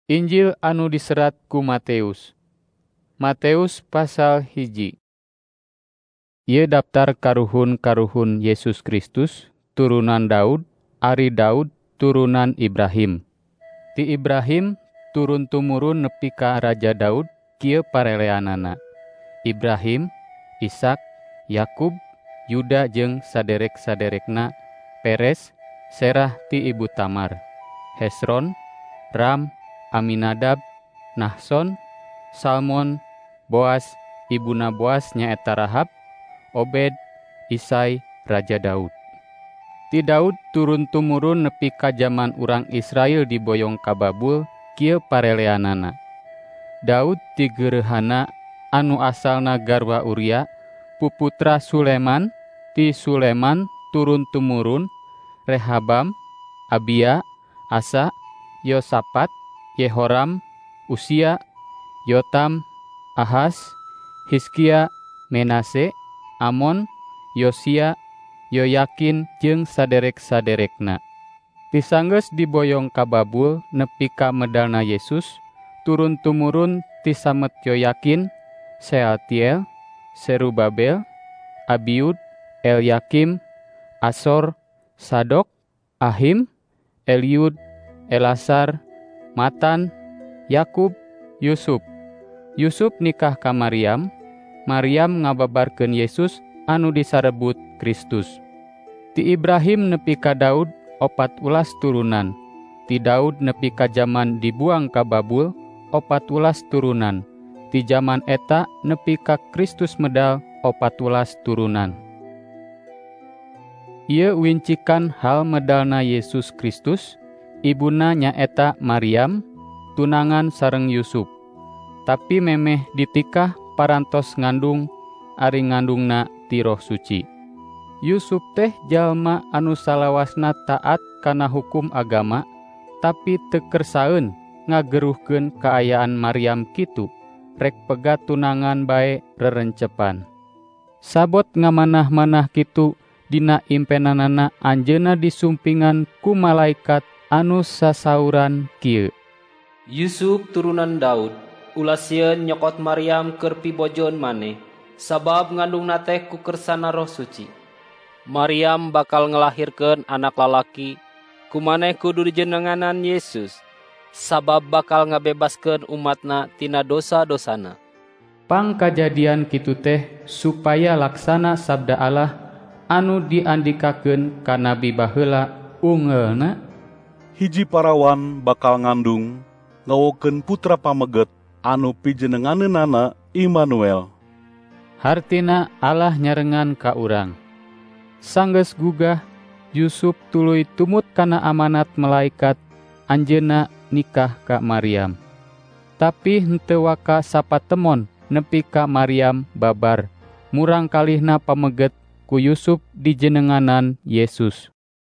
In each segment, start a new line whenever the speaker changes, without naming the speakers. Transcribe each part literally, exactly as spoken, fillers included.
Injil anu diserat ku Mateus. Mateus pasal hiji. Ieu daftar karuhun-karuhun Yesus Kristus, turunan Daud, ari Daud turunan Ibrahim. Ti Ibrahim turun-tumurun nepi ka Raja Daud, kieu pareleanana. Ibrahim, Ishak, Yakub, Yuda jeung saderek-saderekna, Peres, Serah ti ibu Tamar, Hesron, Ram, Aminadab, Nahson, Salmon, Boas, ibuna Boas nyaeta Rahab, Obed, Isai, Raja Daud. Ti Daud turun-tumurun nepi ka jaman urang Israel diboyong ka Babul, kieu pareleanana. Daud ti geureuhanna anu asalna garwa Uria, puputra Suleman, ti Suleman turun-tumurun Rehabam, Abia, Asa, Yosafat, Yehoram, Usia, Yotam, Ahaz, Hizkia, Menase, Amon, Yosia, Yoyakin jeung saderek-saderekna. Tisanggeus diboyong ka Babul nepi ka medalna Yesus, turun-tumurun ti samet Yoyakin, Sealtiel, Serubabel, Abiud, Elyakim, Asor, Sadok, Ahim, Eliud, Elasar, Matan, Yakub, Yusuf. Yusuf nikah ka Maryam, Maryam ngababarkeun Yesus anu disarebut Kristus. Ti Ibrahim nepi ka Daud opat ulas turunan. Ti Daud nepi ka jaman dibuang ka Babul opat ulas turunan. Ti jaman eta nepi ka Kristus medal opat ulas turunan. Ieu wincikan hal medalna Yesus Kristus, ibuna nyaeta Maryam, tunangan sareng Yusuf. Tapi memeh ditikah parantos ngandung, ari ngandungna ti Roh Suci. Yusuf teh jalma anu salawasna taat kana hukum agama, tapi teu kersaeun ngageruhkeun kaayaan Maryam kitu, rek pegat tunangan bae rerencepan. Sabot ngamanah-manah kitu dina impenanana anjeunna disumpingan ku malaikat anu sasauran kieu.
Yusuf turunan Daud, ulah sieun nyokot Maryam keur pibojon maneh, sabab ngandungna teh ku kersana Roh Suci. Maryam bakal ngelahirkeun anak lalaki, kumaneh kudu dijenenganan Yesus, sabab bakal ngabebaskeun umatna tina dosa-dosana.
Pangkajadian kitu teh supaya laksana sabda Allah anu diandikakeun ka nabi baheula ungeulna,
hiji parawan bakal ngandung ngawokeun putra pameget anu pijenenganeunana Immanuel.
Hartina Allah nyarengan ka urang. Sanggeus gugah, Yusuf tuluy tumut kana amanat malaikat anjeunna nikah ka Maryam. Tapi henteu waka sapatemon nepi ka Maryam babar, murang kalihna pameget ku Yusuf dijenenganan Yesus.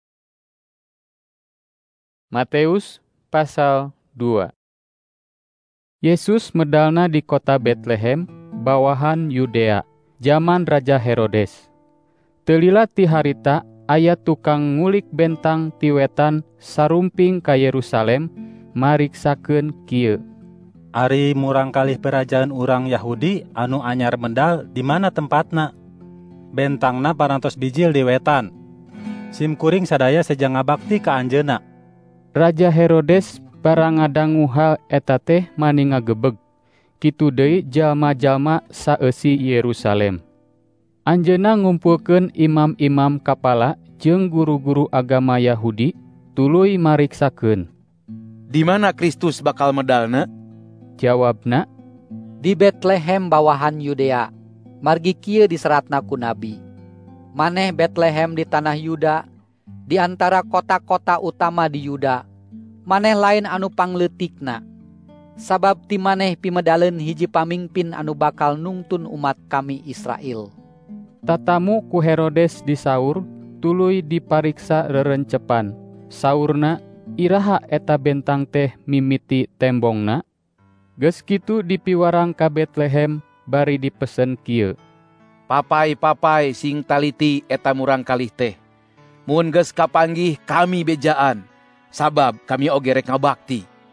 Mateus pasal dua. Yesus medalna di kota Betlehem, bawahan Yudea, zaman Raja Herodes. Teu lila ti harita aya tukang ngulik bentang ti wetan sarumping ka Yerusalem, mariksakeun kieu.
Ari murang kalih perajaan urang Yahudi anu anyar medal di mana tempatna? Bentangna parantos bijil di wetan. Simkuring sadaya seja ngabakti ka anjeunna.
Raja Herodes barang ngadangu hal eta teh mani ngagebeg. Kitu deui jalma-jalma saeusi Yerusalem. Anjeunna ngumpulkeun imam-imam kapala jeung guru-guru agama Yahudi, tuluy mariksakeun.
Di mana Kristus bakal medalna?
Jawabna,
di Betlehem bawahan Yudea, margi kieu diseratna ku nabi. Maneh Betlehem di tanah Yuda, di antara kota-kota utama di Yuda, maneh lain anu pangleutikna. Sabab ti maneh pimedaleun hiji pamingpin anu bakal nungtun umat kami Israel.
Tatamu ku Herodes disaur, tuluy dipariksa rerencepan. Saurna, iraha eta bentang teh mimiti tembongna? Geus kitu dipiwarang ka Betlehem, bari dipesen kieu.
Papai-papai sing taliti eta murang kalih teh. Mun geus kapanggih kami bejaan, sabab kami oge rek ngabakti.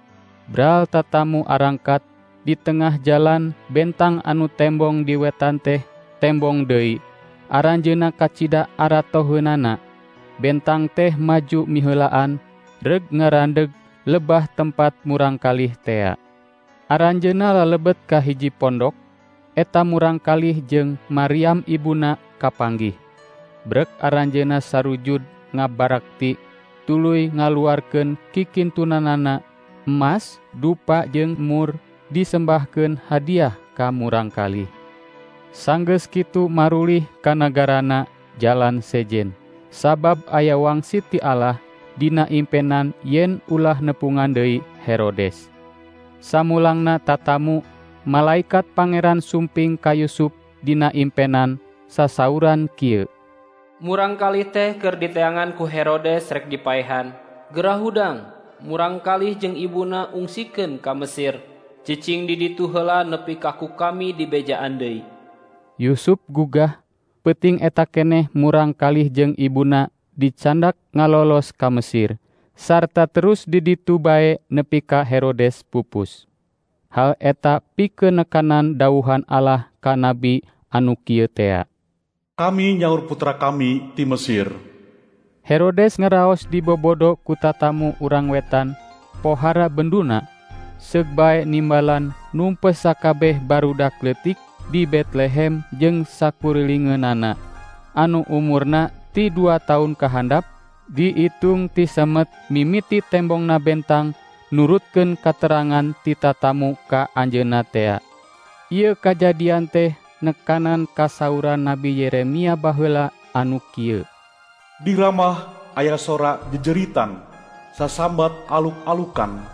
Bral tatamu arangkat di tengah jalan bentang anu tembong di wetan teh tembong deui. Aranjeuna kacida aratoheunana. Bentang teh maju miheulaan reg ngarandeg lebah tempat murang kalih tea. Aranjeuna lalebet ka hiji pondok, eta murang kalih jeung Maryam ibuna kapanggih. Brek aranjeuna sarujud ngabarakti tuluy ngaluarkeun kikintunanana emas, dupa jeung mur disembahkeun hadiah ka murang kalih. Sanggeus kitu marulih ka nagarana jalan sejen. Sabab aya wangsit ti Allah dina impenan yen ulah nepungan deui Herodes. Samulangna tatamu malaikat pangeran sumping ka Yusup dina impenan sasauran kieu.
Murang kalih teh keur diteangan ku Herodes rek dipaehan. Gerah hudang, murang kalih jeung ibuna ungsikeun ka Mesir. Cicing di ditu heula nepi ka ku kami dibejaan deui.
Yusup gugah peuting eta keneh murang kalih jeung ibuna dicandak ngalolos ka Mesir, sarta terus di ditu bae nepi ka Herodes pupus. Hal eta pikeun nekanan dawuhan Allah ka nabi anu kieu tea.
Kami nyaur putra kami ti Mesir.
Herodes ngaraos dibobodo ku tatamu urang wetan, pohara benduna, seug bae nimbalan numpes sakabeh barudak leutik di Betlehem jeung sakurilingeunana, anu umurna ti dua tahun kahandap, diitung ti semet mimiti tembongna bentang, nurutkeun katerangan ti tatamu ka anjeunna tea. Ieu kajadian teh nekanan kasauran Nabi Yeremia baheula anu kieu.
Di ramah aya sora jejeritan, sasambat aluk-alukan.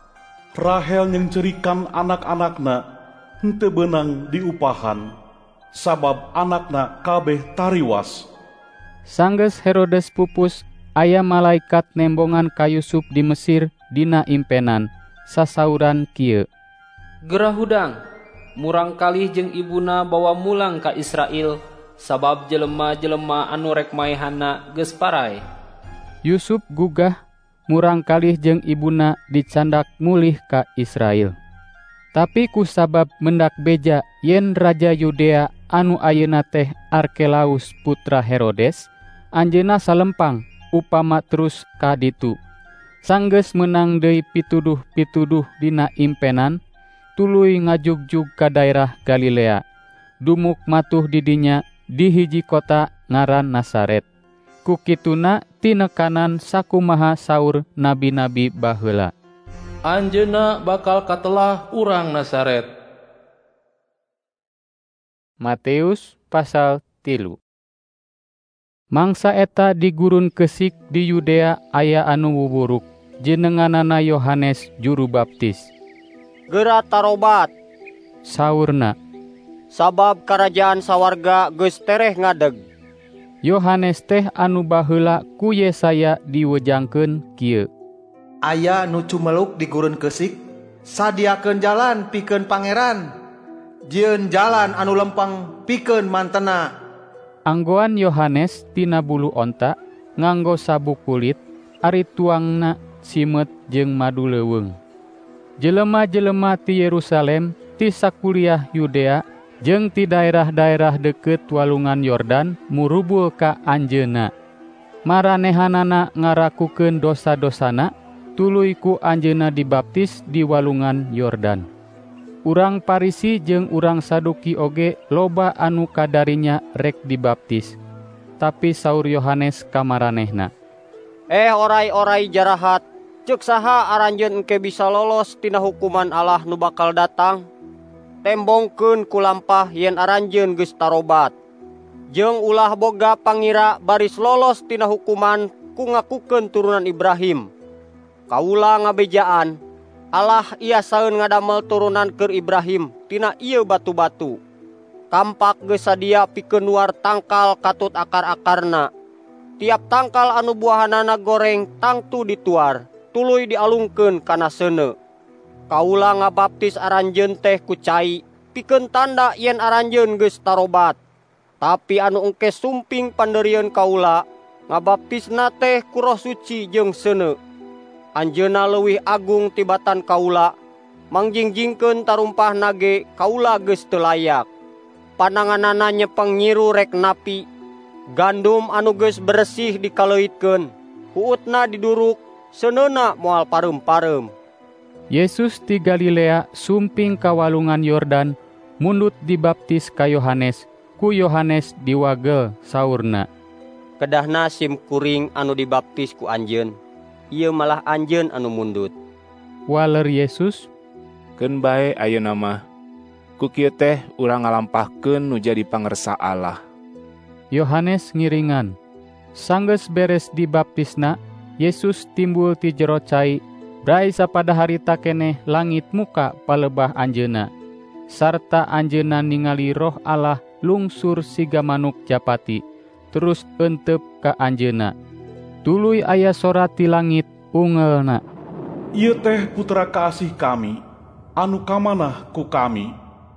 Rahel nyencerikan anak-anakna henteu beunang diupahan, sabab anakna kabeh tariwas.
Sanggeus Herodes pupus, aya malaikat nembongan ka Yusup di Mesir dina impenan, sasauran kieu.
Gerah hudang, murang kalih jeung ibuna bawa mulang ka Israel, sabab jelema-jelema anu rek maehanna geus parae.
Yusup gugah, murang kalih jeung ibuna dicandak mulih ka Israel. Tapi ku sabab mendak beja yen Raja Yudea anu ayeuna teh Arkelaus putra Herodes, anjeunna salempang upama terus ka ditu. Sanggeus meunang deui pituduh-pituduh dina impenan, tuluy ngajugjug ka daerah Galilea. Dumuk matuh di dinya di hiji kota ngaran Nazaret. Ku kituna ti nekanan sakumaha saur nabi-nabi baheula.
Anjeunna bakal katelah urang Nazaret.
Matius pasal tilu. Mangsa eta di gurun kesik di Yudea aya anu wuburuk, jenenganana Yohanes Juru Baptis.
Geura tarobat,
saurna,
sabab karajaan sawarga geus tereh ngadeg.
Yohanes teh anu baheula ku Yesaya diwejangkeun kieu.
Aya nu cumeluk di gurun kesik, sadiakeun jalan pikeun pangeran, jieun jalan anu lempeng pikeun mantena.
Anggoan Yohanes tina bulu onta, nganggo sabuk kulit, ari tuangna simet jeung madu leuweung. Jelema-jelema ti Yerusalem, ti sakuliah Yudea, jeung ti daerah-daerah deukeut walungan Yordan murubul ka anjeunna. Maranehanana ngarakukeun dosa-dosana, tuluy ku anjeunna dibaptis di walungan Yordan. Urang Parisi jeung urang Saduki oge loba anu kadarinya rek dibaptis. Tapi saur Yohanes ka maranehna,
Eh orai-orai jarahat, ceuk saha aranjeun engke bisa lolos tina hukuman Allah nu bakal datang? Tembongkeun ku lampah yen aranjeun geus tarobat. Jeung ulah boga pangira baris lolos tina hukuman ku ngakukeun turunan Ibrahim. Kaula ngabejaan, Allah iasaeun ngadamel turunan keur Ibrahim tina ieu batu-batu. Kampak geus sadia pikeun nuar tangkal katut akar-akarna. Tiap tangkal anu buahanana goreng tangtu dituar, tuluy dialungkeun kana seuneu. Kaula ngabaptis aranjeun teh ku cai, pikeun tanda yen aranjeun geus tarobat. Tapi anu engke sumping panderieun kaula, ngabaptisna teh ku Roh Suci jeung seuneu. anjeunna leuwih agung tibatan kaula, mangjingjingkeun tarumpah nage kaula geus teu layak. Pananganana nyepeng nyiru rek napi, gandum anu geus bersih dikaleuitkeun, huutna diduruk, seuneuna moal pareum-pareum.
Yesus ti Galilea sumping ka walungan Yordan, mundut dibaptis ka Yohanes, ku Yohanes diwagel saurna.
Kedahna sim kuring anu dibaptis ku anjeun, ieu malah anjeun anu mundut.
Waler Yesus,
keun bae ayeuna mah, ku kieu teh urang ngalampahkeun nu jadi pangersa Allah.
Yohanes ngiringan. Sanggeus beres dibaptisna, Yesus timbul ti jero cai, brai sapada harita keneh langit muka palebah anjeunna. Sarta anjeunna ningali Roh Allah lungsur siga manuk japati, terus euteup ka anjeunna. Tuluy aya sora ti langit ungeulna,
Ieu teh putra kasih kami, anu kamanah ku kami.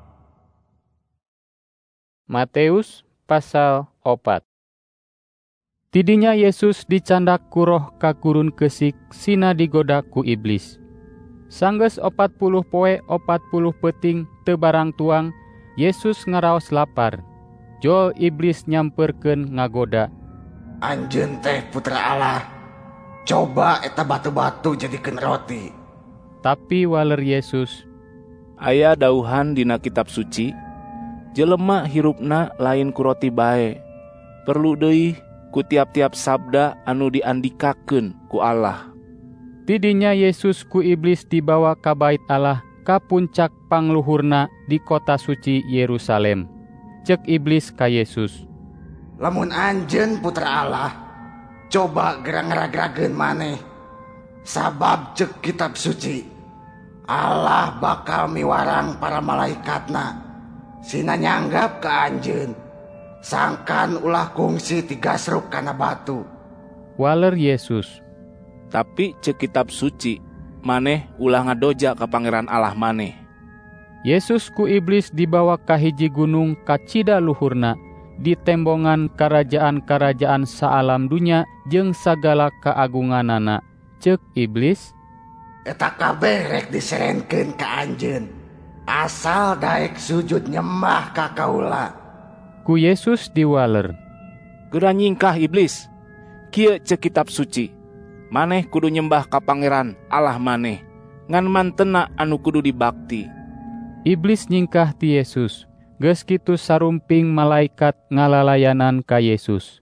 Matius pasal opat. Tidinya Yesus dicandak ku roh ka gurun kesik sina digoda ku iblis. Sanggeus opat puluh poe opat puluh peuting teu barang tuang, Yesus ngaraos lapar. Jol iblis nyamperkeun ngagoda.
Anjeun teh putra Allah, coba eta batu-batu jadikeun roti.
Tapi waler Yesus,
aya dauhan dina kitab suci, jelema hirupna lain ku roti bae, perlu deui ku tiap-tiap sabda anu diandikakeun ku Allah.
Tidinya Yesus ku iblis dibawa ka bait Allah, ka puncak pangluhurna di kota suci Yerusalem. Cek iblis ka Yesus,
lamun anjeun putra Allah, coba gerang-ragrageun maneh. Sabab cek kitab suci, Allah bakal miwarang para malaikatna sina nyanggap ka anjeun, sangkan ulah kungsi tiga seruk kana batu.
Waler Yesus,
tapi cek kitab suci, maneh ulah ngadoja ka Pangeran Allah maneh.
Yesus ku iblis dibawa ka hiji gunung kacida luhurna, di tembongan karajaan-karajaan saalam dunya jeung sagala kaagunganana. Cek iblis,
eta kabeh rek diserenkeun ka anjeun, asal daek sujud nyembah ka kaula.
Ku Yesus diwaler,
geura nyingkah iblis, kieu cek kitab suci, maneh kudu nyembah ka Pangeran Allah maneh, ngan mantena anu kudu dibakti.
Iblis nyingkah ti Yesus, geus kitu sarumping malaikat ngalalayanan ka Yesus.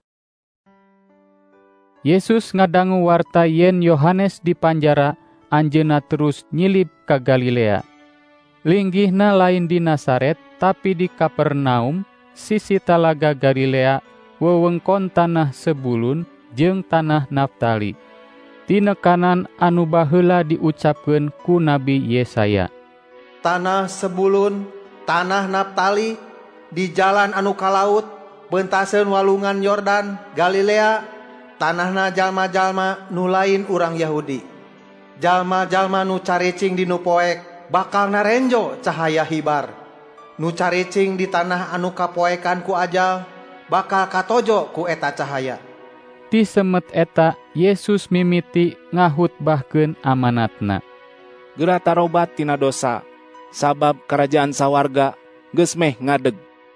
Yesus ngadangu warta yen Yohanes di panjara, anjeunna terus nyilip ka Galilea. Linggihna lain di Nazaret, tapi di Kapernaum, sisi talaga Galilea, wewengkon tanah Sebulun jeung tanah Naftali. Tina kanan anu baheula diucapkeun ku Nabi Yesaya.
Tanah Sebulun, tanah Naftali, di jalan anu ka laut, beuntaseun walungan Yordan, Galilea, tanahna jalma-jalma nu lain urang Yahudi. Jalma-jalma nu caricing di nu poek bakal narenjo cahaya hibar. Nu caricing di tanah anu kapoekan ku ajal bakal katojo ku eta cahaya.
Ti semet eta Yesus mimiti ngahutbahkeun amanatna.
Geura tarobat tina dosa, sabab kerajaan sawarga geus meh ngadeg.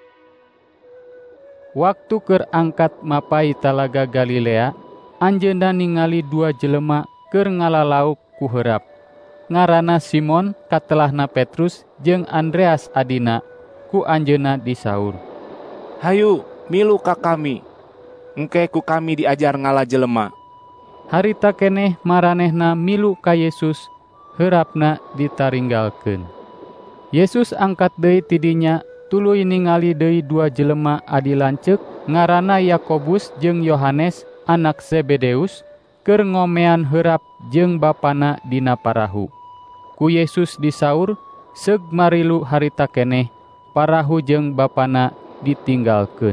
Waktu keur angkat mapai talaga Galilea, anjeunna ningali dua jelema keur ngalalauk ku heurap. Ngaranna Simon katelahna Petrus jeung Andreas adina, ku anjeunna disaur,
hayu milu ka kami, engke ku kami diajar ngala jelema.
Harita keneh maranehna milu ka Yesus, heurapna ditaringgalkeun. Yesus angkat deui tidinya, tuluy ningali deui dua jelema adi lanceuk ngaranna Yakobus jeung Yohanes anak Zebedeus keur ngomean heurap jeung bapana dina parahu. Ku Yesus disaur, seug marilu harita keneh parahu jeung bapana ditinggalkeun.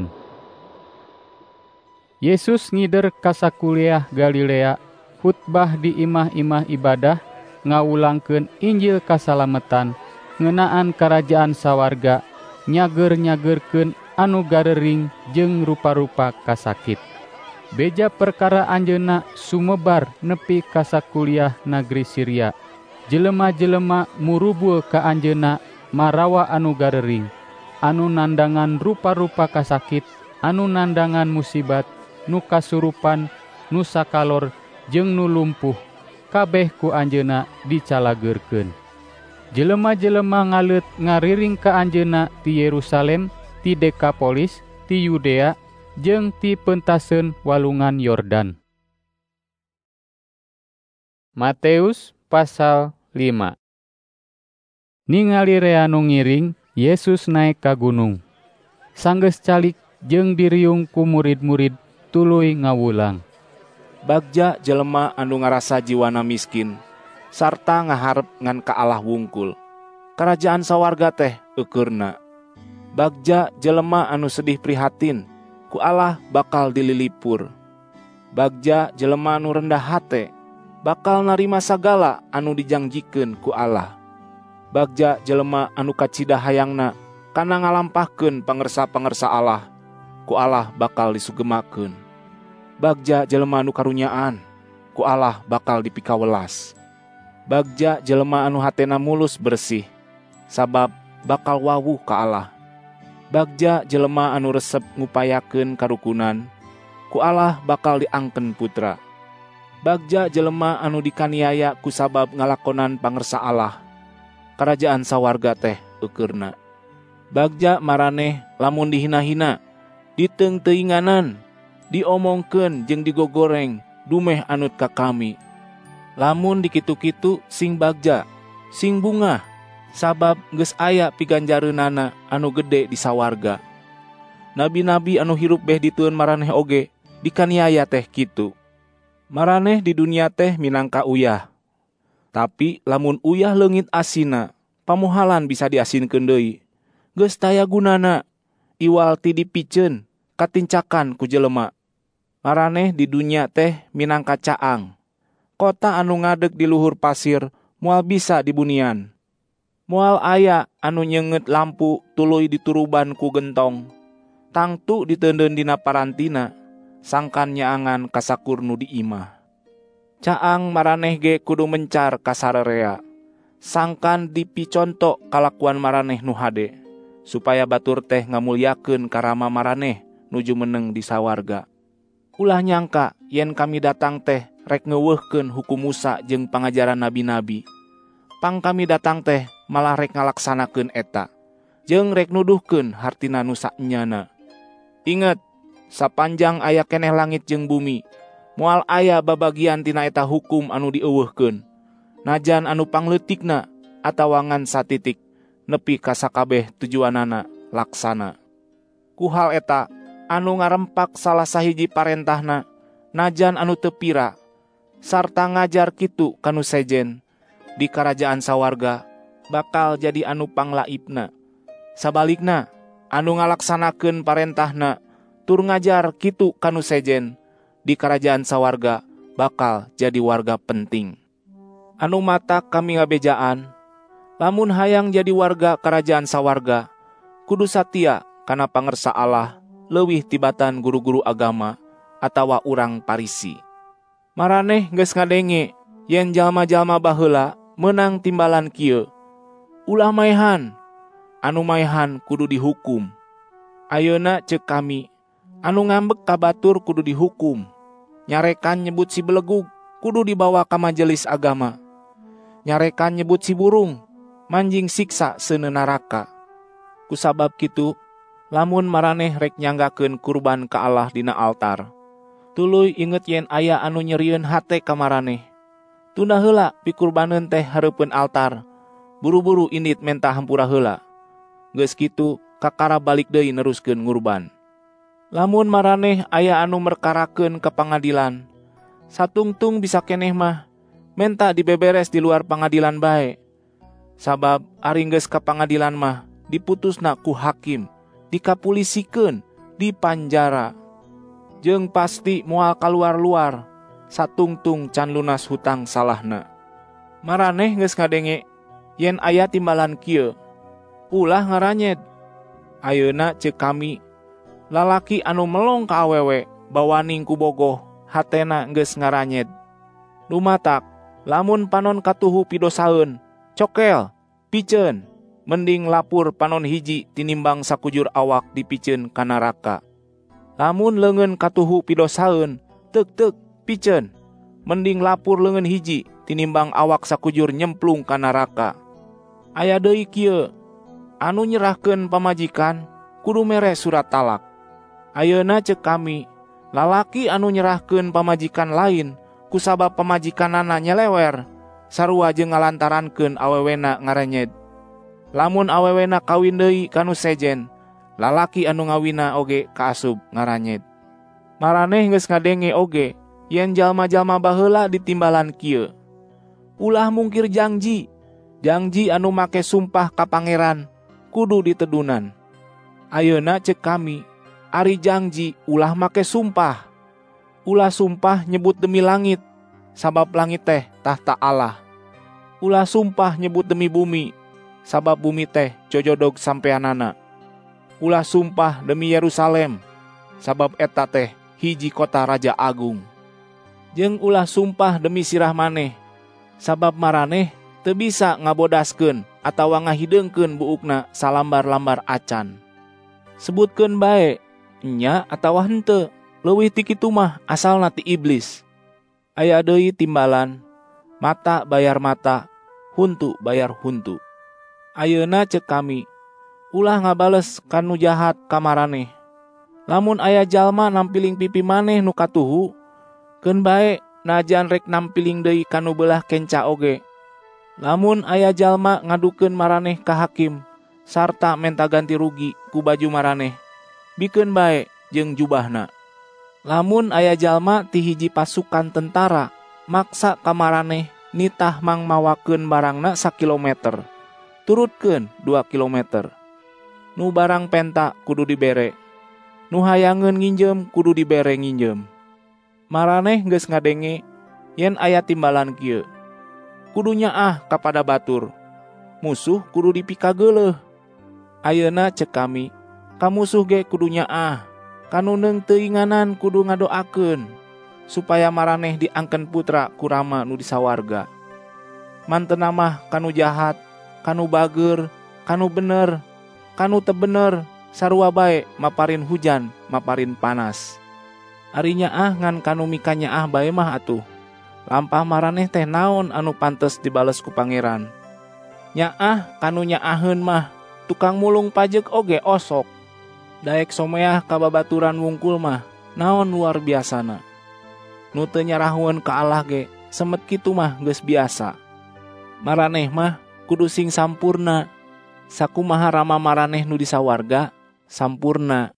Yesus ngider ka sakuliah Galilea, khutbah di imah-imah ibadah, ngawulangkeun Injil kasalametan, ngeunaan karajaan sawarga, nyager-nyagerkeun anu garering jeung rupa-rupa kasakit. Beja perkara anjeunna sumebar nepi ka sakuliah negeri Syria. Jelema-jelema murubul ka anjeunna marawa anu garering, anu nandangan rupa-rupa kasakit, anu nandangan musibat, nu kasurupan, nu sakalor, jeung nu lumpuh, kabeh ku anjeunna dicalageurkeun. Jelema-jelema ngaleut ngariring ka anjeunna ti Yerusalem, ti Dekapolis, ti Yudea, jeung ti pentaseun walungan Yordan. Matius pasal lima. Ningali rea nu ngiring, Yesus naek ka gunung. Sanggeus calik jeung diriung ku murid-murid tuluy ngawulang.
Bagja jelema anu ngarasa jiwana miskin, sarta ngaharep ngan ka Allah wungkul. Karajaan sawarga teh eukeurna. Bagja jelema anu sedih prihatin, ku Allah bakal dililipur. Bagja jelema anu rendah hate, bakal narima sagala anu dijangjikeun ku Allah. Bagja jelema anu kacida hayangna kana ngalampahkeun pangersa-pangersa Allah, ku Allah bakal disugemakeun. Bagja jelema anu karunyaan, ku Allah bakal dipikawelas. Bagja jelema anu hatena mulus bersih, sabab bakal wawuh ka Allah. Bagja jelema anu resep ngupayakeun karukunan, ku Allah bakal diangken putra. Bagja jelema anu dikaniaya ku sabab ngalakonan pangersa Allah, karajaan sawarga teh eukeurna. Bagja maraneh lamun dihina-hina, diteung-teuinganan, diomongkeun jeung digogoreng dumeh anut ka kami. Lamun dikitu-kitu sing bagja, sing bungah, sabab geus aya piganjareunana anu gede di sawarga. Nabi-nabi anu hirup beh diteun maraneh oge dikaniaya teh kitu. Maraneh di dunia teh minangka uyah. Tapi lamun uyah leungit asina, pamuhalan bisa diasinkeun deui. Geus taya gunana, iwal ti dipiceun, katincakan ku jelema. Maraneh di dunia teh minangka caang. Kota anu ngadeg di luhur pasir, moal bisa dibunian. Moal aya anu nyeungeut lampu tuluy dituruban ku gentong. Tangtu diteundeun dina parantina, sangkan nyaangan kasakur nu diimah. Caang maraneh ge kudu mencar ka sararea. Sangkan dipiconto kalakuan maraneh nu hade, supaya batur teh ngamulyakeun karama maraneh nuju meneng di sawarga. Ulah nyangka yen kami datang teh rek ngeuweuhkeun hukum Musa jeung pangajaran nabi-nabi. Pang kami datang teh malah rek ngalaksanakeun eta, jeung rek nuduhkeun hartina nu saenyana. Inget, sapanjang aya keneh langit jeung bumi, moal aya babagian tina eta hukum anu dieuweuhkeun, najan anu pangleutikna atawa ngan satitik nepi ka sakabeh tujuanana laksana. Ku hal eta anu ngarempak salah sahiji parentahna, najan anu teu pira, sarta ngajar kitu kanu sejen, di karajaan sawarga bakal jadi anu panglaibna. Sabalikna, anu ngalaksanakeun parentahna tur ngajar kitu kanu sejen, di karajaan sawarga bakal jadi warga penting. Anu mata kami ngabejaan, lamun hayang jadi warga karajaan sawarga, kudu satia kana pangersa Allah leuwih tibatan guru-guru agama atawa urang Parisi. Maraneh geus ngadenge yen jalma-jalma baheula meunang timbalan kieu. Ulah maehan, anu maehan kudu dihukum. Ayeuna ceuk kami, anu ngambek ka batur kudu dihukum. Nyarekan nyebut si belegug kudu dibawa ka majelis agama. Nyarekan nyebut si burung manjing siksa seuneu naraka. Kusabab kitu, lamun maraneh rek nyanggakeun kurban ka Allah dina altar, tuluy inget yen aya anu nyerieun hate ka maraneh. Tunda heula pikurbaneun teh hareupeun altar, buru-buru indit menta hampura heula. Geus kitu kakara balik deui neruskeun ngurban. Lamun maraneh aya anu merkarakeun ka pangadilan, satungtung bisa keneh mah menta dibeberes di luar pangadilan bae. Sabab ari geus ka pangadilan mah diputusna ku hakim, dikapulisikeun, dipanjara. Jeung pasti moal kaluar-luar, satungtung can lunas hutang salahna. Maraneh geus ngadenge yen aya timbalan kieu, ulah ngaranyed. Ayeuna ceuk kami, lalaki anu melong ka awewe bawaning ku bogoh, hatena geus ngaranyed. Dumatak, lamun panon katuhu pidosaeun, cokel, piceun, mending lapur panon hiji tinimbang sakujur awak dipiceun ka naraka. Lamun leungeun katuhu pidosaeun, teuk-teuk, piceun, mending lapur leungeun hiji tinimbang awak sakujur nyemplung ka naraka. Aya deui kieu, anu nyerahkeun pamajikan kudu mere surat talak. Ayeuna ceuk kami, lalaki anu nyerahkeun pamajikan lain kusabab pamajikanana nyelewer, sarua jeung ngalantarankeun awewena ngarenyed. Lamun awewena kawin deui kanu sejen, lalaki anu ngawina oge kaasup ngarenyed. Maraneh geus ngadenge oge yen jalma-jalma baheula ditimbalan kieu. Ulah mungkir janji, janji anu make sumpah ka pangeran kudu ditedunan. Ayeuna ceuk kami, ari janji ulah make sumpah. Ulah sumpah nyebut demi langit, sabab langit teh tahta Allah. Ulah sumpah nyebut demi bumi, sabab bumi teh cojodog sampeanana. Ulah sumpah demi Yerusalem, sabab eta teh hiji kota Raja Agung. Jeung ulah sumpah demi sirah maneh, sabab maraneh teu bisa ngabodaskeun atawa ngahideungkeun buukna salambar-lambar acan. Sebutkeun bae, nya atawa henteu, leuwih ti kitu mah asalna ti iblis. Aya deui timbalan, mata bayar mata, huntu bayar huntu. Ayeuna ceuk kami, ulah ngabales kanu jahat ka maraneh. Lamun aya jalma nampiling pipi maneh nu katuhu, keun bae najan rek nampiling deui kanu beulah kenca oge. Lamun aya jalma ngadukeun maraneh ka hakim, sarta menta ganti rugi ku baju maraneh, bikeun bae jeung jubahna. Lamun aya jalma ti hiji pasukan tentara maksa ka maraneh nitah mangmawakeun barangna sakilometer, turutkeun dua kilometer. Nu barang penta kudu dibere, nu hayangeun nginjem kudu dibere nginjem. Maraneh geus ngadenge yen aya timbalan kieu, kudu nyaah kapada batur, musuh kudu dipikageuleuh. Ayeuna ceuk kami, ka musuh ge kudu nyaah, kanu neung teuinganan kudu ngadoakeun, supaya maraneh diangkeun putra ku Rama nu di sawarga. Mantena mah kanu jahat, kanu bageur, kanu bener, kanu teu bener, sarua bae maparin hujan, maparin panas. Ari nyaah ngan kanu mika nyaah bae mah atuh. Lampah maraneh teh naon anu pantes dibales ku pangeran? Nyaah kanu nyaaheun mah tukang mulung pajek oge osok. Daek someah ka babaturan wungkul mah naon luar biasana. Nu teu nyarahueun ka Allah ge semet kitu mah geus biasa. Maraneh mah kudu sing sampurna, sakumaha Rama maraneh nu di sawarga sampurna.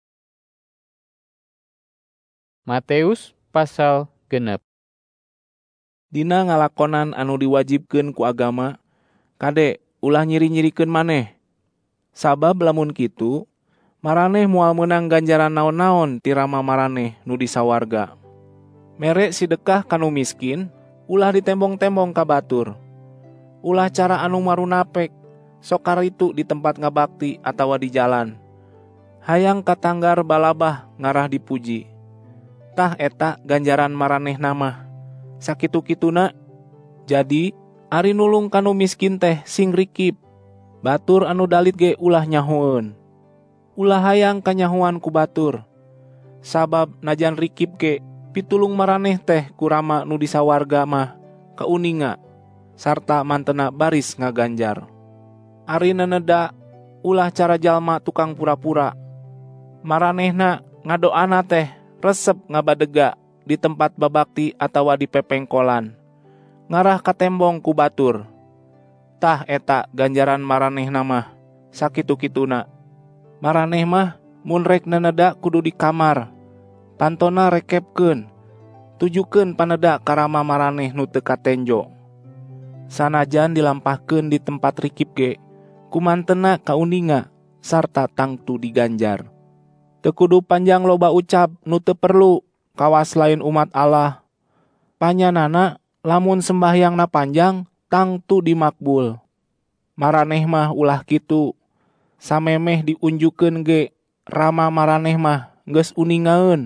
Matius pasal genep.
Dina ngalakonan anu diwajibkeun ku agama, kade ulah nyiri-nyirikeun maneh. Sabab lamun kitu, maraneh moal meunang ganjaran naon-naon ti Rama maraneh nu di sawarga. Mere sidekah kanu miskin, ulah ditembong-tembong ka batur. Ulah cara anu marunapek, sok karitu di tempat ngabakti atawa di jalan. Hayang katanggar balabah ngarah dipuji. Tah eta ganjaran maraneh namah. Sakitu-kituna, jadi ari nulung kanu miskin teh sing rikip. Batur anu dalit ge ulah nyahoeun. Ulah hayang kanyahoan ku batur. Sabab najan rikip ge pitulung maraneh teh ku Rama nu di sawarga mah kauninga, sarta mantena baris ngaganjar. Ari naneda ulah cara jalma tukang pura-pura. Maranehna ngadoana teh resep ngabadega di tempat babakti atawa di pepengkolan, ngarah ka tembong ku batur. Tah eta ganjaran maraneh namah sakitu-kituna. Maraneh mah mun rek naneda kudu di kamar, pantona rekepkeun, tujukeun paneda ka Rama maraneh nu teu katenjo. Sanajan dilampahkeun di tempat rikip ge, kumantena kauninga sarta tangtu diganjar. Teu kudu panjang loba ucap nu teu perlu kawas lain umat Allah. Panyanana lamun sembahyangna panjang tangtu dimakbul. Maraneh mah ulah kitu, samemeh diunjukeun ge Rama maraneh mah geus uningaeun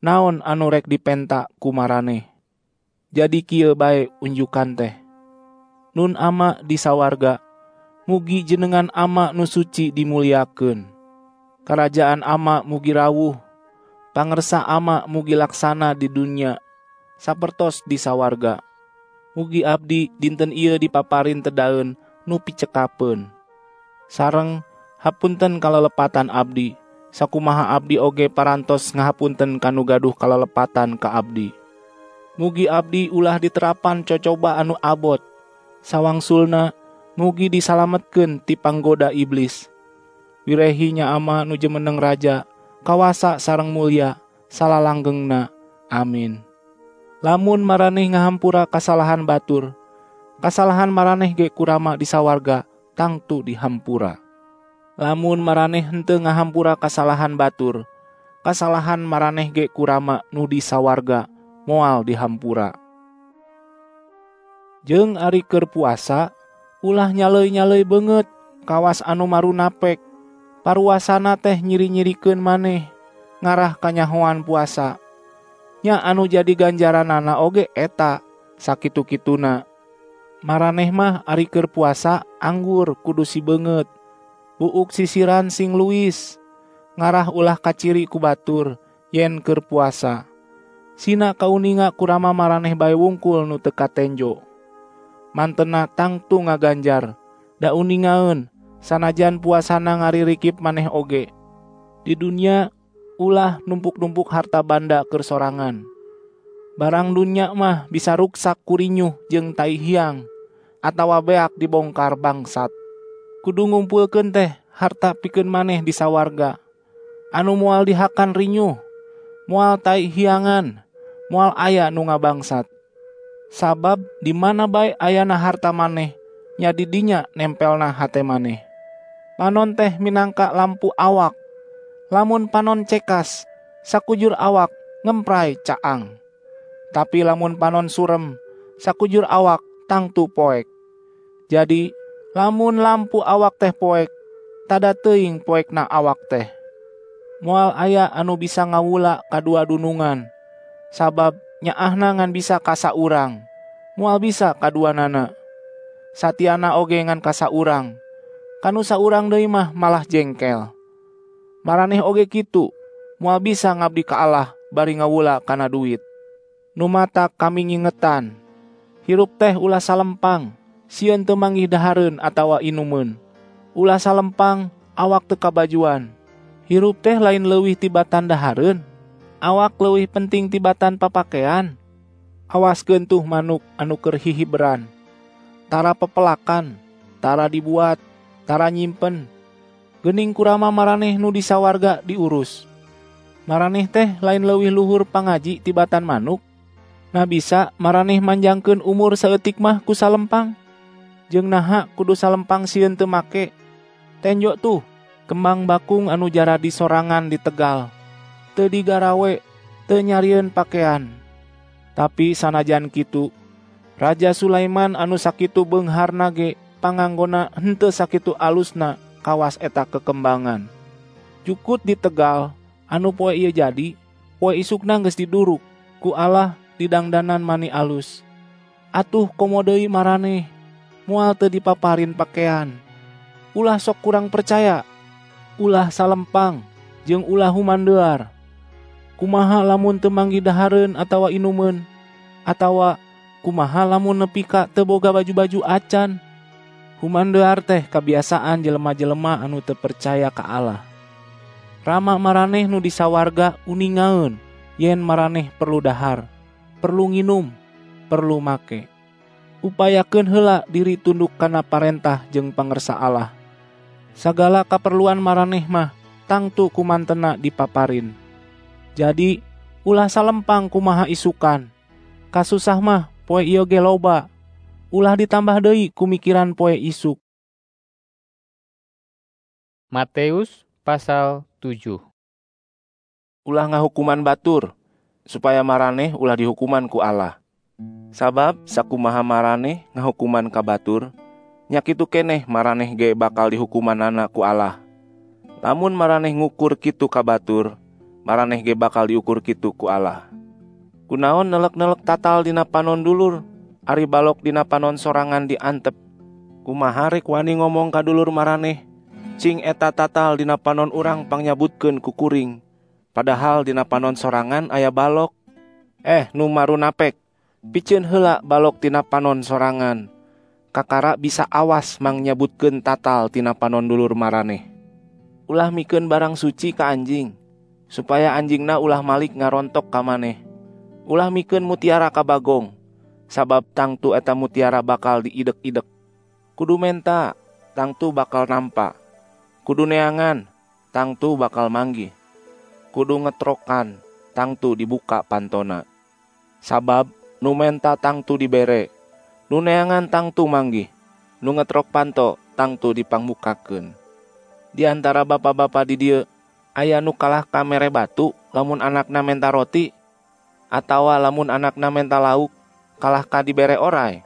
naon anu rek dipenta ku maraneh. Jadi kieu bae unjukan teh. Nun Ama di sawarga, mugi jenengan Ama nu suci dimuliakeun. Karajaan Ama mugi rawuh, pangersa Ama mugi laksana di dunya, sapertos di sawarga. Mugi abdi dinten ieu dipaparin tedaeun nu picekapeun. Sareng hapunten kalelepatan abdi, sakumaha abdi oge parantos ngahapunten kanu gaduh kalelepatan ka abdi. Mugi abdi ulah diterapan cocoba anu abot, sawangsulna mugi disalametkeun ti panggoda iblis. Wirehinya Ama nu jemeneng raja, kawasa sareng mulia, salalanggengna. Amin. Lamun maraneh ngahampura kasalahan batur, kasalahan maraneh ge kurama di sawarga, tangtu dihampura. Lamun maraneh henteu ngahampura kasalahan batur, kasalahan maraneh ge kurama nu di sawarga, moal dihampura. Jeung ari keur puasa, ulah nyaleuy-nyaleuy beungeut, kawas anu marunapek. Paruasana teh nyiri-nyirikeun maneh, ngarah kanyahoan puasa. Nya anu jadi ganjaranana oge eta, sakitu-kituna. Maraneh mah ari keur puasa anggur kudu si beungeut, buuk sisiran sing luis, ngarah ulah kaciri ku batur yen keur puasa. Sina kauninga kurama maraneh bae wungkul nu teu katenjo. Mantena tangtu ngaganjar, da uningaeun sanajan puasana ngaririkip maneh oge. Di dunia ulah numpuk-numpuk harta banda keur sorangan. Barang dunya mah bisa ruksak kurinyuh jeung tai hiang, atawa beak dibongkar bangsat. Kudu ngumpulkeun teh harta pikeun maneh di sawarga, anu moal dihakan rinyuh, moal tai hiangan, moal aya nu ngabangsat. Sabab di mana bae ayana harta maneh, nya di dinya nempelna hate maneh. Panon teh minangka lampu awak, lamun panon cekas, sakujur awak ngemprai caang. Tapi lamun panon surem, sakujur awak tangtu poek. Jadi, lamun lampu awak teh poek, tada teuing poekna awak teh. Moal aya anu bisa ngawula kadua dunungan, sabab nyaahna ngan bisa ka saurang, moal bisa kaduanana. Satiana oge ngan ka saurang, kanu saurang deui mah malah jengkel. Maraneh oge kitu, moal bisa ngabdi ka Allah bari ngawula kana duit. Nu matak kami ngingetan, hirup teh ulah salempang, sieun teu manggih dahareun atawa inumeun. Ulah salempang, awak teu kabajuan. Hirup teh lain leuwih tibatan dahareun, awak leuwih penting tibatan papakean. Awaskeun tuh manuk anu keur hihiberan. Tara pepelakan, tara dibuat, tara nyimpen. Geuning kurama maraneh nu di sawarga diurus. Maraneh teh lain leuwih luhur pangaji tibatan manuk. Nah bisa maraneh manjangkeun umur saeutik mah ku salempang. Jeung naha kudu salempang sieun teu make. Tenjo tuh kembang bakung anu jara di sorangan di Tegal, teu digarawe, teu nyarieun pakean. Tapi sanajan kitu, Raja Sulaiman anu sakitu beungharna ge panganggona henteu sakitu alusna kawas eta kekembangan. Jukut di Tegal, anu poe ieu jadi, poe isukna geus diduruk ku Allah didangdanan mani alus. Atuh komo deui maraneh, moal teu dipaparin pakean. Ulah sok kurang percaya, ulah salempang, jeung ulah humandeuar. Kumaha lamun teu manggih dahareun atawa inumeun, atawa kumaha lamun nepi ka teu boga baju-baju acan. Humandeuar teh kabiasaan jelema-jelema anu teu percaya ka Allah. Rama maraneh nu di sawarga uningaeun yen maraneh perlu dahar, perlu nginum, perlu make. Upayakeun heula diri tunduk kana parentah jeung pangersa Allah. Sagala kaperluan maraneh mah tangtu kumantena dipaparin. Jadi ulah salempang kumaha isukan. Kasusah mah poe ieu ge loba. Ulah ditambah deui ku mikiran poe isuk.
Matius pasal tujuh.
Ulah ngahukuman batur, supaya maraneh ulah dihukuman ku Allah. Sabab sakumaha maraneh ngahukuman ka batur, nya kitu keneh maraneh ge bakal dihukumanana ku Allah. Lamun maraneh ngukur kitu ka batur, maraneh ge bakal diukur kitu ku Allah. Kunaon nelek-nelek tatal dina panon dulur, ari balok dina panon sorangan diantep. Kumaha rek wani ngomong ka dulur maraneh, cing eta tatal dina panon urang pangyabutkeun ku kuring, padahal dina panon sorangan aya balok. Eh nu marunapek, piceun heula balok tina panon sorangan, kakara bisa awas mang nyabutkeun tatal tina panon dulur maraneh. Ulah mikeun barang suci ka anjing, supaya anjingna ulah malik ngarontok ka maneh. Ulah mikeun mutiara ka bagong, sabab tangtu eta mutiara bakal diidek-idek. Kudu menta, tangtu bakal nampa. Kudu neangan, tangtu bakal manggih. Kudu ngetrokan, tangtu dibuka pantona. Sabab nu menta tangtu dibere, nu neangan tangtu manggih, nu ngetrok panto tangtu dipangmukakeun. Di antara bapa-bapa di dieu aya nu kalah ka mere batu lamun anakna menta roti, atawa lamun anakna menta lauk kalah ka dibere oray.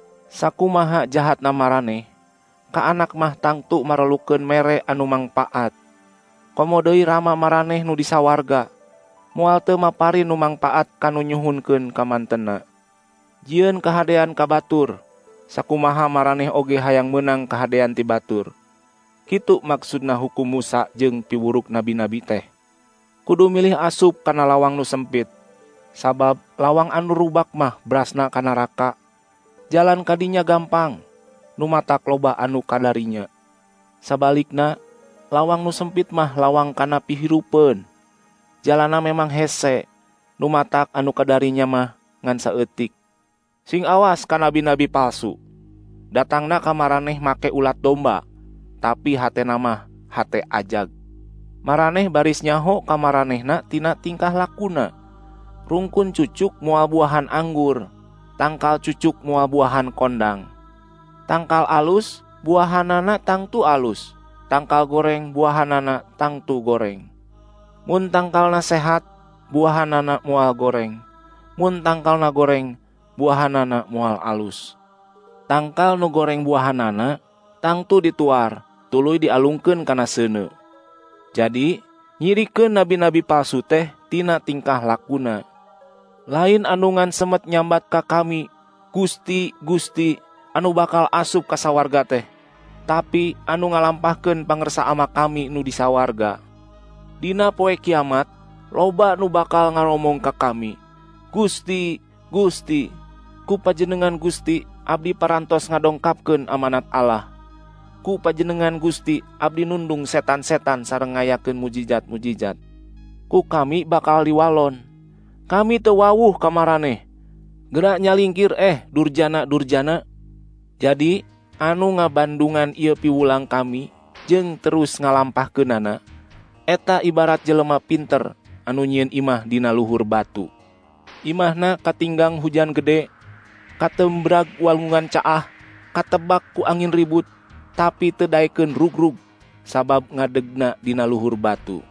Sakumaha jahatna maraneh, ka anak mah tangtu marelukeun mere anu mangpaat. Komo deui rama maraneh nu di sawarga, moal teu mapari nu mangpaat kanu nyuhunkeun ka mantenna. Jieun kahadean ka batur, sakumaha maraneh oge hayang meunang kahadean ti batur. Kitu maksudna hukum Musa jeung piwuruk nabi-nabi teh. Kudu milih asup kana lawang nu sempit, sabab lawang anu rubak mah brasna ka naraka. Jalan kadinya gampang, nu matak loba anu kadarinya. Sabalikna, lawang nu sempit mah lawang kana pihirupeun. Jalana memang hese, nu matak anu kadarinya mah ngan saeutik. Sing awas ka nabi-nabi palsu. Datangna ka maraneh make ulat domba, tapi hatena mah hate ajag. Maraneh baris nyaho ka maranehna tina tingkah lakuna. Rungkun cucuk moal buahan anggur, tangkal cucuk moal buahan kondang. Tangkal alus, buahanana tangtu alus. Tangkal goreng, buahanana tangtu goreng. Mun tangkalna sehat, buahanana moal goreng. Mun tangkalna goreng, buahanana moal alus. Tangkal nu goreng buahanana, tangtu dituar, tuluy dialungkeun kana seuneu. Jadi, nyirikeun nabi-nabi palsu teh tina tingkah lakuna. Lain anu ngan semet nyambat ka kami, Gusti, Gusti, anu bakal asup ka sawarga teh, tapi anu ngalampahkeun pangersa ama kami nu di sawarga. Dina poe kiamat, loba nu bakal ngaromong ka kami, Gusti, Gusti, ku pajenengan Gusti, abdi parantos ngadongkapkeun amanat Allah. Ku pajenengan Gusti, abdi nundung setan-setan sareng ngayakeun mujijat-mujijat. Ku kami bakal diwalon. Kami teu wawuh ka maraneh. Geura nyalingkir eh durjana-durjana. Jadi anu ngabandungan ieu piwulang kami jeung terus ngalampahkeunana, eta ibarat jelema pinter anu nyieun imah dina luhur batu. Imahna katinggang hujan gede, katembrag walungan caah, katebak ku angin ribut, tapi teu daekeun rugrug sabab ngadegna dina luhur batu.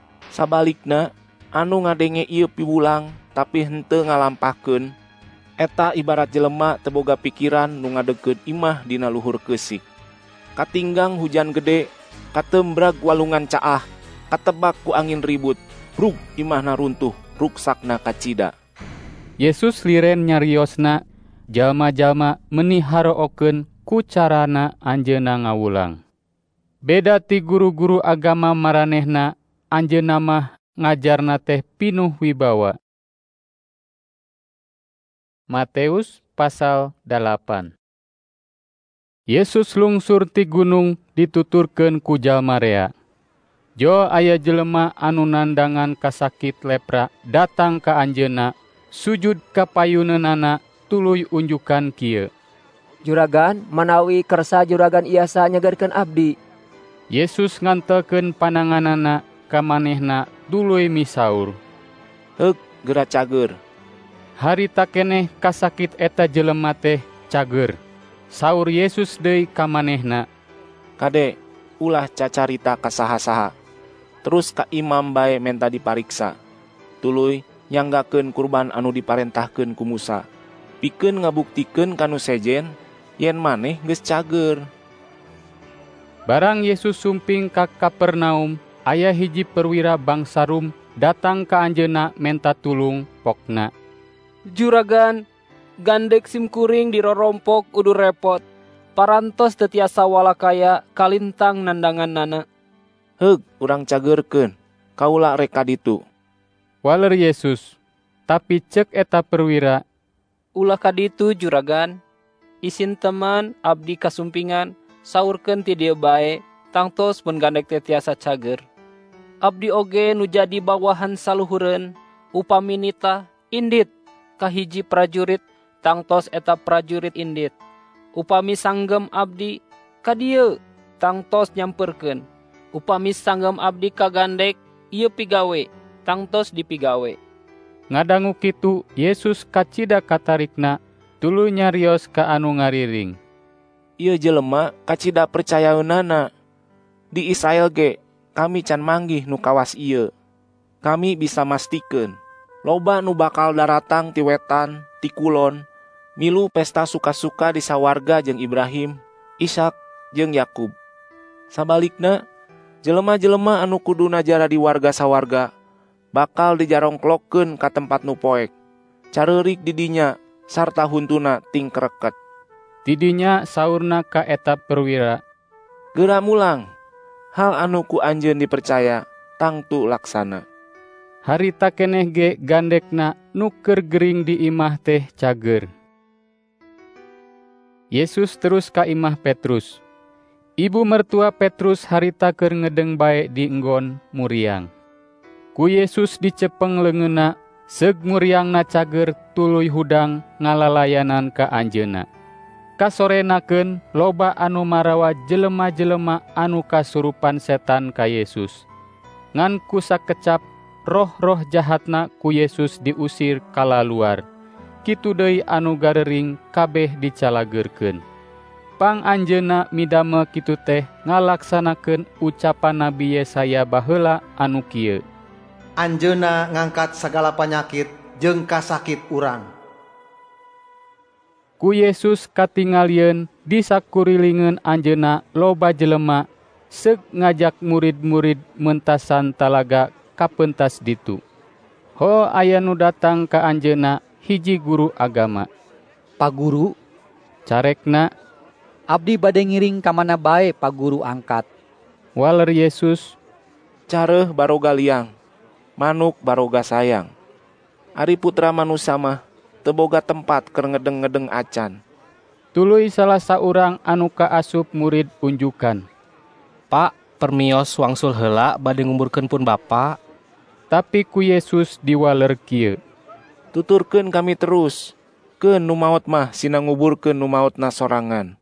Sabalikna, anu ngadenge ieu piwulang tapi henteu ngalampahkeun, eta ibarat jelema teu boga pikiran nu ngadegkeun imah dina luhur keusik. Katinggang hujan gede, katembrag walungan caah, katebak ku angin ribut, brug imahna runtuh, ruksakna kacida.
Yesus liren nyariosna, jalma-jalma meuni harookeun ku carana anjeunna ngawulang. Beda ti guru-guru agama maranehna, anjeunna mah ngajarna teh pinuh wibawa. Matius pasal dalapan. Yesus lungsur ti gunung dituturkeun ku jalma rea. Jo aya jelema anu nandangan kasakit lepra datang ka anjeunna, sujud ka payuneunana tuluy unjukan kieu.
Juragan, manawi kersa juragan iasa nyegerkeun abdi.
Yesus ngantelkeun pananganana ka manehna tuluy misaur.
Heuk, geura cager.
Harita keneh kasakit eta jelema teh cager. Saur Yesus deui ka manehna,
Kade, ulah cacarita ka saha-saha. Terus ka imam bae menta dipariksa. Tuluy nyanggakeun kurban anu diparentahkeun ku Musa. Pikeun ngabuktikeun kanu sejen yen maneh geus cager.
Barang Yesus sumping ka Kapernaum, aya hiji perwira bangsa Rum datang ka anjeunna menta tulung pokna.
Juragan, gandek simkuring dirorompok udu repot. Parantos teu tiasa walakaya kalintang nandangan-nana.
Heug, urang cageurkeun, kaula rek ka ditu.
Waler Yesus, tapi cek eta perwira,
ulah ka ditu juragan. Isin teman abdi kasumpingan saurkeun ti dieu bae, tangtos mun gandek teh tiasa cager. Abdi oge nu jadi bawahan saluhureun, upami nita indit kahiji prajurit, tangtos eta prajurit indit. Upami sanggem abdi ka dieu, tangtos nyamperkeun. Upami sanggem abdi ka gandek, ieu pigawe, tangtos dipigawe.
Ngadangu kitu, Yesus kacida katarikna, tuluy nyarios ka anu ngariring.
Ieu jelema kacida percayaeunana. Di Israel ge, kami can manggih nu kawas ieu. Kami bisa mastikeun, loba nu bakal daratang ti wetan, ti kulon, milu pesta suka-suka di sawarga jeung Ibrahim, Ishak, jeung Yakub. Sabalikna, jelema-jelema anu kuduna jara di warga sawarga bakal dijarongklokkeun ka tempat nu poek. Careurik di dinya sarta huntuna ting kreket.
Tidinya saurna ka eta perwira,
geura mulang, hal anu ku anjeun dipercaya tangtu laksana.
Harita keneh ge gandekna nu keur gering di imah teh cager. Yesus terus ka imah Petrus. Ibu mertua Petrus harita keur ngedeng bae di enggon muriang. Ku Yesus dicepeng leungeunna, seug muriangna cager tuluy hudang ngalalayanan ka anjeunna. Kasorenakeun loba anu marawa jelema-jelema anu kasurupan setan ka Yesus. Ngan ku sakecap roh-roh jahatna ku Yesus diusir kala luar. Kitu deui anu garering kabeh dicalageurkeun. Pang anjeunna midamel kitu teh ngalaksanakeun ucapan Nabi Yesaya baheula anu kieu.
Anjeunna ngangkat sagala panyakit jeung kasakit urang.
Ku Yesus katingalieun di sakurilingeun anjeunna loba jelema seug ngajak murid-murid mentasan talaga kapentas ditu. Ho aya nu datang ka anjeunna hiji guru agama.
Pak Guru,
carekna,
abdi bade ngiring ka mana bae Pak Guru angkat.
Waler Yesus,
careuh baroga liang, manuk baroga sayang. Ari putra manusia mah teu boga tempat keur ngedeng-ngedeng acan.
Tuluy salah saurang anu kaasup murid unjukan.
Pak, permios wangsul heula bade ngumburkeun pun Bapa.
Tapi ku Yesus diwaler kieu.
Tuturkeun kami terus, keun nu maot mah sina nguburkeun nu maotna sorangan.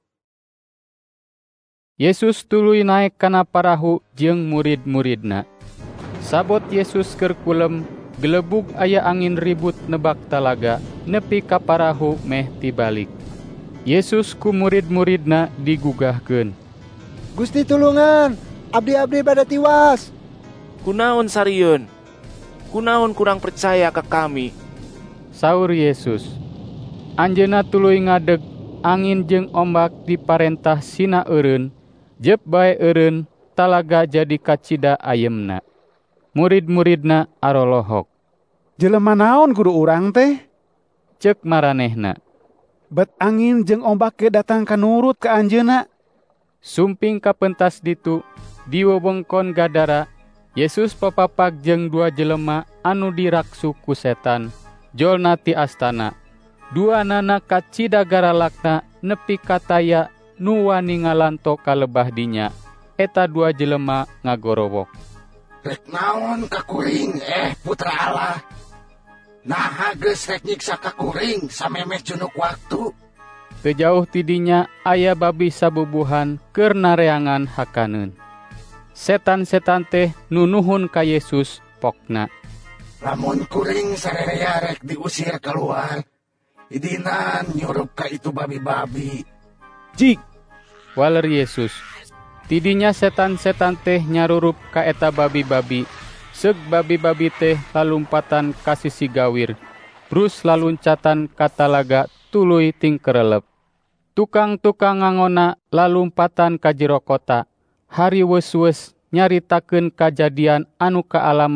Yesus tuluy naek kana parahu jeung murid-muridna. Sabot Yesus keur kulem, gelebug aya angin ribut nebak talaga, nepi ka parahu meh tibalik. Yesus ku murid-muridna digugahkeun.
Gusti tulungan, abdi-abdi bade tiwas.
Kunaon sarieun? Kunaon kurang percaya ka kami?
Saur Yesus, anjeunna tuluy ngadeg angin jeung ombak diparentah sina eureun, jep bae eureun talaga jadi kacida ayemna. Murid-muridna arolohok.
Jelema naon kudu urang teh?
Ceuk maranehna.
Bet angin jeung ombak ge datang ka nurut ka anjeunna.
Sumping kapentas ditu, di wewengkon Gadara, Yesus papapak jeung dua jelema anu diraksu ku setan, jolna ti astana. Dua nana kacida garalakna nepi kataya nu wani ngalanto ka lebah dinya. Eta dua jelema ngagorowok.
Rek naon kakuring eh putra Allah? Naha geus rek nyiksa kakuring samemeh junuk waktu.
Teu jauh tidinya aya babi sabubuhan keur nareangan hakaneun. Setan-setan teh nunuhun ka Yesus pokna.
Lamun kuring sarerea rek diusir keluar, idinan nyurup ka itu babi-babi.
Jik, waler Yesus. Tidinya setan-setan teh nyarurup ka eta babi-babi. Seug babi-babi teh lalumpatan ka sisi gawir. Brus laluncatan ka talaga tuluy ting kerelep. Tukang-tukang ngangona lalumpatan ka jero kota. Hari weus-weus nyaritakeun kajadian anu kaalaman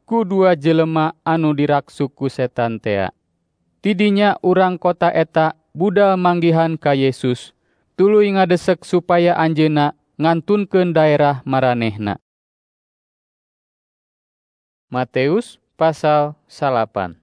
ku dua jelema anu diraksuk ku setan tea. Tidinya urang kota eta budal manggihan ka Yesus, tuluy ngadesek supaya anjeunna ngantunkeun daerah maranehna. Matius pasal salapan.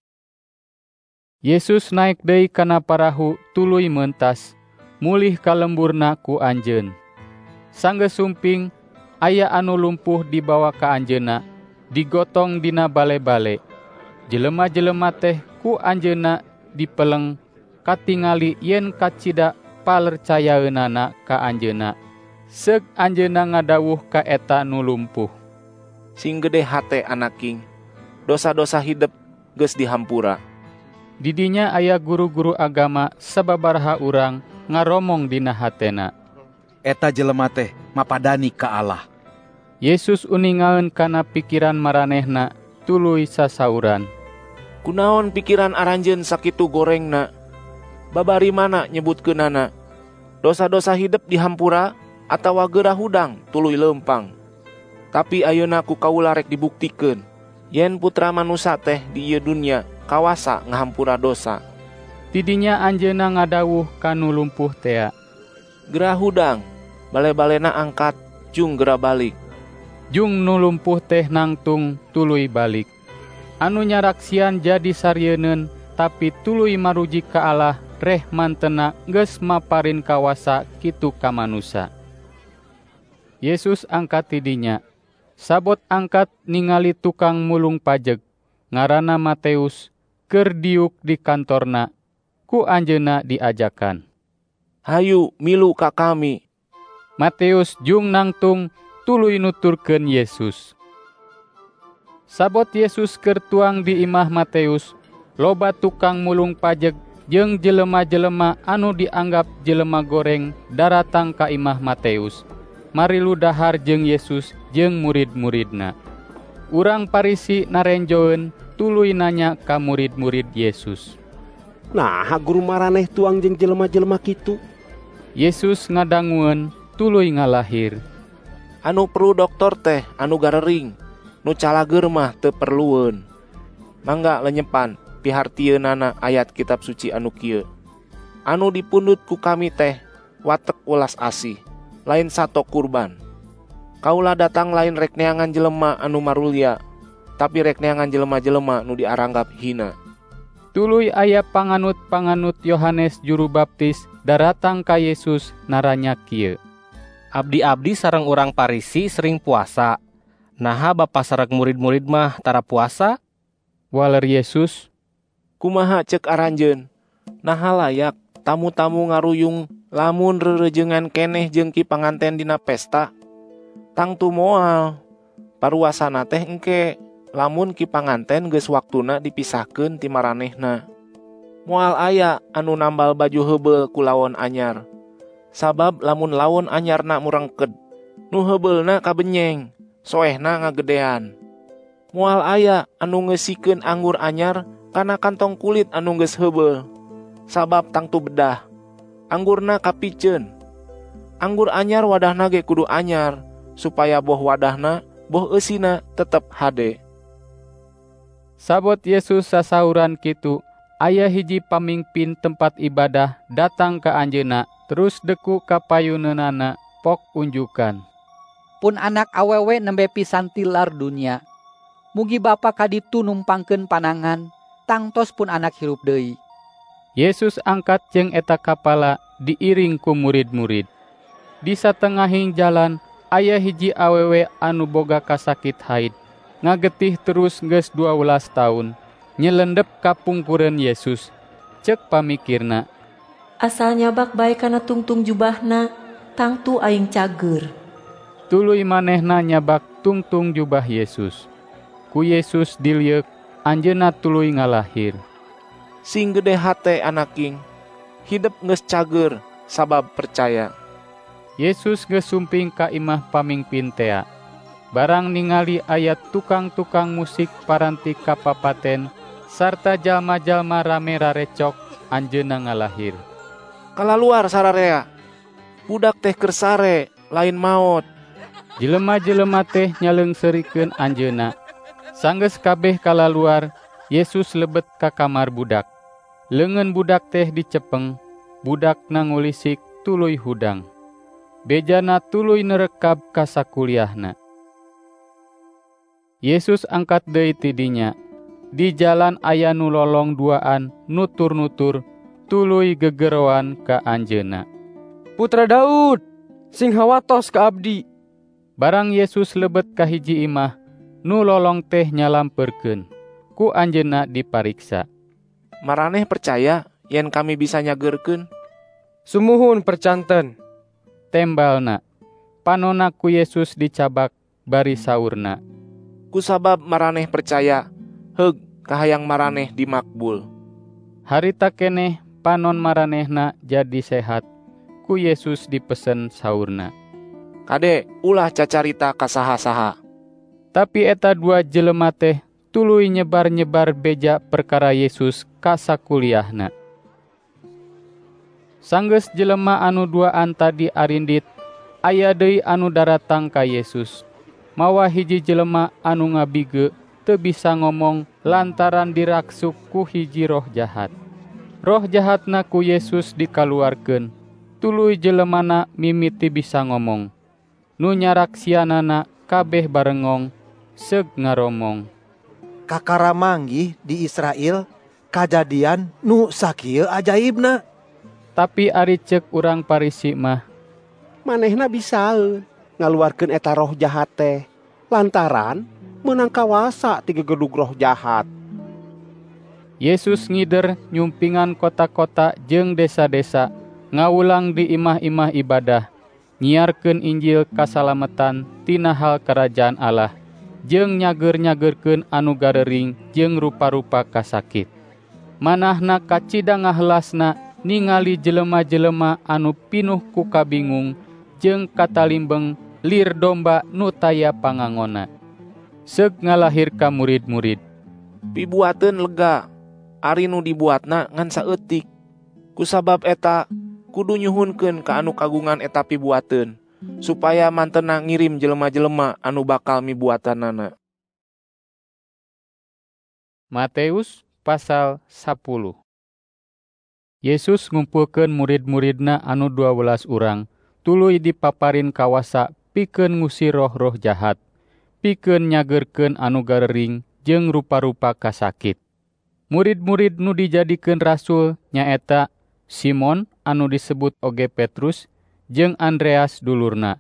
Yesus naik deui kana parahu tuluy meuntas, mulih ka lemburna ku anjeun. Sanggeus sumping aya anu lumpuh dibawa ka anjeunna, digotong dina bale-bale. Jelema-jelema teh ku anjeunna dipeleng katingali yen kacida palercayaeunana ka anjeunna. Seug anjeunna ngadawuh ka eta nu lumpuh,
"Sing gede hate anaking, dosa-dosa hidep geus dihampura."
Didinya aya guru-guru agama sababaraha urang ngaromong dina hatena,
"Eta jelema teh mapadani ka Allah."
Yesus uningaeun kana pikiran maranehna, tuluy sasauran,
"Kunaon pikiran aranjeun sakitu gorengna? Babari mana nyebutkeunana? Dosa-dosa hidep dihampura atawa geurah hudang tuluy leumpang? Tapi ayeuna ku kaula rek dibuktikeun yen Putra Manusa teh di ieu dunya kawasa ngahampura dosa."
Tidinya anjeunna ngadawuh kanu lumpuh tea,
"Gerah hudang, bale-balena angkat, jung gerah balik."
Jung nu lumpuh teh nangtung tuluy balik. Anu nyaraksian jadi sarieun tapi tuluy maruji ka Allah reh mantena geus maparin kawasa kitu ka manusa. Yesus angkat tidinya. Sabot angkat ningali tukang mulung pajeg, ngaranna Mateus, keur diuk di kantorna. Ku anjeunna diajakan,
"Hayu milu ka kami."
Mateus jung nangtung tuluy nuturkeun Yesus. Sabot Yesus keur tuang di imah Mateus, loba tukang mulung pajeg jeung jelema-jelema anu dianggap jelema goreng daratang ka imah Mateus, marilu dahar jeung Yesus jeung murid-muridna. Urang Parisi narenjoeun tuluy nanya ka murid-murid Yesus,
"Naha guru maraneh tuang jeung jelema-jelema kitu?"
Yesus ngadangueun tuluy ngalahir,
"Anu perlu dokter teh anu garering, nu calageur mah teu perlueun. Mangga lenyepan pihartieunana ayat kitab suci anu kieu. Anu dipundut ku kami teh watek welas asih, lain sato kurban. Kaula datang lain rek neangan jelema anu marulya, tapi rek neangan jelema-jelema nu diaranggap hina."
Tuluy aya panganut-panganut Yohanes Juru Baptis daratang ka Yesus naranya kieu,
"Abdi-abdi sareng urang Parisi sering puasa. Naha Bapa sareng murid-murid mah tara puasa?"
Waler Yesus,
"Kumaha ceuk aranjeun? Naha layak tamu-tamu ngaruyung lamun rerejengan keneh jeung ki panganten dina pesta? Tangtu moal, paruasana teh engke lamun ki panganten geus waktuna dipisahkeun ti maranehna. Moal aya anu nambal baju heubeul ku lawon anyar. Sabab lamun lawon anyarna murengked, nu heubeulna kabenyeng, soehna ngagedean. Moal aya anu ngeusikeun anggur anyar kana kantong kulit anu geus heubeul, sabab tangtu bedah, anggurna kapiceun. Anggur anyar wadahna ge kudu anyar, supaya boh wadahna, boh eusina tetep hade."
Sabot Yesus sasauran kitu, aya hiji pamingpin tempat ibadah datang ka anjeunna, terus deku ka payuneunana, pok unjukan,
"Pun anak awewe nembe pisan tilar dunia. Mugi Bapa kaditu numpangkeun panangan, tangtos pun anak hirup deui."
Yesus angkat jeung eta kapala diiring ku murid-murid. Di satengahing jalan aya hiji awewe anu boga kasakit haid, ngagetih terus geus dua belas taun, nyelendep ka pungkureun Yesus. Ceuk pamikirna,
"Asal nyabak bae kana tungtung jubahna, tangtu aing cager."
Tuluy manehna nyabak tungtung jubah Yesus. Ku Yesus dilieuk, anjeunna tuluy ngalahir.
"Sing gede hate anaking, hidep geus cager sabab percaya."
Yesus geus sumping ka imah pamingpin tea. Barang ningali aya tukang-tukang musik paranti kapapaten sarta jalma-jalma rame rarecok, anjeunna ngalahir,
"Kalaluar sararea, budak teh keur sare, lain maot."
Jelema-jelema teh nyaleungseurikeun anjeunna. Sanggeus kabeh kalaluar, Yesus lebet ka kamar budak. Leungeun budak teh dicepeng, budak nangulisik tuluy hudang. Bejana tuluy nerekab ka sakuliahna. Yesus angkat deui ti dinya. Di jalan aya nu lolong duaan nutur-nutur tuluy gegeroan ka anjeunna.
Putra Daud, sing hawatos ka abdi.
Barang Yesus lebet ka hiji imah, nu lolong teh nyalamperkeun. Ku anjeunna dipariksa.
Maraneh percaya yen kami bisa nyageurkeun?
Sumuhun percanten.
Tembalna. Panonna ku Yesus dicabak bari saurna.
Kusabab maraneh percaya, heug kahayang maraneh dimakbul.
Harita keneh panon maranehna jadi sehat. Ku Yesus dipesen saurna.
Kade ulah cacarita ka saha-saha.
Tapi eta dua jelema teh tuluy nyebar-nyebar beja perkara Yesus ka sakuliahna. Sanggeus jelema anu duaan tadi arindit, aya deui anu daratang ka Yesus. Mawa hiji jelema anu ngabige teu bisa ngomong lantaran diraksuk ku hiji roh jahat. Roh jahatna ku Yesus dikaluarkeun. Tuluy jelemana mimiti bisa ngomong. Nu nyaraksianana kabeh barengong seug ngaromong.
Kakara manggih di Israel kajadian nu sakieu ajaibna.
Tapi ari ceuk urang Parisi mah,
manehna bisaeun ngaluarkeun eta roh jahat teh lantaran meunang kawasa ti gegedug roh jahat.
Yesus ngider nyumpingan kota-kota jeung desa-desa, ngawulang di imah-imah ibadah, nyiarkeun Injil kasalametan tina hal kerajaan Allah, jeung nyager-nyagerkeun anu garering jeung rupa-rupa kasakit. Manahna kacida ngahelasna ningali jelema-jelema anu pinuh ku kabingung jeung katalimbeng lir domba nu taya pangangona. Seug ngalahir ka murid-murid.
Pibuateun lega, ari nu dibuatna ngan saeutik. Kusabab eta kudu nyuhunkeun ka anu kagungan eta pibuateun, supaya mantena ngirim jelema-jelema anu bakal mibuatanana.
Matius pasal sepuluh. Yesus ngumpulkeun murid-muridna anu dua belas urang, tuluy dipaparin kawasa pikeun ngusir roh-roh jahat, pikeun nyageurkeun anu garering jeung rupa-rupa kasakit. Murid-murid nu dijadikeun rasul nyaeta Simon anu disebut oge Petrus jeung Andreas dulurna,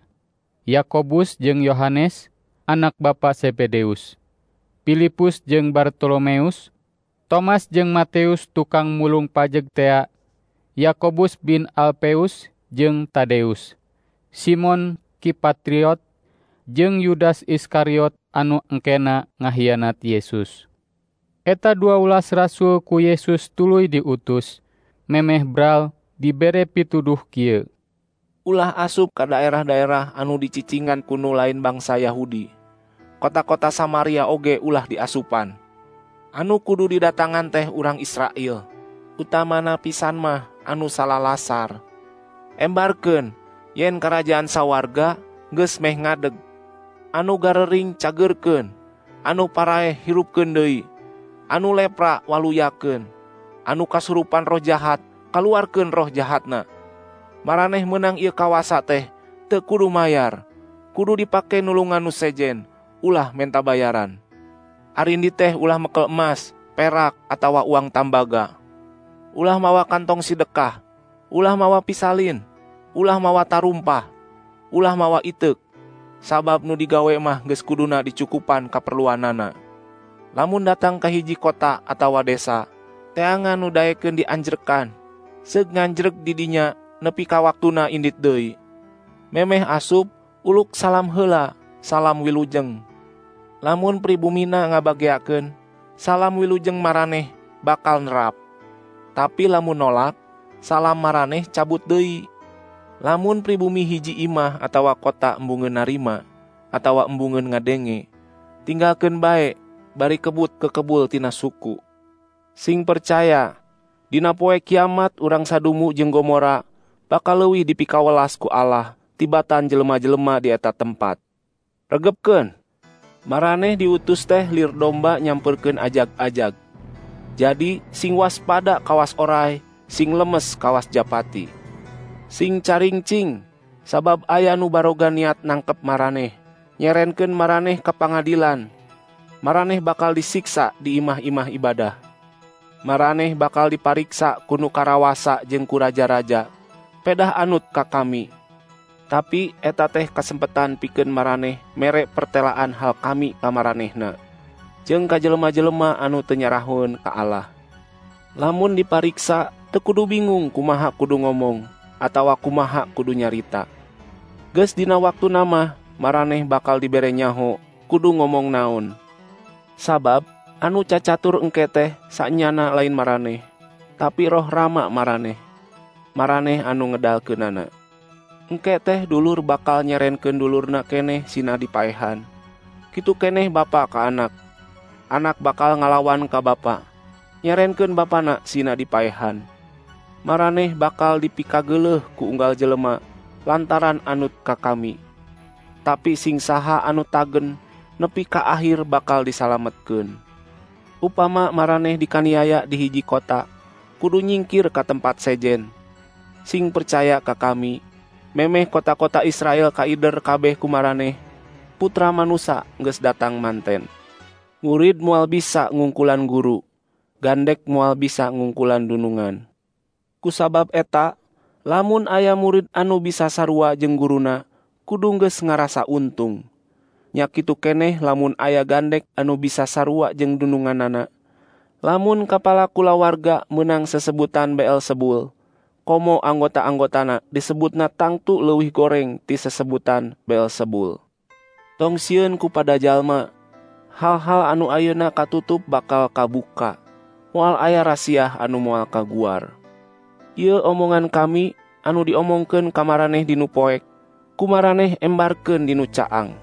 Yakobus jeung Yohanes anak bapa Zebedeus, Filipus jeung Bartolomeus, Tomas jeung Mateus tukang mulung pajeg tea, Yakobus bin Alpeus jeung Tadeus, Simon Kipatriot jeung Yudas Iskariot anu engkena ngahianat Yesus. Eta dua ulas rasul ku Yesus tuluy diutus, memeh bral dibere pituduh kieu.
Ulah asup ka daerah-daerah anu dicicingan kuno lain bangsa Yahudi. Kota-kota Samaria oge ulah diasupan. Anu kudu didatangan teh urang Israel, utamana pisan mah anu salalasar. Embarkeun yen karajaan sawarga geus meh ngadeg. Anu garering cageurkeun, anu paraeh hirupkeun deui, anu lepra waluyakeun, anu kasurupan roh jahat kaluarkeun roh jahatna. Maraneh meunang ieu kawasa teh teu kudu mayar, kudu dipake nulungan nu sejen, ulah menta bayaran. Arindi teh ulah mekel emas, perak atawa uang tambaga. Ulah mawa kantong sidekah, ulah mawa pisalin, ulah mawa tarumpah, ulah mawa iteuk. Sabab nu digawe mah geus kuduna dicukupan kaperluanana. Lamun datang ka hiji kota atawa desa, teangan nu daekeun dianjrekan, seug nganjrek di dinya nepi ka waktuna indit deui. Memeh asup uluk salam heula, salam wilujeng. Lamun pribumina ngabageakeun, salam wilujeng maraneh bakal nerap. Tapi lamun nolak, salam maraneh cabut deui. Lamun pribumi hiji imah atawa kota embungeun narima, atawa embungeun ngadenge, tinggalkeun bae, bari kebut kekebul tina suku. Sing percaya, dina poe kiamat urang Sadumu jeung Gomora bakal leuwih dipikawelas ku Allah tibatan jelema-jelema di eta tempat. Regepkeun, Maraneh diutus teh lir domba nyamperkeun ajag-ajag. Jadi sing waspada kawas orai, sing lemes kawas japati. Sing caringcing, sabab aya nu baroga niat nangkep maraneh, nyerenkeun maraneh ka pangadilan. Maraneh bakal disiksa di imah-imah ibadah. Maraneh bakal dipariksa kunu karawasa jeung ku raja-raja. Pedah anut ka kami. Tapi eta teh kasempetan pikeun maraneh mere pertelaan hal kami ka maranehna. Jeung ka jelema-jelema anu teu nyarahun ka Allah. Lamun dipariksa, teu kudu bingung kumaha kudu ngomong, atawa kumaha kudu nyarita. Geus dina waktu nama, maraneh bakal dibere nyaho, kudu ngomong naon. Sabab, anu cacatur engke teh sanyana lain maraneh, tapi roh Rama maraneh. Maraneh anu ngedalkeunana. Engke teh dulur bakal nyerenkeun dulurna keneh sina dipaehan. Kitu keneh bapa ka anak. Anak bakal ngalawan ka bapa, nyerenkeun bapana sina dipaehan. Maraneh bakal dipikageuleuh ku unggal jelema lantaran anut ka kami. Tapi sing saha anu tagen nepi ka akhir bakal disalametkeun. Upama maraneh dikaniaya di hiji kota, kudu nyingkir ka tempat sejen. Sing percaya ka kami, memeh kota-kota Israel kaider kabeh ku maraneh, putra manusa geus datang manten. Murid moal bisa ngungkulan guru, gandek moal bisa ngungkulan dunungan. Kusabab eta, lamun aya murid anu bisa sarua jeung guruna, kudu geus ngarasa untung. Nya kitu keneh lamun aya gandek anu bisa sarua jeung dununganana. Lamun kapala kulawarga meunang sesebutan Beelzebul, komo anggota-anggotana disebutna tangtu leuwih goreng ti sesebutan Beelzebul. Tong sieun ku pada jalma, hal-hal anu ayeuna katutup bakal kabuka, moal aya rasiah anu moal kaguar. Ieu omongan kami anu diomongkeun ka maraneh dinu poek, kumaraneh embarkeun dinu caang.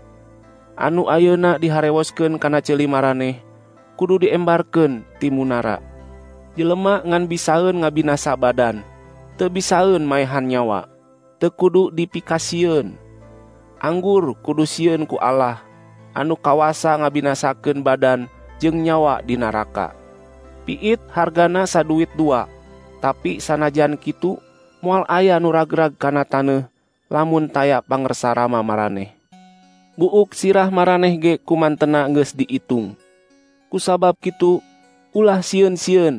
Anu ayeuna diharewoskeun kana ceuli maraneh, kudu diembarkeun ti munara. Jelema ngan bisaeun ngabinasa badan, teu bisaeun maehan nyawa, teu kudu dipikasieun. Anggur kudu sieun ku Allah, anu kawasa ngabinasakeun badan jeung nyawa di naraka. Piit hargana saduit dua, tapi sanajan kitu moal aya nu ragrag kana taneuh lamun taya pangresa Rama maraneh. Buuk sirah maraneh ge kumantena geus diitung. Kusabab kitu ulah sieun-sieun.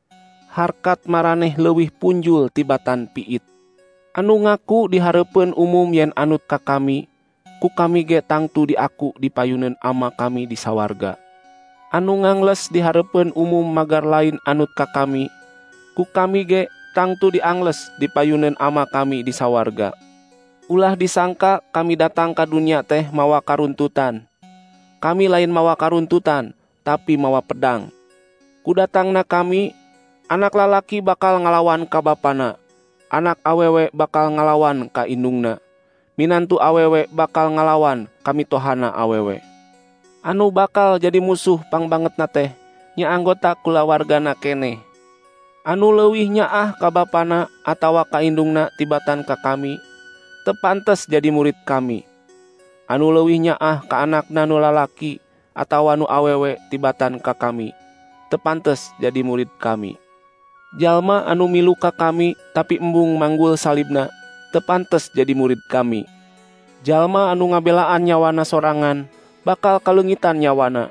Harkat maraneh leuwih punjul tibatan piit. Anu ngaku dihareupeun umum yen anut ka kami, ku kami ge tangtu diaku dipayuneun Ama kami di sawarga. Anu ngangles dihareupeun umum magar lain anut ka kami, ku kami ge tangtu diangles dipayuneun Ama kami di sawarga. Ulah disangka kami datang ka dunia teh mawa karuntutan. Kami lain mawa karuntutan, tapi mawa pedang. Kudatangna kami, anak lalaki bakal ngalawan ka bapana, anak awewe bakal ngalawan ka indungna, minantu awewe bakal ngalawan kami tohana awewe. Anu bakal jadi musuh pangbangetna teh nya anggota kulawargana keneh. Anu leuwih nyaah ka bapana atawa ka indungna tibatan ka kami, teu pantes jadi murid kami. Anu leuwih nyaah ka anakna nu lalaki atawa nu awewe tibatan ka kami, teu pantes jadi murid kami. Jalma anu milu ka kami tapi embung manggul salibna, teu pantes jadi murid kami. Jalma anu ngabelaan nyawana sorangan, bakal kaleungitan nyawana.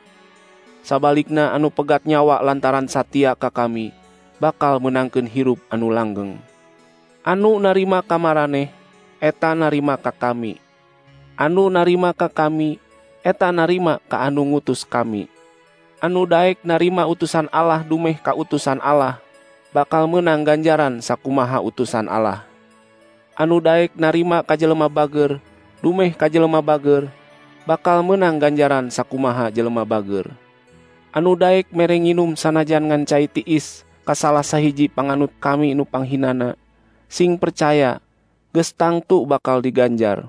Sabalikna anu pegat nyawa lantaran satia ka kami, bakal menangkeun hirup anu langgeng. Anu narima ka maraneh, eta narima ka kami. Anu narima ka kami, eta narima ka anu ngutus kami. Anu daek narima utusan Allah dumeh ka utusan Allah, bakal menang ganjaran sakumaha utusan Allah. Anu daek narima ka jelema bager, dumeh ka jelema bager, bakal menang ganjaran sakumaha jelema bager. Anu daek mere nginum sanajan ngan cai tiis ka salah sahiji panganut kami nu panghinana, sing percaya geus tangtu bakal diganjar.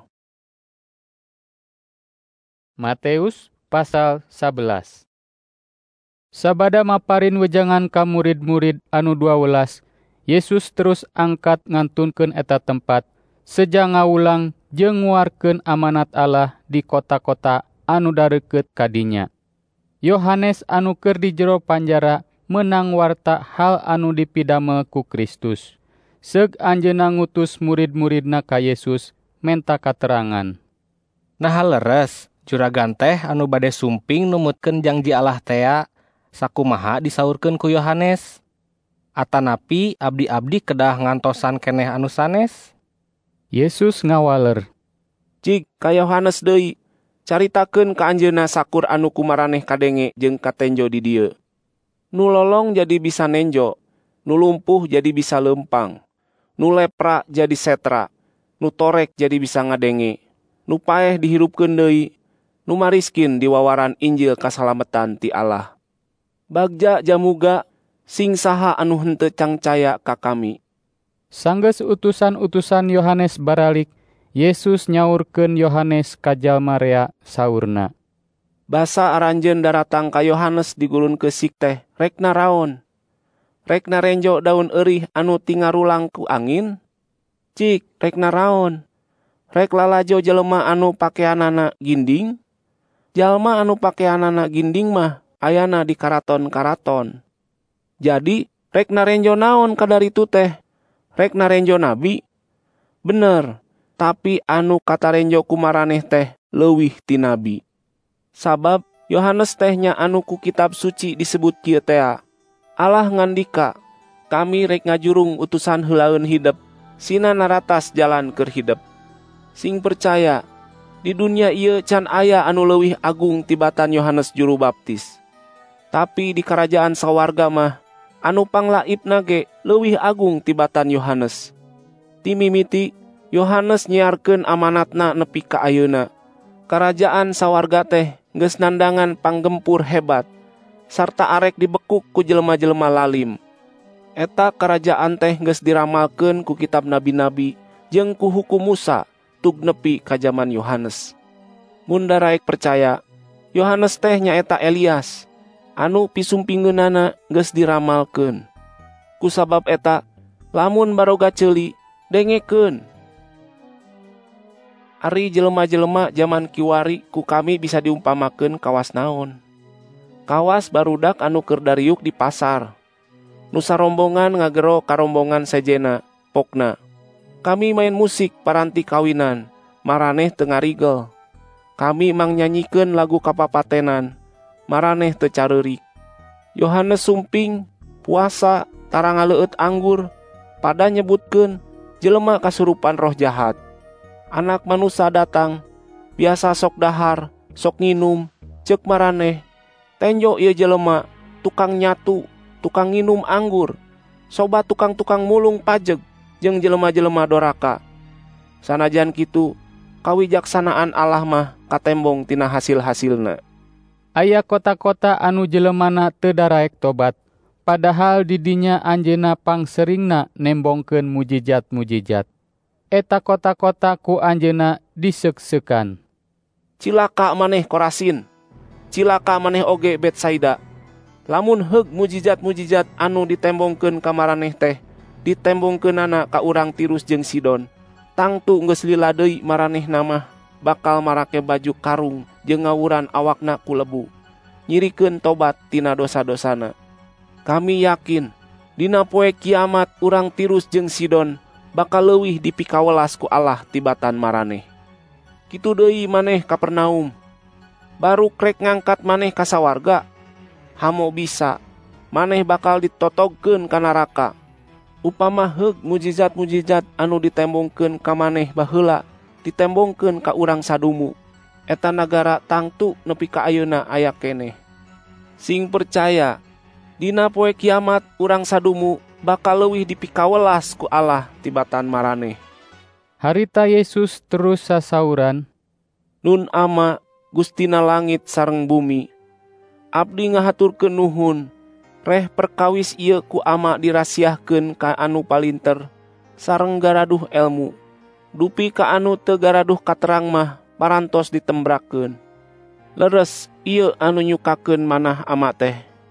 Matius pasal sebelas. Sabada maparin wejangan ka murid-murid anu dua welas, Yesus terus angkat ngantunkeun eta tempat, seja ngawulang jeung nguarkeun amanat Allah di kota-kota anu dareukeut kadinya. Yohanes anu keur di jero panjara menang warta hal anu dipidamel ku Kristus. Seug anjeunna ngutus murid-muridna ka Yesus menta katerangan.
Nah leres, juragan teh anu bade sumping numutkeun janji Allah tea, sakumaha disaurkeun ku Yohanes? Atanapi abdi-abdi kedah ngantosan keneh anu sanes?
Yesus ngawaler.
Cik ka Yohanes deui, caritakeun ka anjeunna sakur anu kumaraneh kadenge jeung katenjo di dieu. Nu lolong jadi bisa nenjo, nu lumpuh jadi bisa leumpang, nu lepra jadi setra, nu torek jadi bisa ngadenge, nu paeh dihirupkeun deui, nu mariskin diwawaran Injil kasalametan ti Allah. Bagja jamuga sing saha anu henteu cangcaya ka kami.
Sanggeus utusan-utusan Yohanes baralik, Yesus nyaurkeun Yohanes ka jalma rea saurna.
Basa aranjeun daratang ka Yohanes digulun keusik teh, rek naraon? Rek narenjo daun eurih anu tingarulang ku angin? Cik, rek naraon? Rek lalajo jelema anu pakeanana ginding? Jalma anu pakeanana ginding mah ayana di karaton-karaton. Jadi, rek narenjo naon kadaritu teh? Rek narenjo nabi? Bener, tapi anu katarenjo kumaraneh teh leuwih ti nabi. Sabab Yohanes tehnya anu ku kitab suci disebut kieu tea. Allah ngandika, kami rek ngajurung utusan heulaeun hidep, sina naratas jalan keur hidep. Sing percaya, di dunia ieu can aya anu leuwih agung tibatan Yohanes Juru Baptis. Tapi di karajaan sawarga mah, anu panglaibna ge leuwih agung tibatan Yohanes. Ti mimiti, Yohanes nyiarkeun amanatna nepi ka ayeuna. Karajaan sawarga teh geus nandangan panggempur hebat, sarta arek dibekuk ku jelema-jelema lalim. Eta karajaan teh geus diramalkeun ku kitab nabi-nabi jeung ku hukum Musa tug nepi ka jaman Yohanes. Mun daraek percaya, Yohanes teh nyaeta Elias, anu pisumpingeunana geus diramalkeun. Kusabab eta, lamun baroga ceuli, dengekeun. Ari jelema-jelema zaman kiwari ku kami bisa diumpamakeun kawas naon. Kawas barudak anu keur dariuk di pasar. Nu sarombongan ngagero karombongan sejena, pokna. Kami main musik paranti kawinan, maraneh teu ngarigel. Kami mang nyanyikeun lagu kapapatenan, maraneh teu careurik. Yohanes sumping, puasa, tara ngaleueut anggur, pada nyebutkeun jelema kasurupan roh jahat. Anak manusia datang, biasa sok dahar, sok nginum, ceuk maraneh. Tenjo ieu jelema, tukang nyatu, tukang nginum anggur, sobat tukang-tukang mulung pajeg, jeung jelema-jelema doraka. Sanajan kitu, kawijaksanaan Allah mah katembong tina hasil-hasilna.
Aya kota-kota anu jelemana teu daraek tobat, padahal di dinya anjeunna pangseringna nembongkeun mujijat-mujijat. Eta kota-kota ku anjeunna diseuk-seukan.
Cilaka maneh Korasin, cilaka maneh oge Betsaida. Lamun heug mujijat-mujijat anu ditembongkeun ka maraneh teh, ditembongkeunana ka urang Tirus jeung Sidon, tangtu geus lila deui maranehna mah bakal marake baju karung jeung ngawuran awakna ku lebu, nyirikeun tobat tina dosa-dosana. Kami yakin, dina poe kiamat urang Tirus jeung Sidon bakal leuwih dipikawelas ku Allah tibatan maraneh. Kitu deui maneh Kapernaum, baru krek ngangkat maneh ka sawarga, hamo bisa maneh bakal ditotogkeun ka naraka. Upama heug mujizat-mujizat anu ditembongkeun ka maneh baheula ditembongkeun ka urang sadumu, eta nagara tangtu nepi ka ayeuna aya keneh. Sing percaya, dina poe kiamat urang sadumu bakal leuwih dipikawelas ku Allah tibatan maraneh.
Harita Yesus terus sasauran,
Nun ama Gustina langit sareng bumi, abdi ngahaturkeun nuhun, reh perkawis ieu ku ama dirasiahkeun ka anu palinter sareng garaduh elmu. Dupi ka anu teu garaduh katerang mah parantos ditembrakeun. Leres ieu anu nyukakeun manah ama teh.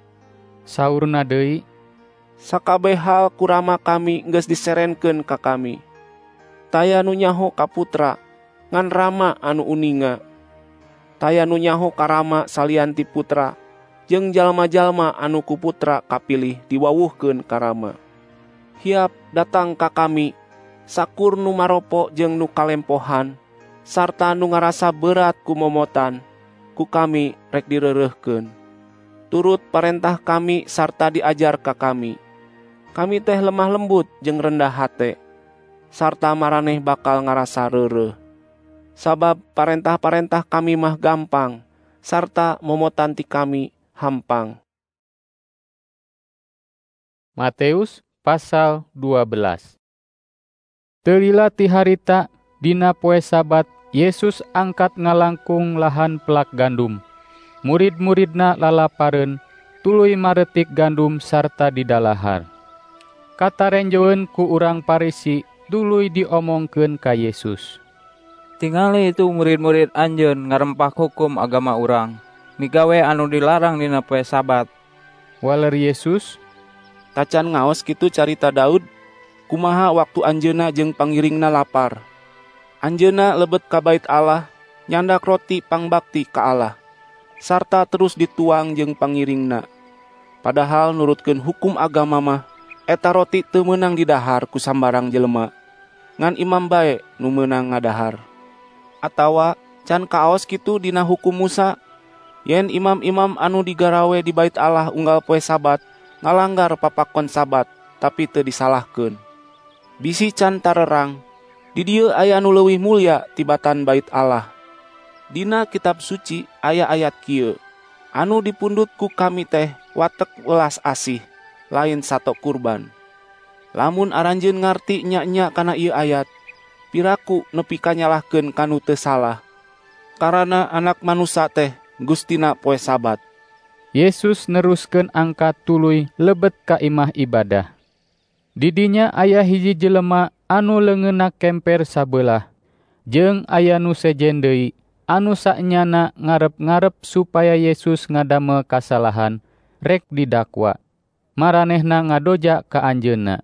Saurna deui,
sakabeh hal kurama kami geus diserenkeun ka kami. Taya nu nyaho ka putra, ngan rama anu uninga. Taya nu nyaho karama salian ti putra, jeung jalma-jalma anu ku putra kapilih diwawuhkeun karama. Hiap datang ka kami, sakur nu maropo jeung nu kalempohan, sarta nu ngarasa berat ku momotan, ku kami rek direureuhkeun. Turut parentah kami sarta diajar ka kami. Kami teh lemah lembut jeung rendah hate, sarta maraneh bakal ngarasa reureuh. Sabab parentah-parentah kami mah gampang, sarta momotan ti kami hampang.
Matius pasal dua belas. Teulila ti harita dina poe Sabat Yesus angkat ngalangkung lahan pelak gandum. Murid-muridna lalapareun tuluy maretik gandum sarta didalahar. Katarenjoeun ku urang Parisi tuluy diomongkeun ka Yesus.
Tingali itu murid-murid anjeun ngarempak hukum agama urang, migawe anu dilarang dina poe Sabat.
Waler Yesus,
tacan ngaos kitu carita Daud, kumaha waktu anjeunna jeung pangiringna lapar. Anjeunna lebet ka bait Allah, nyandak roti pangbakti ka Allah, sarta terus dituang jeung pangiringna. Padahal nurutkeun hukum agama mah, eta roti teu meunang didahar ku sambarang jelema, ngan imam bae nu meunang ngadahar. Atawa can kaos kitu dina hukum Musa, yen imam-imam anu digarawe di bait Allah unggal poe Sabat ngalanggar papakon Sabat tapi teu disalahkeun. Bisi can tarerang, di dieu aya anu leuwih mulya tibatan bait Allah. Dina kitab suci aya ayat kieu, anu dipundut ku kami teh watek welas asih, lain sato kurban. Lamun aranjeun ngarti nya-nya kana ieu ayat, piraku nepi ka nyalahkeun kanu teu salah. Karana Anak Manusa teh gustina poe Sabat.
Yesus neruskeun angkat tuluy lebet ka imah ibadah. Didinya aya hiji jelema anu leungeunna kemper sabelah, jeung aya nu sejen deui anu saknyana ngarep-ngarep supaya Yesus ngadamel kasalahan, rek didakwa. Maranehna ngadoja ka anjeunna.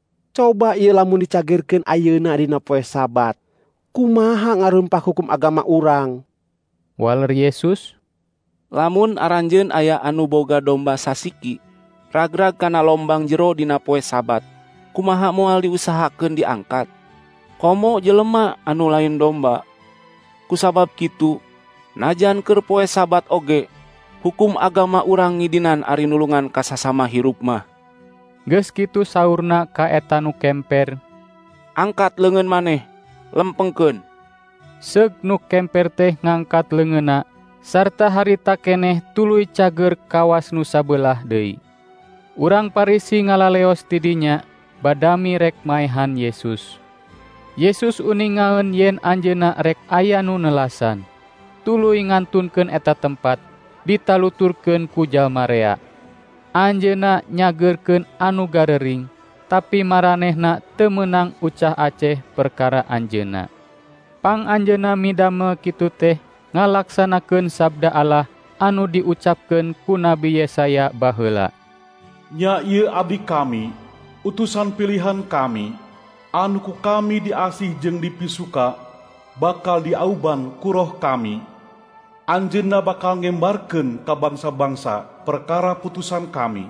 Coba ieu lamun dicagerkeun ayeuna dina poe Sabat, kumaha ngarempak hukum agama urang?
Waler Yesus,
lamun aranjeun aya anu boga domba sasiki, ragrag kana lombang jero dina poe Sabat, kumaha moal diusahakeun diangkat? Komo jelema anu lain domba. Kusabab kitu, najan keur poe Sabat oge, hukum agama urang ngidinan ari nulungan ka sasama hirup mah.
Geus kitu saurna ka eta nu kemper,
angkat leungeun maneh, lempengkeun.
Seug nu kemper teh ngangkat leungeunna, sarta harita keneh tuluy cager kawas nu sabelah deui. Urang Parisi ngalaleos ti dinya, badami rek maehan Yesus. Yesus uningaeun yen anjeunna rek aya nu nelasan, tuluy ngantunkeun eta tempat, ditaluturkeun ku jalma rea. Anjeunna nyageurkeun anu garering, tapi maranehna teu meunang ucah aceh perkara anjeunna. Pang anjeunna midamel kitu teh ngalaksanakeun sabda Allah anu diucapkeun ku Nabi Yesaya baheula.
Nya ieu abdi kami, utusan pilihan kami, anu ku kami diasih jeung dipisuka, bakal diauban ku roh kami. Anjeunna bakal ngembarkeun ka bangsa-bangsa perkara putusan kami.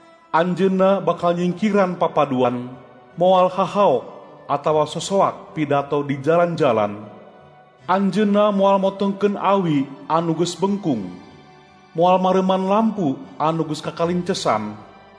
Anjeunna bakal nyingkiran papaduan, moal hahaok atawa sosoak pidato di jalan-jalan. Anjeunna moal motongkeun awi anu geus bengkung, moal mareuman lampu anu geus kakalincesan.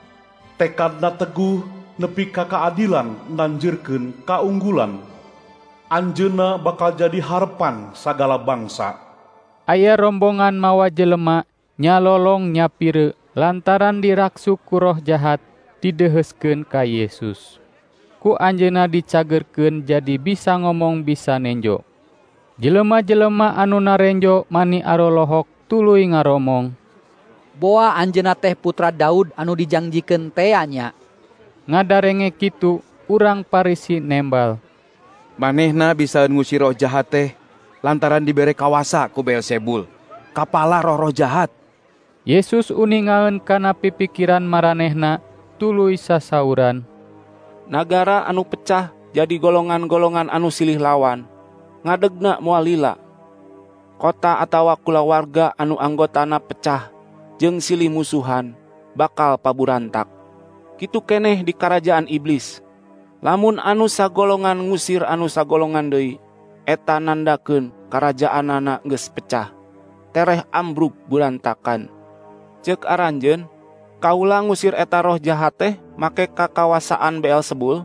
Tekadna teguh nepi ka kaadilan nanjeurkeun kaunggulan. Anjeunna bakal jadi harepan sagala bangsa.
Aya rombongan mawa jelema nyalolong nyapire lantaran diraksuk ku roh jahat dideheuskeun ka Yesus. Ku anjeunna dicagerkeun jadi bisa ngomong bisa nenjo. Jelema-jelema anu narenjo mani arolohok tuluy ngaromong,
boa anjeunna teh putra Daud anu dijangjikeun teh nya.
Ngadarenge kitu urang Parisi nembal,
manehna bisa ngusir roh jahat teh lantaran dibere kawasa ku Beelzebul, kapala roh-roh jahat.
Yesus uningaeun kana pipikiran maranehna tuluy sasauran,
nagara anu pecah jadi golongan-golongan anu silih lawan, ngadegna moal lila. kota atawa kulawarga anu anggotana pecah jeung silih musuhan bakal paburantak. Kitu keneh di karajaan iblis. Lamun anu sagolongan ngusir anu sagolongan deui, eta nandakeun karajaanana geus pecah, tereh ambruk burantakan. Ceuk aranjeun, kaula ngusir eta roh jahat teh make kakawasaan Beelzebul.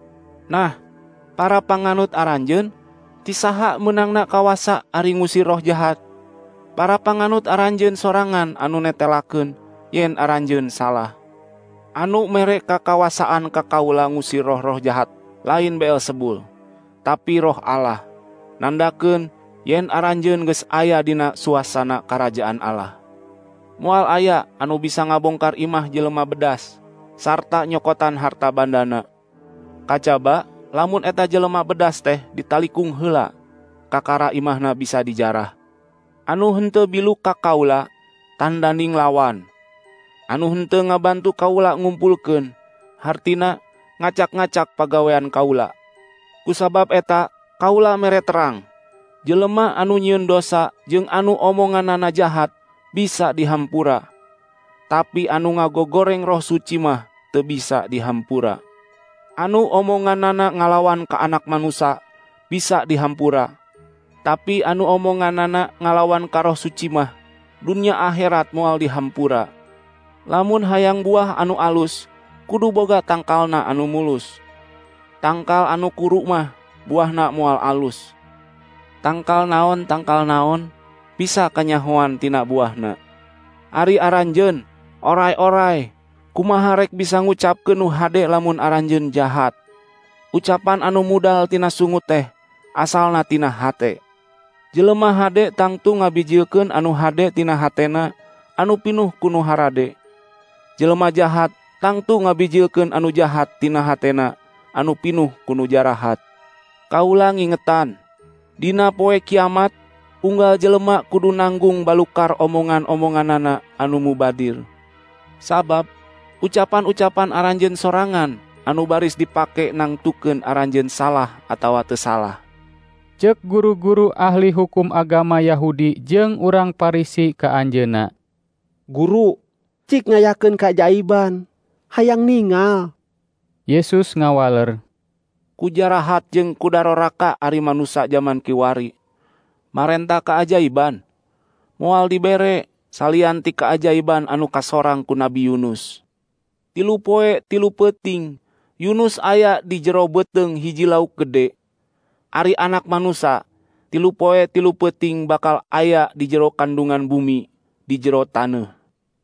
Nah, para panganut aranjeun ti saha meunangna kawasa ari ngusir roh jahat? Para panganut aranjeun sorangan anu netelakeun yen aranjeun salah. Anu mere kakawasaan ka kaula ngusir roh-roh jahat lain Beelzebul, tapi roh Allah. Nandakeun yen aranjeun geus aya dina suasana karajaan Allah. Moal aya anu bisa ngabongkar imah jelema bedas sarta nyokotan harta bandana. Kacaba lamun eta jelema bedas teh ditalikung heula, kakara imahna bisa dijarah. Anu henteu bilu ka kaula tandanding lawan. Anu henteu ngabantu kaula ngumpulkeun, hartina ngacak-ngacak pagawean kaula. Kusabab eta kaula mere terang, jelema anu nyieun dosa jeung anu omonganana jahat bisa dihampura. Tapi anu ngagogoreng roh suci mah teu bisa dihampura. Anu omonganana ngalawan ka anak manusia bisa dihampura. Tapi anu omonganana ngalawan ka roh suci mah dunia akhirat moal dihampura. Lamun hayang buah anu alus, kudu boga tangkalna anu mulus. Tangkal anu kuru mah buahna moal alus. Tangkal naon tangkal naon bisa kanyahoan tina buahna. Ari aranjeun, orai-orai, kumaha rek bisa ngucapkeun nu hade lamun aranjeun jahat. Ucapan anu mudal tina sungut teh asalna tina hate. Jelema hade tangtu ngabijilkeun anu hade tina hatena anu pinuh ku nu harade. Jelema jahat tangtu ngabijilkeun anu jahat tina hatena anu pinuh ku nu jarahat. Kaula ngingetan, dina poe kiamat unggal jelema kudu nanggung balukar omongan-omonganana anu mubadir. Sabab ucapan-ucapan aranjeun sorangan anu baris dipake nangtukeun aranjeun salah atawa teu salah.
Ceuk guru-guru ahli hukum agama Yahudi jeung urang Parisi ka anjeunna,
"Guru, cik ngayakeun kaajaiban, hayang ningal."
Yesus ngawaler,
"Ku jarahat jeung ku daroraka ari manusa jaman kiwari. Marenta kaajaiban, moal dibere salian ti kaajaiban anu kasorang ku Nabi Yunus. Tilu poe tilu peuting, Yunus aya di jero beteung hiji lauk gede. Ari anak manusa, tilu poe tilu peuting bakal aya di jero kandungan bumi, di jero taneuh.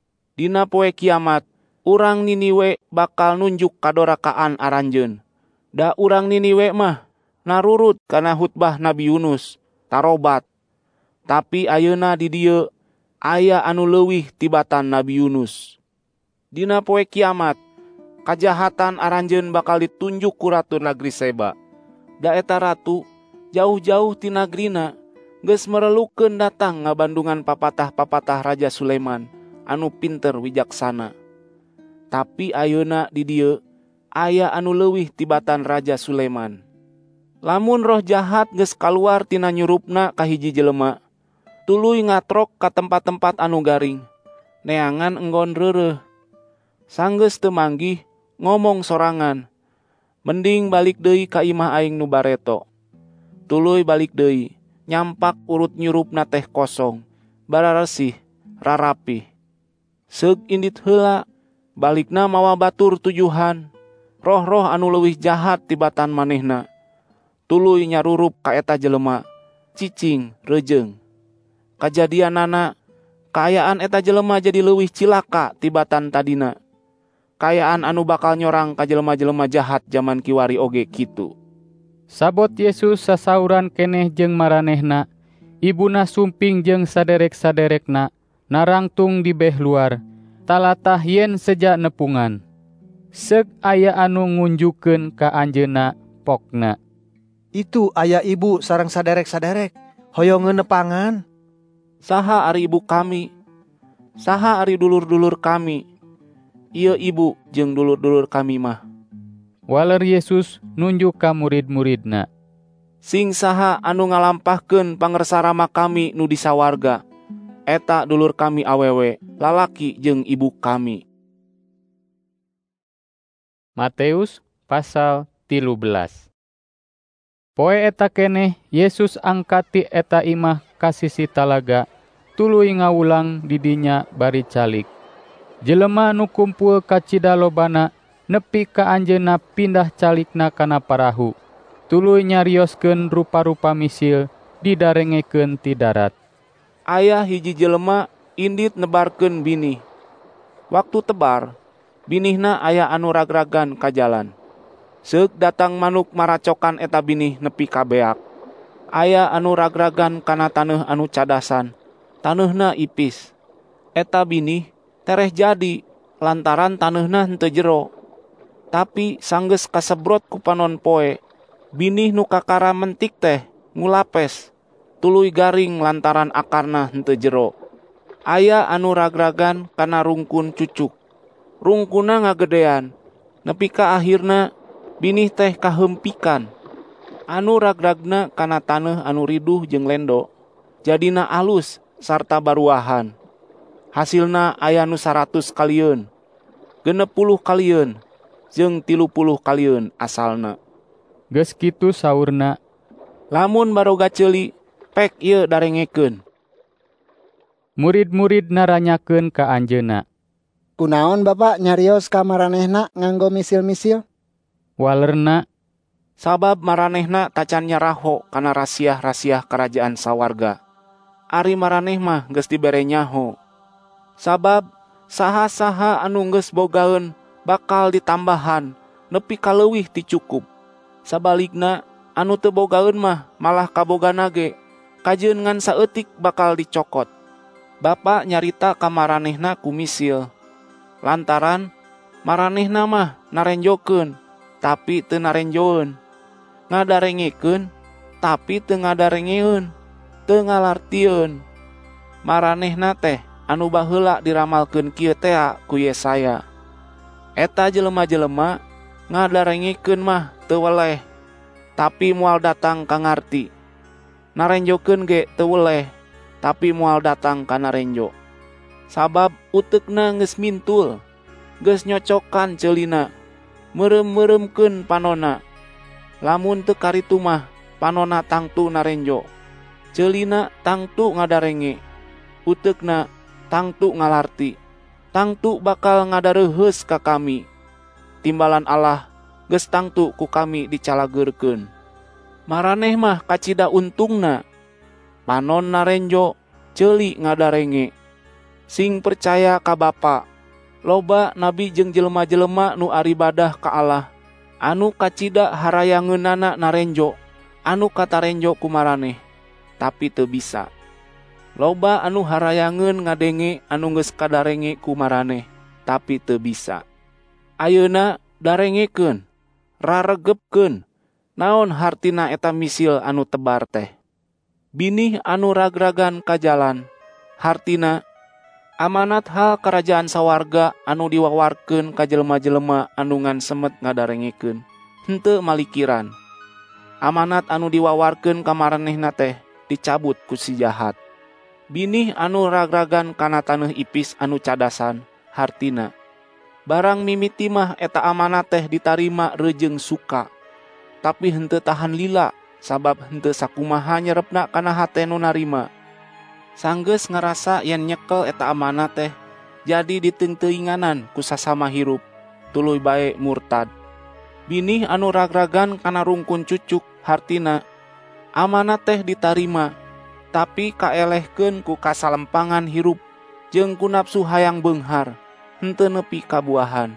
Dina poe kiamat, urang Niniwe bakal nunjuk kadorakaan aranjeun. Da urang Niniwe mah narurut kana hutbah Nabi Yunus, tarobat. Tapi ayeuna di dieu aya anu leuwih tibatan Nabi Yunus. Dina poe kiamat, kajahatan aranjeun bakal ditunjuk ku ratu nagri Seba. Da eta ratu jauh-jauh ti nagrina geus merelukeun datang ngabandungan papatah-papatah Raja Sulaiman anu pinter wijaksana. Tapi ayeuna di dieu aya anu leuwih tibatan Raja Sulaiman. Lamun roh jahat geus kaluar tina nyurupna ka hiji jelema, tuluy ngatrok ka tempat-tempat anu garing, neangan enggon reureuh. Sanggeus teu manggih ngomong sorangan, mending balik deui ka imah aing nu bareto. Tuluy balik deui, nyampak urut nyurupna teh kosong, bararesih, rarapih. Seug indit heula, balikna mawa batur tujuhan, roh-roh anu leuwih jahat tibatan manehna. Tuluy nyarurup ka eta jelema, cicing, rejeung. Kajadianana, kaayaan eta jelema jadi leuwih cilaka tibatan tadina. Kaayaan anu bakal nyorang ka jelema-jelema jahat zaman kiwari oge kitu."
Sabot Yesus sasauran keneh jeung maranehna, ibuna sumping jeung saderek-saderekna narangtung di beh luar, talatah yen seja nepungan. Seug aya anu ngunjukeun ka anjeunna pokna,
"Itu aya ibu sareng saderek-saderek, hoyongeun nepangan."
"Saha ari ibu kami? Saha ari dulur-dulur kami? Ieu ibu jeung dulur-dulur kami mah."
Waler Yesus nunjuk ka murid-muridna,
Sing saha anu ngalampahkeun pangersa rama kami nu di sawarga, eta dulur kami awewe, lalaki jeung ibu kami.
Matius pasal tilu belas. Poe eta keneh Yesus angkati eta imah ka sisi talaga, tuluy ngawulang di dinya bari calik. Jelema nu kumpul ka cida lobana nepi ka anjeunna pindah calikna kana parahu. Tuluy nyarioskeun rupa-rupa misil didarengekeun ti darat.
Aya hiji jelema indit nebarkeun binih. Waktu tebar, binihna aya anu ragragan ka jalan. Seuk datang manuk maracokan eta binih nepi ka beak. Aya anu ragragan kana taneuh anu cadasan, taneuhna ipis. Eta binih tereh jadi lantaran taneuhna henteu jero. Tapi sanggeus kasebrot ku panon poe, binih nu kakara mentik teh ngulapes, tuluy garing lantaran akarna henteu jero. Aya anu ragragan kana rungkun cucuk. Rungkuna ngagedean, nepi ka akhirna binih teh kahempikan. Anu ragragna kana taneuh anu riduh jeung lendo, jadina alus sarta baruahan. Hasilna aya nu saratus kalieun, genep puluh kalieun, jeung tilu puluh kalieun asalna.
Geus kitu saurna,
lamun baroga ceuli, pek ieu darengekeun.
Murid-murid naranyakeun ka anjeunna,
kunaon Bapak nyarios ka maranehna nganggo misil-misil?
Walerna,
sabab maranehna tacan nyaraho kana rasiah-rasiah kerajaan sawarga. Ari maraneh mah geus dibere nyaho. Sabab saha-saha anu geus bogaeun bakal ditambahan nepi ka leuwih ti cukup. Sabalikna anu teu bogaeun mah malah kabogana ge kajeun ngan saeutik bakal dicokot. Bapa nyarita ka maranehna ku misil. Lantaran maranehna mah narenjokeun tapi teu narenjoeun, ngadarengekeun tapi teu ngadarengeun, teu ngalartieun. Maranehna teh anu baheula diramalkeun kieu tea ku Yesaya. Eta jelema-jelema ngadarengekeun mah teu weleh, tapi moal datang ka ngarti. Narenjokeun ge teu weleh, tapi moal datang ka narenjo. Sabab uteukna geus mintul, geus nyocokan ceulina, merem-meremkeun panonna. Lamun teu karitu mah panonna tangtu narenjo, ceulina tangtu ngadarenge, uteukna tangtu ngalarti, tangtu bakal ngadareuheus ka kami. Timbalan Allah geus tangtu ku kami dicalageurkeun. Maraneh mah kacida untungna, panon narenjo, ceuli ngadarenge. Sing percaya ka Bapa, loba nabi jeung jelema-jelema nu aribadah ka Allah, anu kacida harayangeunana narenjo, anu katarenjo ku maraneh, tapi teu bisa. Loba anu harayangeun ngadenge anu geus kadarenge ku maraneh, tapi teu bisa. Ayeuna darengekeun, raregepkeun, naon hartina eta misil anu tebar teh. Binih anu ragragan ka jalan, hartina amanat hal kerajaan sawarga anu diwawarkeun ka jelema-jelema anu ngan semet ngadarengekeun, henteu malikiran. Amanat anu diwawarkeun ka maranehna teh dicabut ku si jahat. Binih anu ragragan kana taneuh ipis anu cadasan, hartina barang mimiti mah eta amanat teh ditarima reujeng suka, tapi henteu tahan lila sabab henteu sakumaha nyerepna kana hate nu narima. Sanggeus ngarasa yen nyekel eta amanat teh jadi diteung-teuinganan ku sasama hirup, tuluy bae murtad. Binih anu ragragan kana rungkun cucuk, hartina amanat teh ditarima tapi kaelehkeun ku kasalempangan hirup jeung ku nafsu hayang beunghar, henteu nepi ka buahan.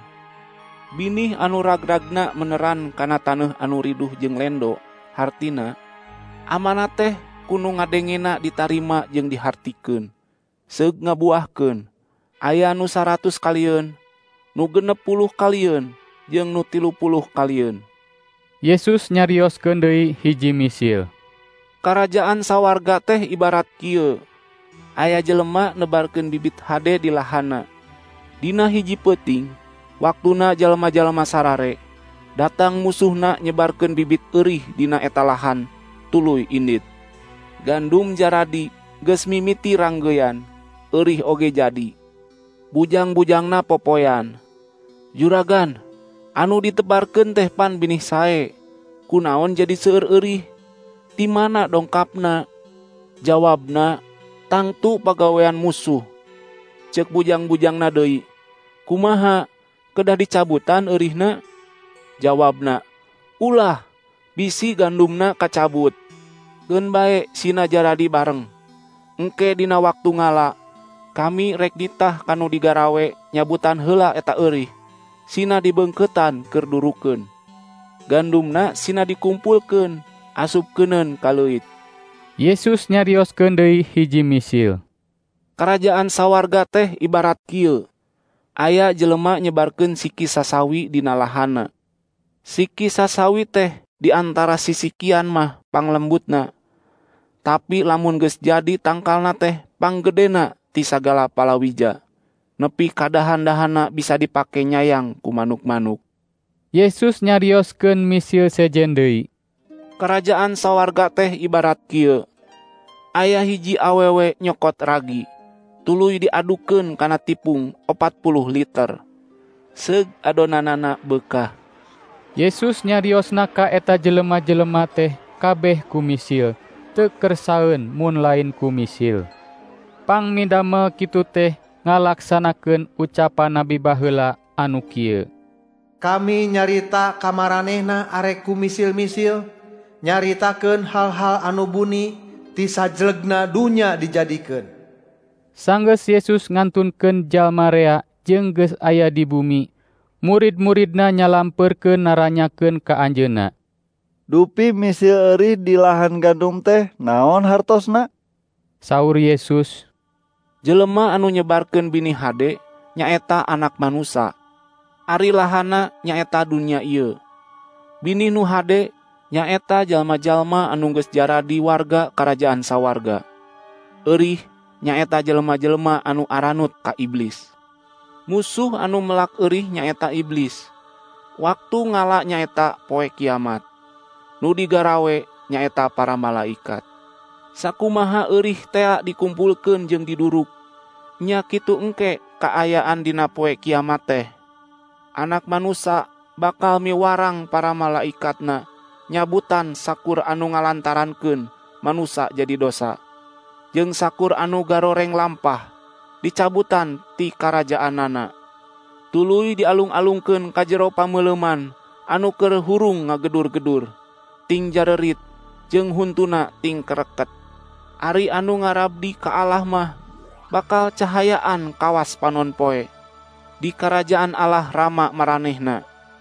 Binih anu ragragna meneran kana taneuh anu riduh jeung lendo, hartina amanat teh kunu ngadengena ditarima jeung dihartikeun, seug ngabuahkeun. Aya nu saratus kalieun, nu genep puluh kalieun, jeung nu tilu puluh kalieun.
Yesus nyarioskeun deui hiji misil.
Karajaan sawarga teh ibarat kieu. Aya jelema nebarkeun bibit hade di lahana. Dina hiji peuting, waktuna jalma-jalma sarare, datang musuhna nyebarkeun bibit eurih dina eta lahan, tuluy indit. Gandum jaradi geus mimiti ranggeyan, eurih oge jadi. Bujang-bujangna popoyan. Juragan, anu ditebarkeun teh pan binih sae. Kunaon jadi seueur eurih? Di mana dongkapna? Jawabna, tangtu pagawean musuh. Ceuk bujang-bujangna deui, kumaha? Kedah dicabutan eurihna? Jawabna, ulah, bisi gandumna kacabut. Geun bae sina jaradi bareng. Engke dina waktu ngala, kami rek ditah kanu digarawe nyabutan heula eta eurih. Sina dibeungkeutan keur durukeun. Gandumna sina dikumpulkeun, asupkeuneun ka leuit.
Yesus nyarioskeun deui hiji misil.
Karajaan sawarga teh ibarat kieu. Aya jelema nyebarkeun siki sasawi dina lahanna. Siki sasawi teh di antara sisikian mah panglembutna. Tapi lamun geus jadi tangkalna teh panggedena ti sagala palawija. Nepi kadahan-dahanna bisa dipake nyayang ku manuk-manuk.
Yesus nyarioskeun misil sejen deui.
Karajaan sawarga teh ibarat kieu. Aya hiji awewe nyokot ragi. Tuluy diadukeun kana tipung opat puluh liter. Seug adonanana beukah.
Yesus nyariosna ka eta jelema-jelema teh kabeh ku misil, teu kersaeun mun lain ku misil. Pangmidamel kitu teh ngalaksanakeun ucapan Nabi baheula anu kieu.
Kami nyarita kamaranehna arek ku misil-misil, nyaritakeun hal-hal anu buni ti sajelegna dunya dijadikeun.
Sanggeus Yesus ngantunkeun jalma rea jeung geus aya di bumi, murid-muridna nyalampeurkeun naranyakeun ka anjeunna.
Dupi misil eurih di lahan gandum teh naon hartosna?
Saur Yesus,
jelema anu nyebarkeun binih hade nyaeta Anak Manusa. Ari lahana nyaeta dunya ieu. Binih nu hade nyaeta jalma-jalma anu geus jaradi warga karajaan sawarga. Eurih nyaeta jelema-jelema anu aranut ka iblis. Musuh anu melak eurih nyaeta iblis. Waktu ngala nyaeta poe kiamat. Nu digarawe nyaeta para malaikat. Sakumaha eurih tea dikumpulkeun jeung diduruk. Nya kitu engke kaayaan dina poe kiamat teh. Anak Manusa bakal miwarang para malaikatna nyabutan sakur anu ngalantarankeun manusa jadi dosa. Jeung sakur anu garoreng lampah dicabutan ti karajaanana. Tuluy dialung-alungkeun ka jero pameuleman anu keur hurung ngagedur-gedur, ting jarerit jeung huntuna ting kereket. Ari anu ngarabdi ka Allah mah bakal cahayaan kawas panon poe. Di karajaan Allah rama maranehna.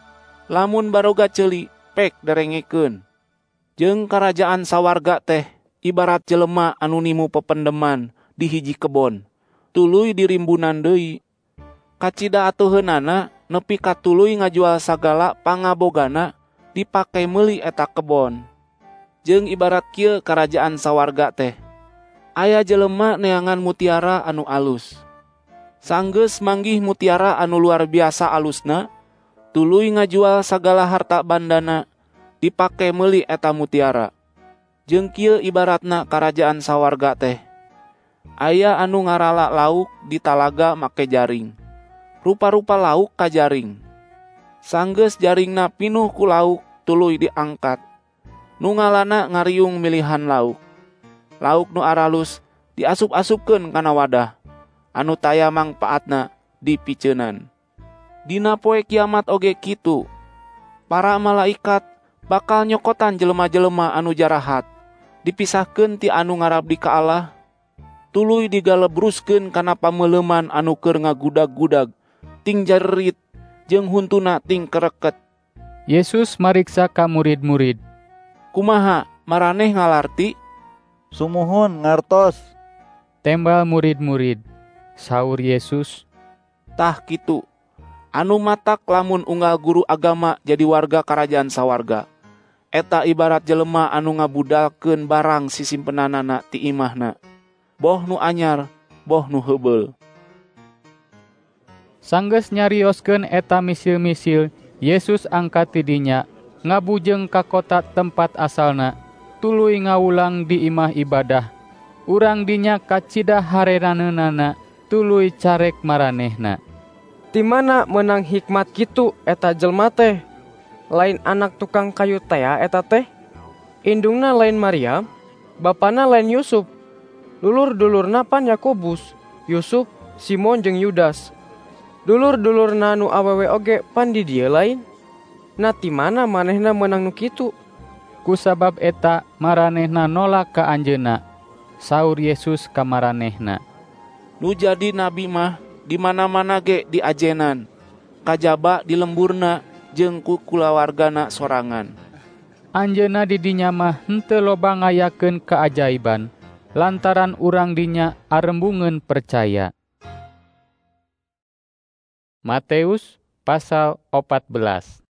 Lamun baroga ceuli pek derengekeun. Jeung karajaan sawarga teh ibarat jelema anu nimu pependeman di hiji kebon. Tuluy dirimbunan deui. Kacida atuheunana nepi ka tuluy ngajual sagala pangabogana dipake meuli eta kebon. Jeung ibarat kieu karajaan sawarga teh. Aya jelema neangan mutiara anu alus. Sanggeus manggih mutiara anu luar biasa alusna, tuluy ngajual sagala harta bandana dipake meuli eta mutiara. Jeung kieu ibaratna karajaan sawarga teh. Aya anu ngarala lauk di talaga make jaring. Rupa-rupa lauk ka jaring. Sanggeus jaringna pinuh ku lauk tuluy diangkat. Nu ngalana ngariung milihan lauk. Lauk nu aralus diasup-asupkeun kana wadah. Anu taya mangpaatna dipiceunan. Dina poe kiamat oge kitu. Para malaikat bakal nyokotan jelema-jelema anu jarahat. Dipisahkeun ti anu ngarabdi ka Allah. Tuluy digalebruskeun kana pameuleman anu keur ngagudag-gudag, ting jarerit jeung huntuna ting kereket.
Yesus mariksa ka murid-murid.
Kumaha maraneh ngalarti?
Sumuhun ngartos.
Tembal murid-murid. Saur Yesus,
tah kitu. Anu matak lamun unggal guru agama jadi warga karajaan sawarga. Eta ibarat jelema anu ngabudalkeun barang sisimpenanana ti imahna. Boh nu anyar, boh nu heubeul.
Sanggeus nyarioskeun eta misil-misil, Yesus angkat ti dinya, ngabujeng ka kota tempat asalna. tuluy ngaulang di imah ibadah. Urang dinya kacida hareranana tuluy carek maranehna.
Ti mana menang hikmat kitu eta jelma teh? Lain anak tukang kayu tea eta teh? Indungna lain Maryam, bapana lain Yusuf. Dulur-dulurna pan Yakobus, Yusuf, Simon jeung Yudas. Dulur-dulurna nu awewe oge pan di dieu lain. Na ti mana manehna menang nu kitu?
Kusabab eta maranehna nolak ka anjeunna. Saur Yesus ka maranehna.
Nu jadi nabi mah di mana-mana ge diajenan. Kajaba di lemburna jeung ku kulawargana sorangan.
Anjeunna di dinya mah henteu loba ngayakeun keajaiban. Lantaran urang dinya arembungeun percaya. Matius pasal empat belas.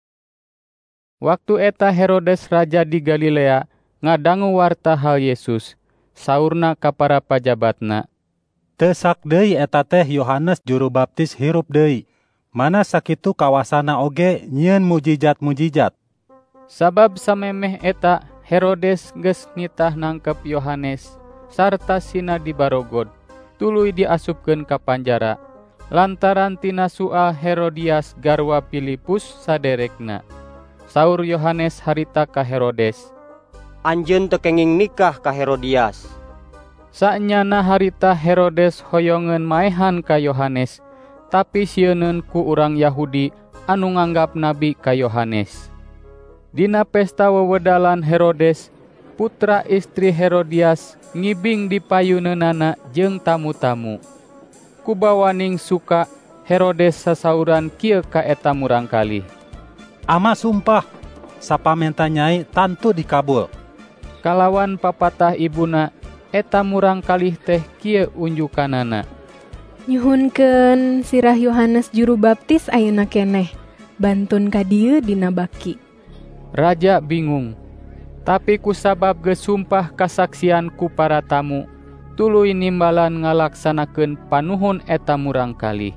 Waktu eta Herodes raja di Galilea ngadangu warta hal Yesus, saurna ka para pajabatna.
Teu sak deui eta teh Yohanes Juru Baptis hirup deui. Mana sakitu kawasana oge nyieun mujijat-mujijat.
Sabab samemeh eta Herodes geus nitah nangkep Yohanes sarta sina dibarogod, tuluy diasupkeun ka panjara. Lantaran tina soal Herodias garwa Filipus saderekna. Saur Yohanes harita ka Herodes,
"Anjeun teu kenging nikah ka Herodias."
Saenyana harita Herodes hoyongeun maehan ka Yohanes, tapi sieunun ku urang Yahudi anu nganggap nabi ka Yohanes. Dina pesta wewedalan Herodes, putra istri Herodias ngibing di payuneunana jeung tamu-tamu. Kubawaning suka Herodes sasauran kieu ka eta murangkalih.
Ama sumpah, sapamenta nyai tantu dikabul.
Kalawan papatah ibuna, eta murangkalih teh kieu unjukanana.
Nyuhunkeun sirah Yohanes Juru Baptis ayeuna keneh, bantun ka dieu dina baki.
Raja bingung, tapi kusabab geus sumpah kasaksian ku para tamu, tuluy nimbalan ngalaksanakeun panuhun eta murangkalih.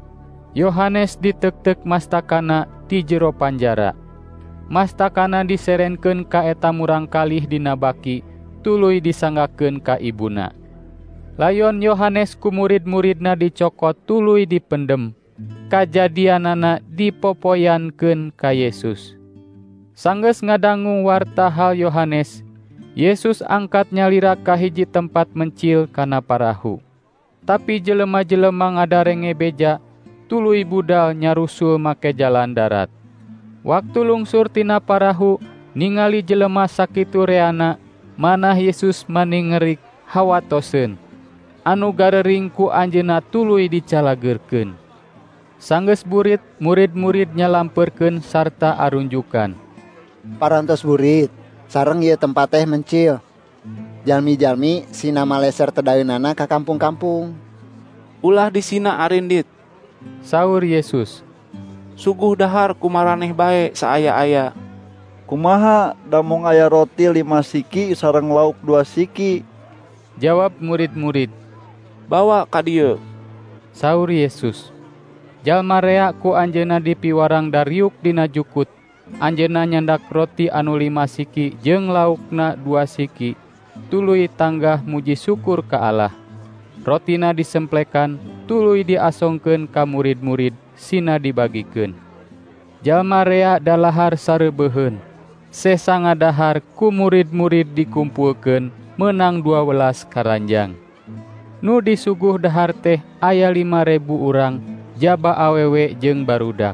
Yohanes ditek-tek mastakana di jero panjara. Mastakana diserenkeun ka eta murangkalih dina baki, tuluy disanggakeun ka ibuna. Layon Yohanes ku murid-muridna dicokot tuluy dipendem. Kajadianana dipopoyankeun ka Yesus. Sanggeus ngadangu warta hal Yohanes, Yesus angkat nyalira ka hiji tempat mencil kana parahu. Tapi jelema-jelema ngadarenge beja, tuluy budal nyarusul make jalan darat. Waktu lungsur tina parahu, ningali jelema sakitu reana, manah Yesus maningerik hawatoseun. Anu garering ku anjeunna tuluy dicalageurkeun. Sanggeus burit, murid-murid nyalampeurkeun sarta arunjukan.
Parantos burit, sareng ieu tempat teh mencil. Jalmi-jalmi sina maleser tadaeunana ka kampung-kampung.
Ulah di sina arindit,
saur Yesus.
Suguh dahar kumaraneh bae saaya-aya.
Kumaha damong aya roti lima siki sareng lauk dua siki?
Jawab murid-murid.
Bawa ka dieu,
saur Yesus. Jalma rea ku anjeunna dipiwarang dariuk dina jukut. Anjeunna nyandak roti anu lima siki jeung laukna dua siki. Tuluy tanggah muji syukur ka Allah. Rotina disemplekan, tuluy diasongkeun ka murid-murid, sina dibagikeun. Jalma rea dalahar sareubeheun. Sesanga dahar ku murid-murid dikumpulkeun menang dua belas karanjang. Nu disuguh dahar teh aya lima ribu urang, jaba awewe jeung barudak.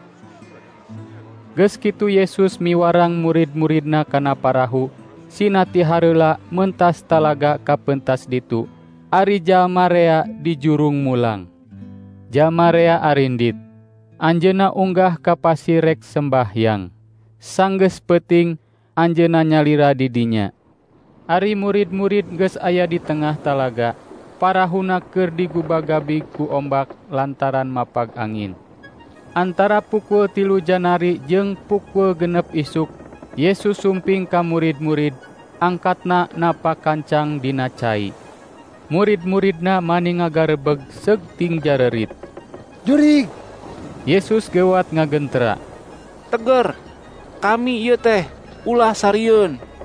Geus kitu Yesus miwarang murid-muridna kana parahu, sina ti hareula mentas talaga ka pentas ditu. Ari jalma rea di jurung mulang. Jalma rea arindit. Anjeunna unggah ka pasir rek sembahyang. Sanggeus peuting anjeunna nyalira di dinya. Ari murid-murid geus aya di tengah talaga, parahuna keur digubagabi ku ombak lantaran mapag angin. Antara pukul tilu janari jeung pukul genep isuk, Yesus sumping ka murid-murid, angkatna napa kancang dina cai. Murid-muridna mani ngagarebeg seug ting jarerit.
Jurig!
Yesus gewat ngagentera.
Teger, kami ieu teh ulah sarieun.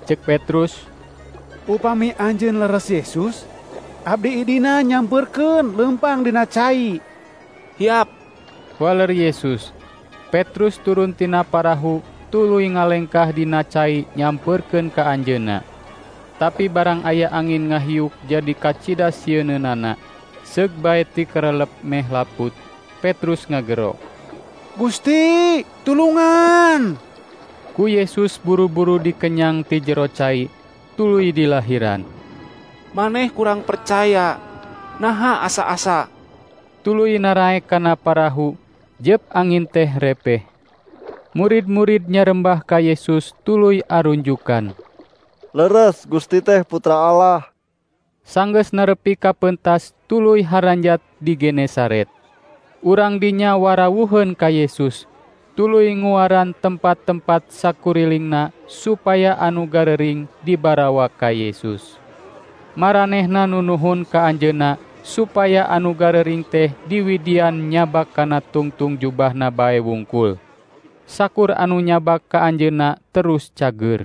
Cek Petrus,
upami anjeun leres Yesus, abdi idina nyamperkeun lempang dina cai.
Hiap.
Waler Yesus. Petrus turun tina parahu, tuluy ngalengkah dina cai nyamperkeun ka anjeunna. Tapi barang aya angin ngahiuk jadi kacida sieunana. Seug bae ti kerelep meh laput. Petrus ngagero,
Gusti, tulungan!
Ku Yesus buru-buru dikenyang ti jero cai, tuluy dilahiran.
Maneh kurang percaya, naha asa-asa.
Tuluy naraek kana parahu, jep angin teh repeh. Murid-murid nyarembah ka Yesus tuluy arunjukan.
Leres Gusti teh Putra Allah.
Sanggeus nerepi ka pentas tuluy haranjat di Genesaret. Urang dinya warawuheun ka Yesus, tuluy nguaran tempat-tempat sakurilingna supaya anu garering dibarawa ka Yesus. Maranehna nunuhun ka anjeunna supaya anu garering teh diwidian nyabak kana tungtung jubahna bae wungkul. Sakur anu nyabak ka anjeunna terus cager.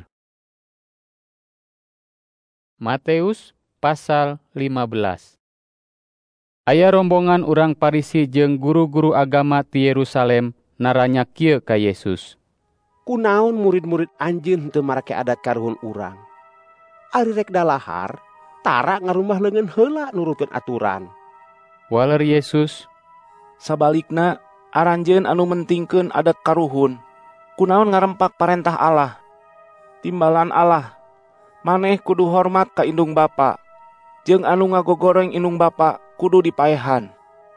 Matius pasal lima belas. Aya rombongan urang Parisi jeung guru-guru agama ti Yerusalem naranya kieu ka Yesus.
Kunaon murid-murid anjeun teu marake adat karuhun urang? Ari rek dalahar, tara ngarumbah leungeun heula nurutkeun aturan.
Waler Yesus,
sabalikna aranjeun anu mentingkeun adat karuhun, kunaon ngarempak parentah Allah. Timbalan Allah, maneh kudu hormat ka indung bapa, jeung anu ngagogoreng indung bapa kudu dipaehan.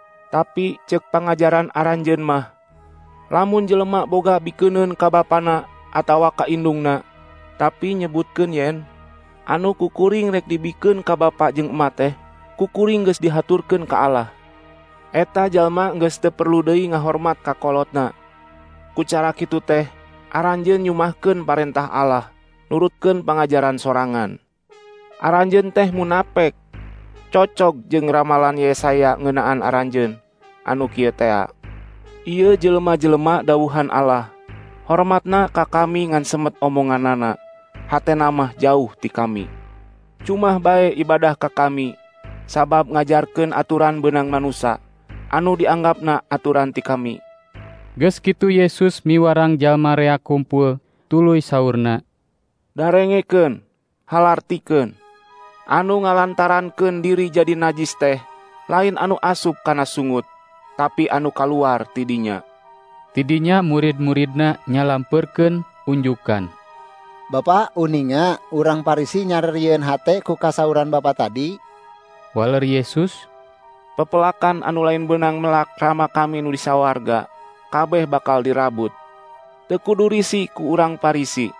Tapi cek pangajaran aranjeun mah, lamun jelema boga bikeuneun ka bapana atawa ka indungna, tapi nyebutkeun yen anu kukuring rek dibikeun ka bapa jeung emak teh, kukuring geus dihaturkeun ka Allah. Eta jalma geus teu perlu deui ngahormat ka kolotna. Ku cara kitu teh, aranjeun nyumahkeun parentah Allah, nurutkeun pangajaran sorangan. Aranjeun teh munapek, cocok jeung ramalan Yesaya ngeunaan aranjeun anu kieu tea. Ieu jelema-jelema dawuhan Allah, hormatna ka kami ngan semet omonganana, hatena mah jauh ti kami. Cumah bae ibadah ka kami, sabab ngajarkeun aturan beunang manusa, anu dianggapna aturan ti kami.
Geus kitu Yesus miwarang jalma rea kumpul, tuluy saurna,
darengekeun, halartikeun, anu ngalantarankeun diri jadi najis teh, lain anu asup kana sungut, tapi anu kaluar tidinya.
Tidinya murid-muridna nyalampeurkeun unjukan.
Bapak uninga urang Parisi nyarerieun hate ku kasauran Bapak tadi.
Waler Yesus,
pepelakan anu lain beunang melak rama kami nu di sawarga, kabeh bakal dirabut. Teu kudu risi ku urang Parisi.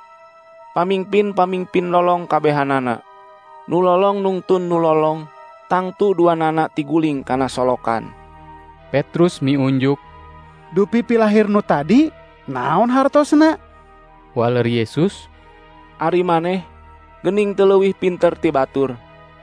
Pamingpin-pamingpin lolong kabehanana. Nu lolong nungtun nu lolong, tangtu duanana tiguling kana solokan.
Petrus miunjuk,
dupi pilahir nu tadi, naon hartosna?
Waler Yesus,
ari maneh geuning teu leuwih pinter ti batur.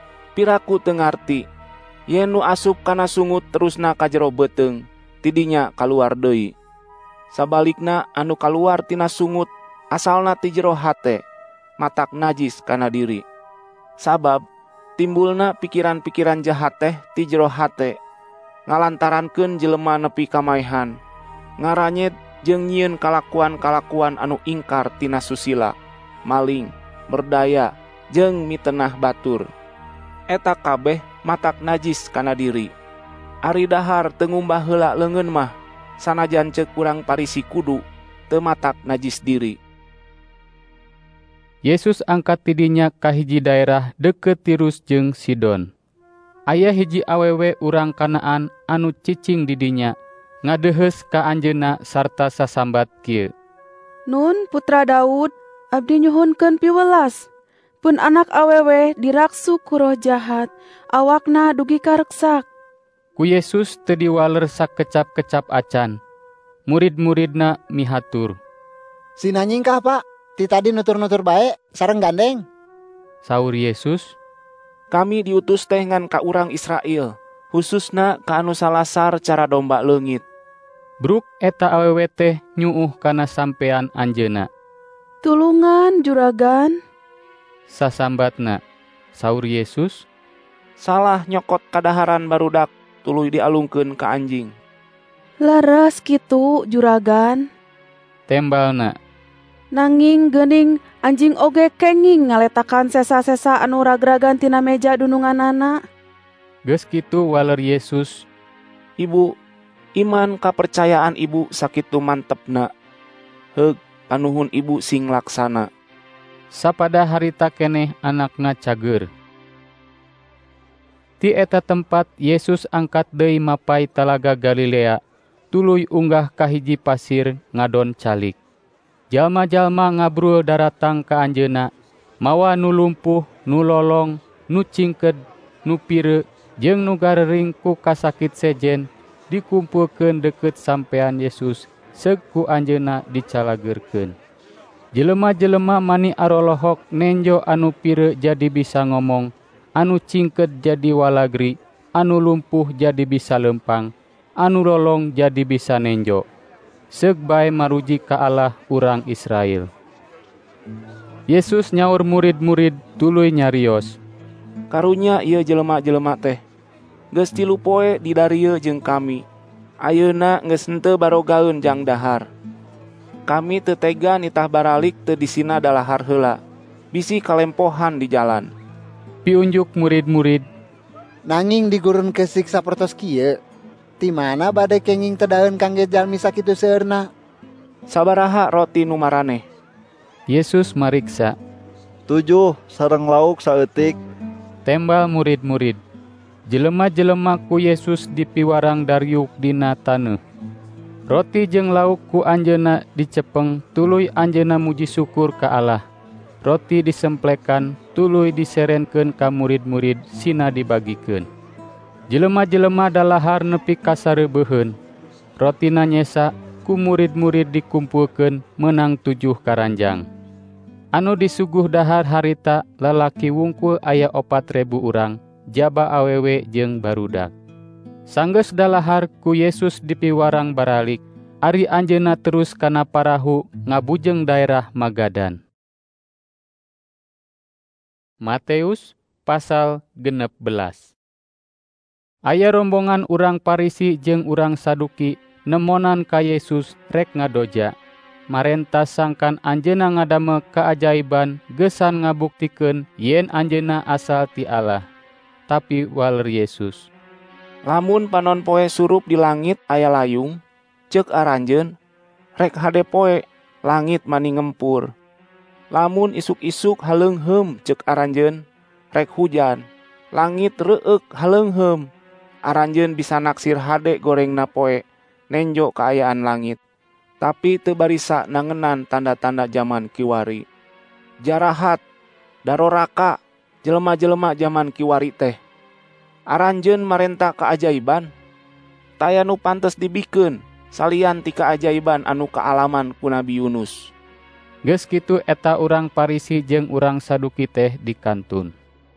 Piraku teu ngarti, yen nu asup kana sungut terusna ka jero beuteung, tidinya kaluar deui. Sabalikna anu kaluar tina sungut asalna ti jero hate, matak najis kana diri. Sabab timbulna pikiran-pikiran jahat teh ti jero hate, ngalantarankeun jelema nepi ka maehan, ngaranyet jeung nyieun kalakuan-kalakuan anu ingkar tina susila, maling, berdaya, jeung mitenah batur. Eta kabeh matak najis kana diri. Ari dahar teu ngumbah heula leungeun mah, sanajan ceuk urang Parisi kudu teu matak najis diri.
Yesus angkat tidinya ka hiji daerah deukeut Tirus jeung Sidon. Aya hiji awewe urang Kanaan anu cicing didinya, ngadeuheus ka anjeunna sarta sasambat kieu.
Nun putra Daud, abdi nyuhunkeun piwelas. Pun anak awewe diraksu ku roh jahat, awakna dugi kareksak.
Ku Yesus teu diwaler sakecap-kecap acan. Murid-muridna mihatur.
Sina nyingkah Pak, ti tadi nutur-nutur bae sareng gandeng.
Saur Yesus,
kami diutus teh ngan ka urang Israel, khususna ka anu salasar cara domba leungit.
Bruk eta awewe teh nyuuh kana sampean anjeunna.
Tulungan juragan.
sasambatna. Saur Yesus,
salah nyokot kadaharan barudak tuluy dialungkeun ka anjing.
Leres kitu juragan.
Tembalna,
nanging geuning anjing oge kenging ngaletakan sesa-sesa anu ragragan tina meja dununganana.
Geus kitu waler Yesus,
Ibu, iman kapercayaan ibu sakitu mantepna. Heug, panuhun ibu sing laksana.
Sapada harita keneh anakna cager. Ti eta tempat Yesus angkat deui mapai Talaga Galilea, tuluy unggah ka hiji pasir ngadon calik. Jalma-jalma ngabrul daratang ka anjeunna, mawa nu lumpuh, nu lolong, nu cingked, nu pireu, jeung nu garering ku kasakit sejen dikumpulkeun deukeut sampean Yesus seug ku anjeunna dicalageurkeun. Jelema-jelema mani arolohok nenjo anu pireu jadi bisa ngomong, anu cingked jadi walagri, anu lumpuh jadi bisa lempang, anu lolong jadi bisa nenjo. Seug bae maruji ka Allah urang Israel. Yesus nyaur murid-murid tuluy nyarios,
karunya ieu jelema-jelema teh geus tilu poe di darieu jeung kami. Ayeuna geus henteu barogaeun jang dahar. Kami teu tega nitah baralik teu disina dalahar heula. Bisi kalempohan di jalan.
Piunjuk murid-murid,
nanging digurun kesik sapertos kieu, ti mana bade kenging tedaeun kangge jalmi sakitu seueurna?
Sabaraha roti nu maraneh?
Yesus mariksa.
Tujuh sareng lauk saeutik.
Tembal murid-murid. Jelema-jelema ku Yesus dipiwarang dariuk dina taneuh. Roti jeung lauk ku anjeunna dicepeng tuluy anjeunna muji syukur ka Allah. Roti disemplekan tuluy diserenkeun ka murid-murid sina dibagikeun. Jelema-jelema dalahar nepi ka sareubeheun. Rotina nyesa ku murid-murid dikumpulkeun meunang tujuh karanjang. Anu disuguh dahar harita lalaki wungkul aya opat ribu urang, jaba awewe jeung barudak. Sanggeus dalahar ku Yesus dipiwarang baralik, ari anjeunna terus kana parahu ngabujeng daerah Magadan. Matius pasal genep belas. Aya rombongan urang Parisi jeung urang Saduki nemonan ka Yesus rek ngadoja. Marenta sangkan anjeunna ngadame kaajaiban geusan ngabuktikeun yen anjeunna asal ti Allah. Tapi waler Yesus,
lamun panon poe surup di langit aya layung, ceuk aranjeun, rek hade poe langit mani ngempur. Lamun isuk-isuk haleungheum ceuk aranjeun, rek hujan, langit reueuk haleungheum. Aranjeun bisa naksir hade gorengna poe, nenjo kaayaan langit. Tapi teu barisa nangenan tanda-tanda zaman kiwari. Jarahat, daroraka, jelema-jelema zaman kiwari teh. Aranjeun marenta kaajaiban, taya nu pantes dibikeun salian ti kaajaiban anu kaalaman ku Nabi Yunus.
Geus kitu eta urang Parisi jeung urang Saduki teh dikantun.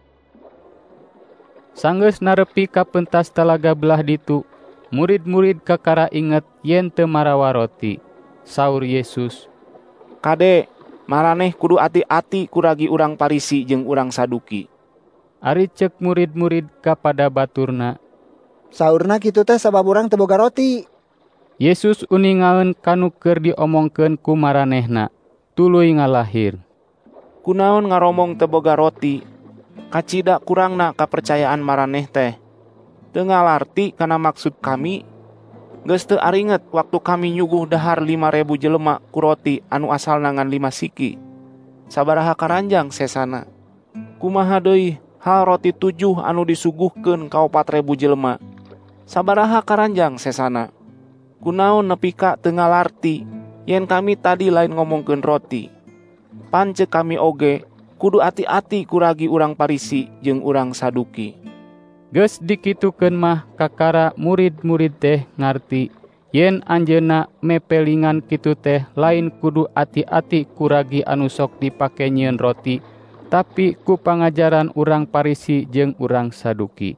Sanggeus narepi ka pentas talaga belah ditu, murid-murid kakara inget yen teu marawa roti. Saur Yesus,
kade, maraneh kudu ati-ati kuragi urang Parisi jeung urang Saduki.
Ari cek murid-murid kapada baturna,
saurna kitu teh sabab urang teu boga roti.
Yesus uningaeun kanu keur diomongkeun ku maranehna, tuluy ngalahir.
Kunaon ngaromong teu boga roti? Kacida kurangna kapercayaan maraneh teh. Teu ngalarti kana maksud kami. Geus teu aringet waktu kami nyuguh dahar lima ribu jelema ku roti anu asal nangan lima siki. Sabaraha karanjang sesana? Kumaha deui hal roti tujuh anu disuguhkeun ka opat ribu jelema? Sabaraha karanjang sesana? Kunaon nepi ka teu ngalarti yen kami tadi lain ngomongkeun roti? Pan ceuk kami oge kudu ati-ati kuragi urang Parisi jeung urang Saduki.
Geus dikitukeun mah kakara murid-murid teh ngarti yen anjeunna mepelingan kitu teh lain kudu ati-ati kuragi anu sok dipake nyieun roti, tapi ku pangajaran urang Parisi jeung urang Saduki.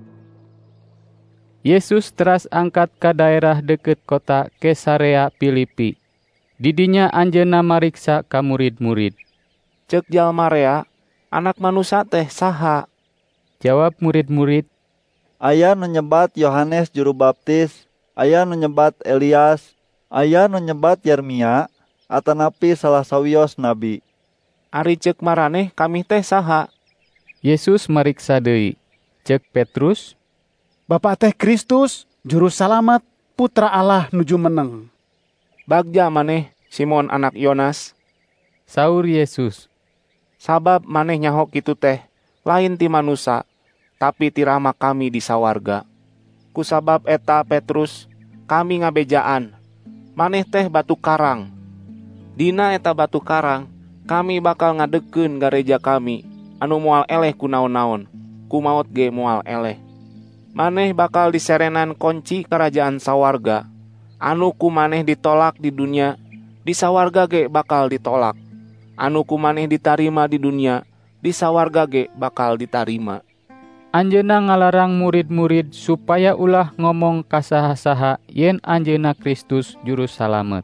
Yesus teras angkat ka daerah deukeut kota Kesarea Filipi. Di dinya anjeunna mariksa ka murid-murid.
Ceuk jalma rea, Anak manusia teh saha?
Jawab murid-murid,
aya nu nyebat Yohanes Juru Baptis, aya nu nyebat Elias, aya nu nyebat Yeremia, atanapi salah sawios nabi.
Ari ceuk maraneh kami teh saha?
Yesus mariksa deui. Ceuk Petrus,
Bapak teh Kristus, Juru Salamet, Putra Allah nuju meneng.
Bagja maneh Simon anak Yonas.
Saur Yesus,
sabab maneh nyaho kitu teh lain ti manusa, tapi ti Rama kami di sawarga. Kusabab eta Petrus, kami ngabejaan. Maneh teh batu karang. Dina eta batu karang, kami bakal ngadekeun gareja kami, anu moal eleh ku naon-naon, ku maot ge moal eleh. Maneh bakal diserenan kunci kerajaan sawarga, anu ku maneh ditolak di dunia, di sawarga ge bakal ditolak. Anu ku maneh ditarima di dunia, di sawarga ge bakal ditarima.
Anjeunna ngalarang murid-murid supaya ulah ngomong kasaha-saha yen anjeunna Kristus Juru Salamet.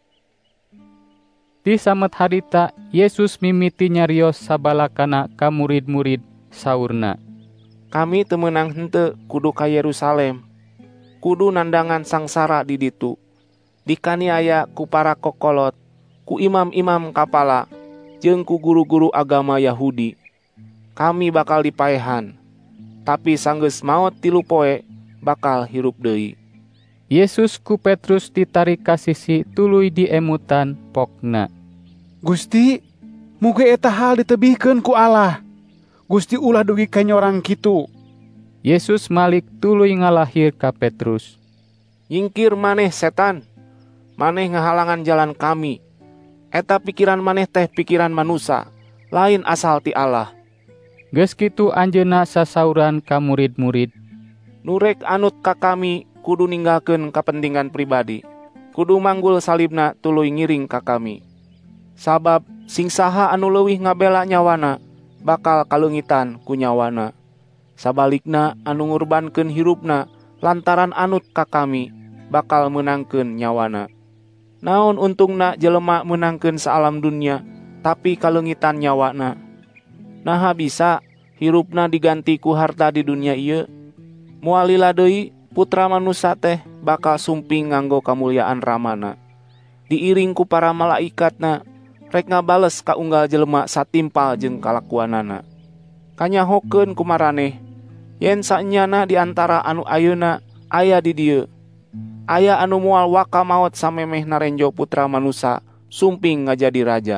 Di samet harita Yesus mimiti nyarios sabalakana ka murid-murid, saurna,
kami teu meunang henteu kudu ka Yerusalem, kudu nandangan sangsara di ditu, dikaniaya ku para kokolot, ku imam-imam kapala, jeung ku guru-guru agama Yahudi. Kami bakal dipaehan, tapi sanggeus maot tilu poe bakal hirup deui.
Yesus ku Petrus ditarik ka sisi tuluy diemutan pokna.
Gusti, muga eta hal ditebihkeun ku Allah. Gusti ulah dugi kanyorang kitu.
Yesus malik tuluy ngalahir ka Petrus.
Nyingkir maneh setan, maneh ngahalangan jalan kami. Eta pikiran maneh teh pikiran manusa, lain asal ti Allah.
Geus kitu anjeunna sasauran ka murid-murid,
nurek anut ka kami kudu ninggalkeun kapentingan pribadi, kudu manggul salibna tuluy ngiring ka kami. Sabab sing saha anu leuwih ngabela nyawana bakal kaleungitan ku nyawana. Sabalikna anu ngurbankeun hirupna lantaran anut ka kami bakal meunangkeun nyawana. Naon untungna jelema meunangkeun saalam dunia tapi kaleungitan nyawana? Naha bisa hirupna diganti ku harta di dunia ieu? Moal lila deui Putra Manusia teh bakal sumping nganggo kamulyaan Ramana. Diiring ku para malaikatna rek ngabales ka unggal jelema satimpal jeung kalakuanana. Kanyahokeun ku maraneh yen saenyana di antara anu ayeuna aya di dieu, aya anu moal waka maot samemeh narenjo Putra Manusia sumping ngajadi raja.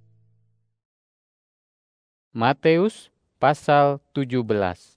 Matius pasal tujuh belas.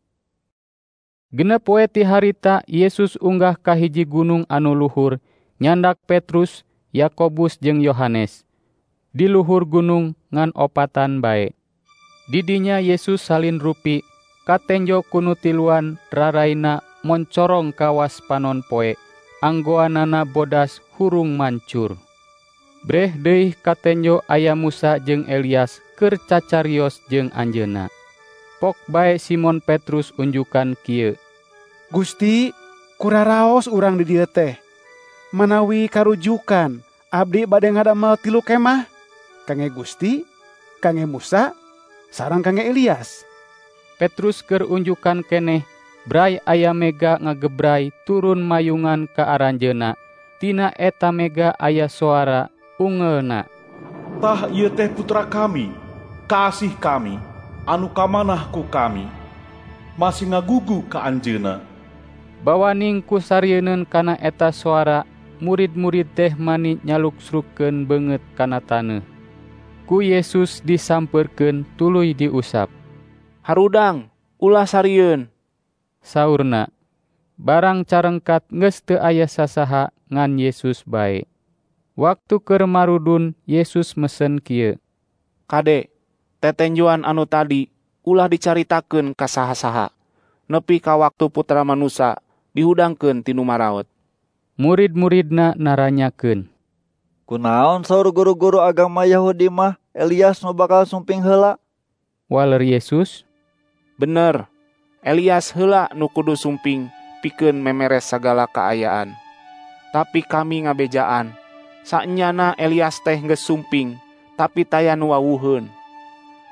Genep poe ti harita Yesus unggah ka hiji gunung anu luhur, nyandak Petrus, Yakobus jeung Yohanes. Di luhur gunung ngan opatan bae. Didinya Yesus salin rupi, katenjo kunu tiluan raraina moncorong kawas panon poe, anggoanana bodas hurung mancur. Breh deui katenjo aya Musa jeung Elias keur cacarios jeung anjeunna. Pok bae Simon Petrus unjukan kieu,
Gusti, kuraraos urang di dieu teh. Manawi karujukan, abdi bade ngadamel tilu kemah. Kange Gusti, kange Musa, sareng kange Elias.
Petrus keur unjukan keneh, bray aya mega ngagebray turun mayungan ka aranjeunna. Tina eta mega aya suara ungeuna,
tah ieu teh putra kami, kasih kami, anu kamanah ku kami, masih ngagugu ka anjeunna.
Bawaning ku sarieun kana eta suara, murid-murid teh mani nyaluksrukkeun beungeut kana taneuh. Ku Yesus disampeurkeun tuluy diusap.
Harudang, ulah sarieun,
saurna. Barang carengkat geus teu aya sasaha ngan Yesus bae. Waktu keur marudun Yesus mesen kieu,
Kade, tetenjuan anu tadi ulah dicaritakeun ka saha-saha, nepi ka waktu Putra Manusia dihudangkeun ti nu maraot.
Murid-muridna naranyakeun,
kunaon saur guru-guru agama Yahudi mah Elias nu bakal sumping heula?
Waler Yesus,
bener, Elias heula nu kudu sumping pikeun memeres sagala kaayaan. Tapi kami ngabejaan, saenyana Elias teh geus sumping, tapi taya nu wawuheun.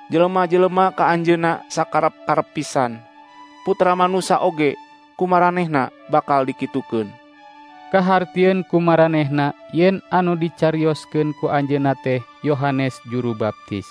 jelema-jelema ka anjeunna sakarep-karep pisan. Putra manusia oge kumaranehna bakal dikitukeun.
Kahartieun kumaranehna yen anu dicarioskeun ku anjeunna teh Yohanes Juru Baptis.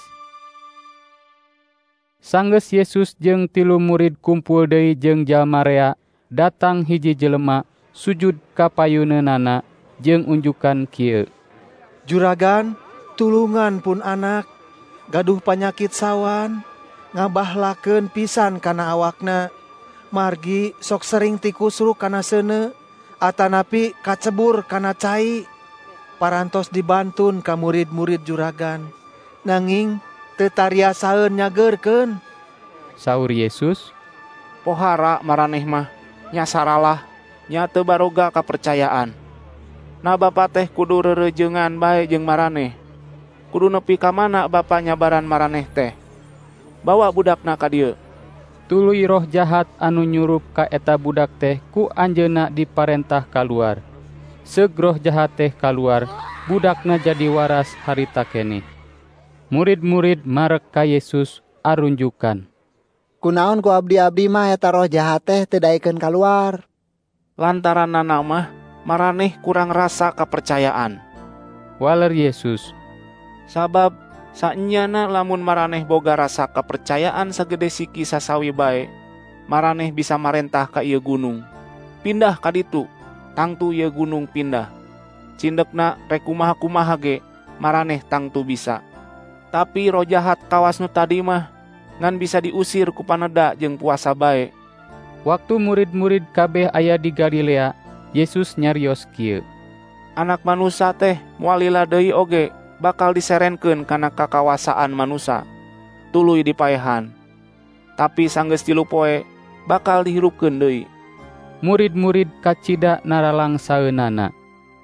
Sanggeus Yesus jeung tilu murid kumpul deui jeung jalma rea, datang hiji jelema sujud ka payuneunana jeung unjukan kieu.
Juragan, tulungan pun anak, gaduh panyakit sawan, ngabahlakeun pisan kana awakna, margi sok sering tikusruk kana seuneu, atanapi kacebur kana cai. Parantos dibantun ka murid-murid juragan, nanging teu tariasaeun nyageurkeun.
Saur Yesus,
pohara maraneh mah nyasaralah, nya teu baroga kapercayaan. Na Bapa teh kudu reureujeungan bae jeung maraneh. Kudu nepi ka mana Bapa nyabaran maraneh teh. Bawa budakna ka dieu.
Tuluy roh jahat anu nyurup ka eta budak teh ku anjeunna diparentah kaluar. Seug roh jahat teh kaluar, budakna jadi waras harita keneh. Murid-murid marek ka Yesus arunjukan.
Kunaon ku abdi-abdi mah eta roh jahat teh teu daekeun kaluar?
Lantaranna mah maraneh kurang rasa kapercayaan.
Waler Yesus,
sabab saenyana lamun maraneh boga rasa kapercayaan sagede siki sasawi bae, maraneh bisa marentah ka ieu gunung. Pindah ka ditu, tangtu ieu gunung pindah. Cindekna rek kumaha-kumaha ge, maraneh tangtu bisa. Tapi roh jahat kawas nu tadi mah ngan bisa diusir ku paneda jeung puasa bae.
Waktu murid-murid kabeh aya di Galilea, Yesus nyarios kieu.
Anak manusia teh moal lila deui oge bakal diserenkeun kana kakawasaan manusia. Tuluy dipaehan. Tapi sanggeus tilu poe bakal dihirupkeun deui.
Murid-murid kacida naralang saeunana.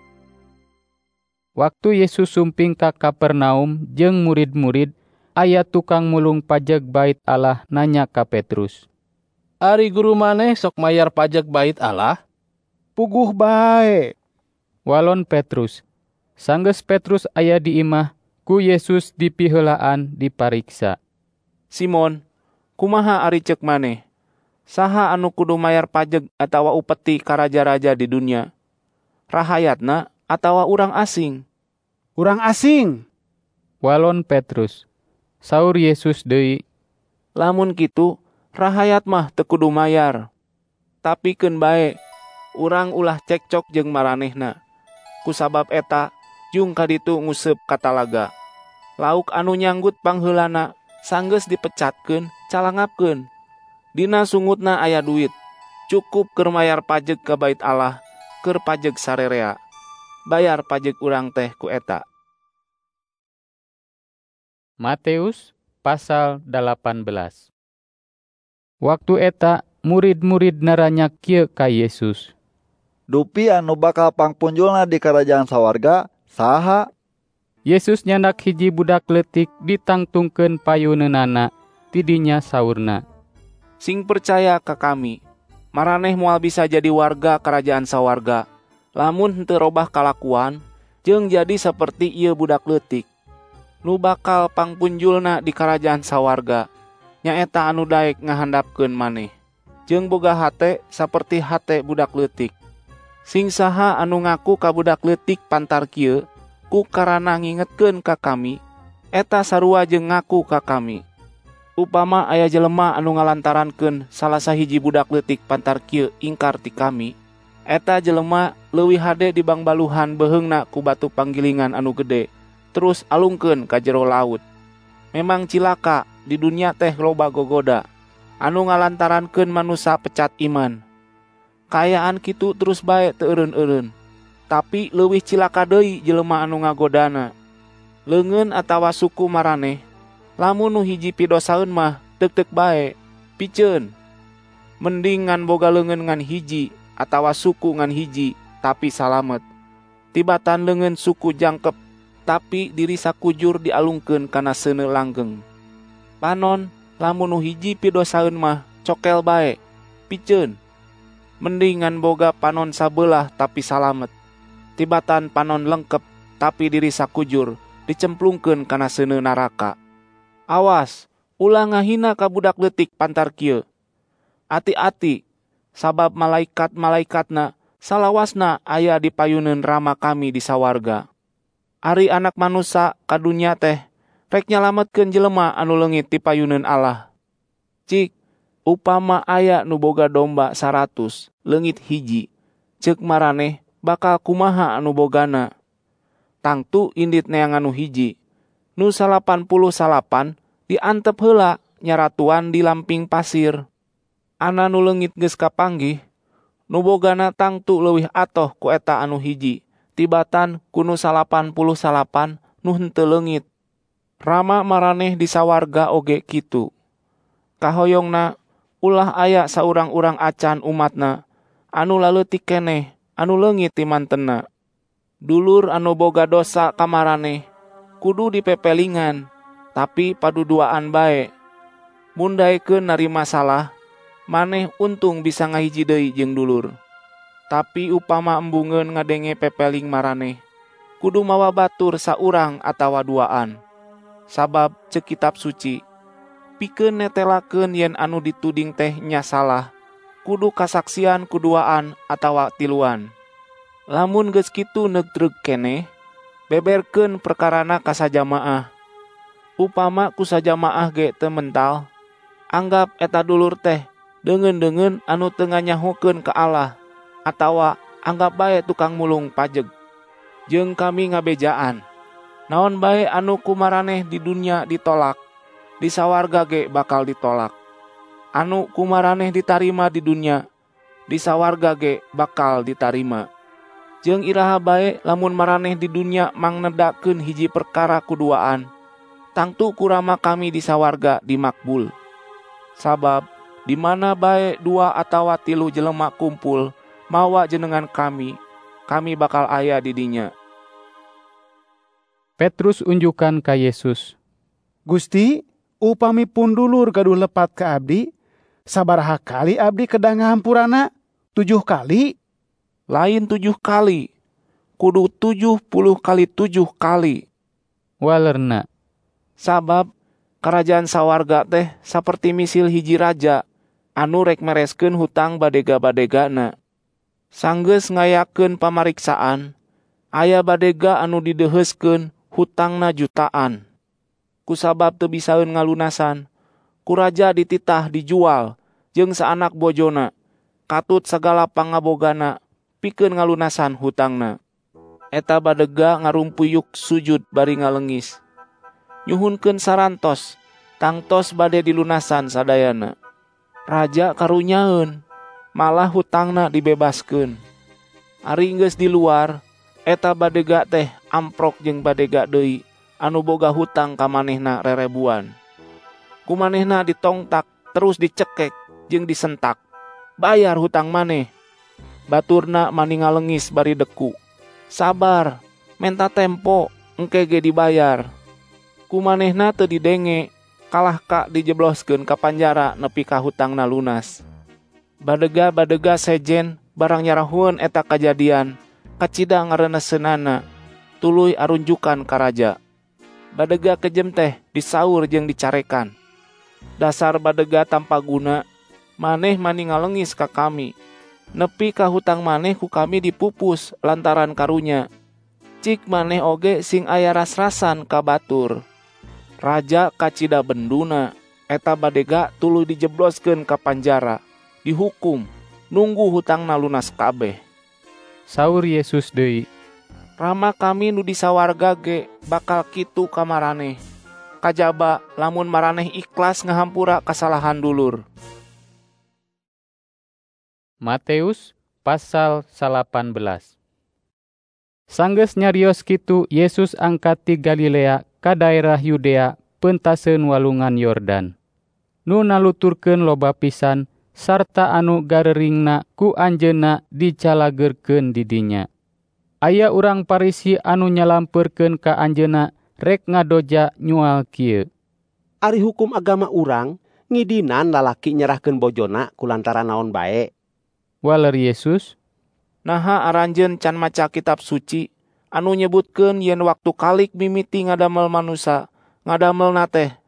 Waktu Yesus sumping ka Kapernaum jeung murid-murid, aya tukang mulung pajeg bait Allah nanya ka Petrus.
Ari guru maneh sok mayar pajeg bait Allah?
Puguh bae,
walon Petrus. Sanggeus Petrus aya di imah, ku Yesus dipiheulaan dipariksa.
Simon, kumaha ari ceuk maneh? Saha anu kudu mayar pajeg atawa upeti ka raja-raja di dunia? Rahayatna atawa urang asing?
Urang asing,
walon Petrus. Saur Yesus deui,
lamun kitu, rahayat mah teu kudu mayar. Tapi keun bae, urang ulah cekcok jeung maranehna. Kusabab eta, jung kaditu nguseup ka talaga. Lauk anu nyanggut pangheulana sanggeus dipecatkeun, calangapkeun. Dina sungutna aya duit, cukup keur mayar pajeg ka bait Allah, keur pajeg sarerea. Bayar pajeg urang teh ku eta.
Matius pasal delapan belas. Waktu eta murid-murid naranya kieu ka Yesus.
Dupi anu bakal pangpunjulna di karajaan sawarga saha?
Yesus nyandak hiji budak leutik ditangtungkeun payuneunana, tidinya saurna.
Sing percaya ka kami, maraneh moal bisa jadi warga karajaan sawarga, lamun henteu robah kalakuan, jeung jadi saperti ieu budak leutik. Nu bakal pangpunjulna di karajaan sawarga, nyaeta anu daek ngahandapkeun maneh, jeung boga hate saperti hate budak leutik. Sing saha anu ngaku ka budak leutik pantar kieu, ku karana ngingetkeun ka kami, eta sarua jeung ngaku ka kami. Upama aya jelema anu ngalantarankeun salah sahiji budak leutik pantar kieu ingkar ti kami, eta jelema leuwih hade dibangbaluhan beheungna ku batu panggilingan anu gede, terus alungkeun ka jero laut. Memang cilaka di dunia teh loba gogoda anu ngalantarankeun manusia pecat iman. Kaayaan kitu terus bae teu eureun-eureun, tapi leuwih cilaka deui jelema anu ngagodana. Leungeun atawa suku maraneh, lamun nu hiji pidosaeun mah teuk-teuk bae, piceun. Mending ngan boga leungeun ngan hiji atawa suku ngan hiji tapi salamet. Tibatan leungeun suku jangkep tapi diri sakujur dialungkeun kana seuneu langgeng. Panon, lamun nu hiji pidosaeun mah cokel bae, piceun. Mending ngan boga panon sabelah tapi salamet. Tibatan panon lengkep tapi diri sakujur dicemplungkeun kana seuneu naraka. Awas, ulah ngahina ka budak leutik pantar kieu. Ati-ati, sabab malaikat-malaikatna salawasna aya di payuneun Rama kami di sawarga. Ari anak manusia ka dunya teh rek nyalametkeun jelema anu leungit ti payuneun Allah. Cik, upama aya nu boga domba saratus, leungit hiji, ceuk maraneh bakal kumaha anu bogana? Tangtu indit neangan nu hiji, nu salapan puluh salapan diantep heula nyaratuan di lamping pasir. Ana nu leungit geus kapanggih, nu bogana tangtu leuwih atoh ku eta anu hiji, tibatan ku nu salapan puluh salapan nu henteu leungit. Rama maraneh di sawarga oge kitu. Kahoyongna ulah aya saurang-urang acan umatna anu laleutik keneh anu leungit ti mantenna. Dulur anu boga dosa ka maraneh kudu dipepelingan, tapi paduduaan bae. Mun daekeun narima salah, maneh untung bisa ngahiji deui jeung dulur. Tapi upama embungeun ngadenge pepeling maraneh, kudu mawa batur saurang atawa duaan. Sabab ceuk kitab suci, pikeun netelakeun yen anu dituding teh nya salah, kudu kasaksian kuduaan atawa tiluan. Lamun geus kitu neutreug keneh, beberkeun perkarana ka sajamaah. Upama ku sajamaah ge teu mental, anggap eta dulur teh deungeun-deungeun anu teu nganyahokeun ka Allah, atawa anggap bae tukang mulung pajeg. Jeung kami ngabejaan, naon bae anu kumaraneh di dunya ditolak, di sawarga ge bakal ditolak. Anu kumaraneh ditarima di dunya, di sawarga ge bakal ditarima. Jeung iraha bae lamun maraneh di dunya mangnedakeun hiji perkara kuduaan, tangtu kurama kami di sawarga dimakbul. Sabab di mana bae dua atawa tilu jelema kumpul mawa jenengan kami, kami bakal aya di dinya.
Petrus unjukan ka Yesus,
Gusti, upami pun dulur gaduh lepat ka abdi, sabaraha kali abdi kedah ngahampurana? Tujuh kali?
Lain tujuh kali, kudu tujuh puluh kali tujuh kali.
Walerna,
sabab kerajaan sawarga teh saperti misil hiji raja anu rek mereskeun hutang badega-badegana. Sanggeus ngayakeun pamariksaan, aya badega anu dideheuskeun hutangna jutaan. Kusabab teu bisaeun ngalunasan, ku raja dititah dijual jeung saanak bojona, katut sagala pangabogana pikeun ngalunasan hutangna. Eta badega ngarumpuyuk sujud bari ngaleungis. Nyuhunkeun sarantos, tangtos bade dilunasan sadayana. Raja karunyaeun, malah hutangna dibebaskeun. Ari geus di luar, eta badega teh amprok jeung badega deui anu boga hutang ka manehna rerebuan. Ku manehna ditongtak terus dicekek jeung disentak. Bayar hutang maneh. Baturna mani ngaleungis bari deku. Sabar, menta tempo, engke ge dibayar. Ku manehna teu didenge, kalah ka dijebloskeun ka panjara nepi ka hutangna lunas. Badega-badega sejen barang nyarahueun eta kajadian, kacida ngareneseunana, tuluy arunjukan ka raja. Badega kejem teh disaur jeung dicarekan. Dasar badega tanpa guna, maneh mani ngaleungis ka kami. Nepi ka hutang maneh ku kami dipupus lantaran karunya. Cik maneh oge sing aya ras-rasan ka batur. Raja kacida benduna, eta badega tuluy dijebloskeun ka panjara, dihukum, nunggu hutangna lunas kabeh.
Saur Yesus deui,
Rama kami nu di sawarga ge bakal kitu ka maraneh. Kajaba lamun maraneh ikhlas ngahampura kasalahan dulur.
Matius pasal salapan belas. Sanggeus nyarios kitu Yesus angkat ti Galilea ka daerah Yudea peuntaseun walungan Yordan. Nu naluturkeun loba pisan sarta anu gareringna ku anjeunna dicalageurkeun di dinya. Aya urang Parisi anu nyalampeurkeun ka anjeunna rek ngadoja nyual kieu.
Ari hukum agama urang ngidinan lalaki nyerahkeun bojona kulantaran naon bae.
Waler Yesus,
naha aranjeun can maca kitab suci anu nyebutkeun yen waktu kalik mimiti ngadamel manusa, ngadamel nateh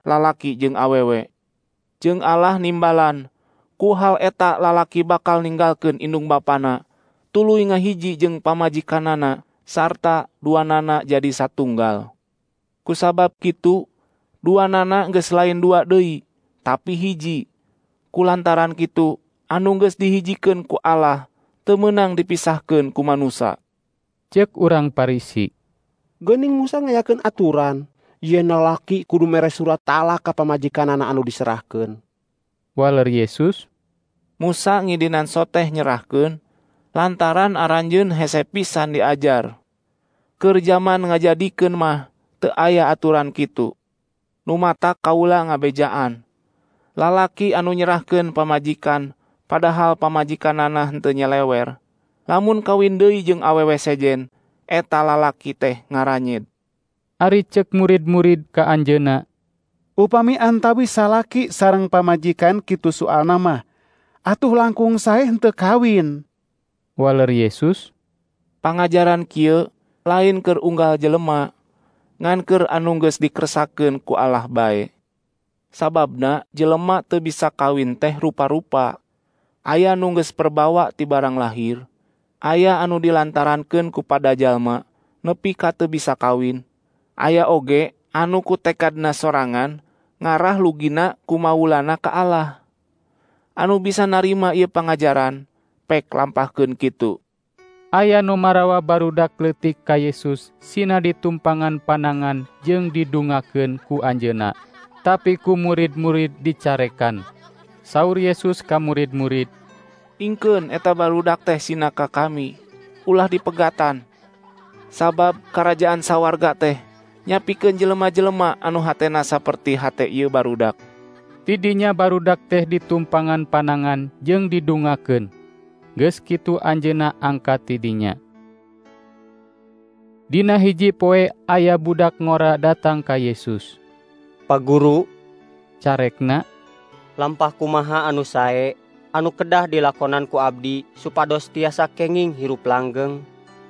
lalaki jeung awewe. Jeung Allah nimbalan, ku hal eta lalaki bakal ninggalkeun indung bapana, tuluy ngahiji jeung pamajikanana, sarta duanana jadi satunggal. Kusabab kitu, duanana geus lain dua deui, tapi hiji. Kulantaran kitu, anu geus dihijikeun ku Allah, teu meunang dipisahkeun ku manusa.
Ceuk urang Parisi.
Geuning Musa ngayakeun aturan, yen lalaki kudu mere surat talak ka pamajikanana anu diserahkeun.
Waler Yesus,
Musa ngidinan soteh nyerahkeun, lantaran aranjeun hese pisan diajar. Keur jaman ngajadikeun mah, teu aya aturan kitu. Nu matak kaula ngabejaan. Lalaki anu nyerahkeun pamajikan, padahal pamajikanana henteu nyelewer. Lamun kawin deui jeung awewe sejen, eta lalaki teh ngaranyid.
Ari ceuk murid-murid ka anjeunna,
upami antawi salaki sareng pamajikan kitu soalna mah, atuh langkung sae henteu kawin.
Waler Yesus,
pangajaran kieu lain keur unggal jelema, ngan keur anu geus dikeresakeun ku Allah bae. Sababna jelema teu bisa kawin teh rupa-rupa. Aya anu geus perbawa ti barang lahir, aya anu dilantarankeun ku pada jalma nepi ka teu bisa kawin. Aya oge anu ku tekadna sorangan ngarah lugina ku maulana ka Allah. Anu bisa narima ieu pangajaran, pek lampahkeun kitu.
Aya nu marawa barudak leutik ka Yesus sina ditumpangan panangan jeung didungakeun ku anjeunna. Tapi ku murid-murid dicarekan. Saur Yesus ka murid-murid,
ingkeun eta barudak teh sina ka kami, ulah dipegatan. Sabab karajaan sawarga teh nyapikeun jelema-jelema anu hatena saperti hate ieu barudak.
Tidinya barudak teh ditumpangan panangan jeung didungakeun. Geus kitu anjeunna angkat tidinya. Dina hiji poe aya budak ngora datang ka Yesus.
Pak Guru,
carekna,
lampah kumaha anu sae, anu kedah dilakonan ku abdi, supados tiasa kenging hirup langgeng.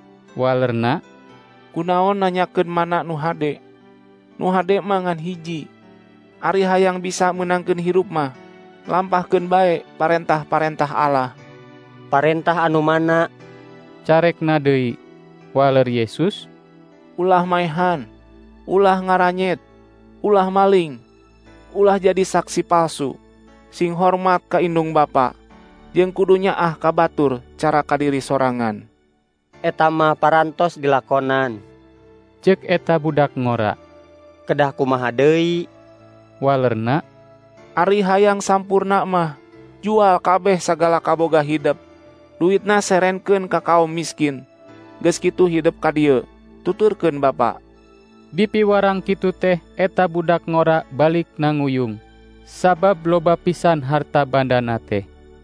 Walerna,
kunaon nanyakeun mana nu hade? Nu hade mah ngan hiji. Ari hayang bisa meunangkeun hirup mah, lampahkeun bae parentah-parentah Allah.
Parentah anu mana?
Carekna deui. Waler Yesus,
ulah maehan, ulah ngaranyet, ulah maling, ulah jadi saksi palsu, sing hormat ka indung bapa, jeung kudu nyaah ka batur cara kadiri sorangan.
Eta mah parantos dilakonan.
Ceuk eta budak ngora.
Kedah kumaha deui?
Walerna,
ari hayang sampurna mah, jual kabeh sagala kaboga hidep, duitna serenkeun ka kaum miskin, geus kitu hidup ka dieu, tuturkeun bapa.
Di piwarang kitu teh eta budak ngora balik nanguyung, sabab loba pisan harta bandana teh.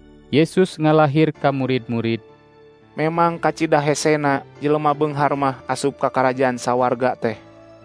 Yesus ngalahir ka murid-murid.
Memang kacida hesena jelema beunghar mah asup ka karajaan sawarga teh.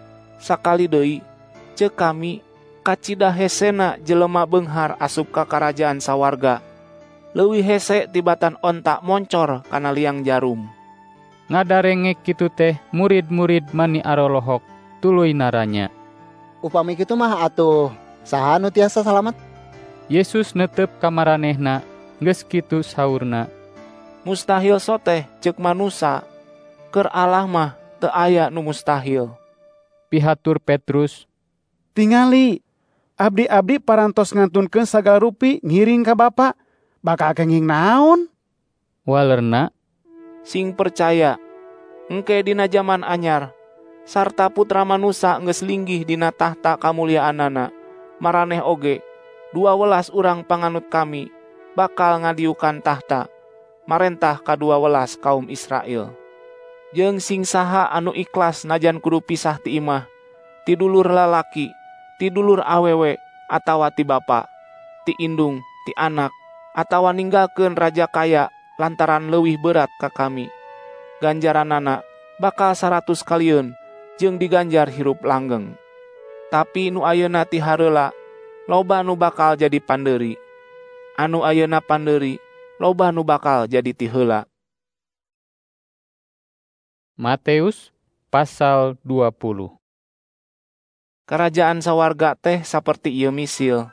Sakali deui, ceuk kami, kacida hesena jelema beunghar asup ka karajaan sawarga. Leuwih hese tibatan onta moncor kana liang jarum.
Ngadarengek kitu teh murid-murid mani arolohok. Tuluy naranya,
upami kitu mah atuh saha nu tiasa salamet?
Yesus neuteup ka maranehna, geus kitu saurna,
mustahil soteh ceuk manusa, keur Allah mah teu aya nu mustahil.
Pihatur Petrus,
tingali, abdi-abdi parantos ngantunkeun sagala rupi ngiring ka Bapa, bakal kenging naon?
Walerna,
sing percaya, engke dina jaman anyar, sarta putra manusia geus linggih dina tahta kamuliaanana, maraneh oge dua welas urang panganut kami bakal ngadiukan tahta, marentah kadua welas kaum Israel. Jeung sing saha anu ikhlas najan kudu pisah ti imah, ti dulur lalaki, ti dulur awewe, atawa ti bapa, ti indung, ti anak, atawa ninggalkeun raja kaya lantaran leuwih berat ka kami, ganjaranana bakal saratus kalieun jeung diganjar hirup langgeng. Tapi nu ayeuna ti hareula loba nu bakal jadi pandeuri. Anu ayeuna pandeuri loba nu bakal jadi ti heula.
Matius pasal dua puluh.
Kerajaan sawarga teh saperti ieu misil.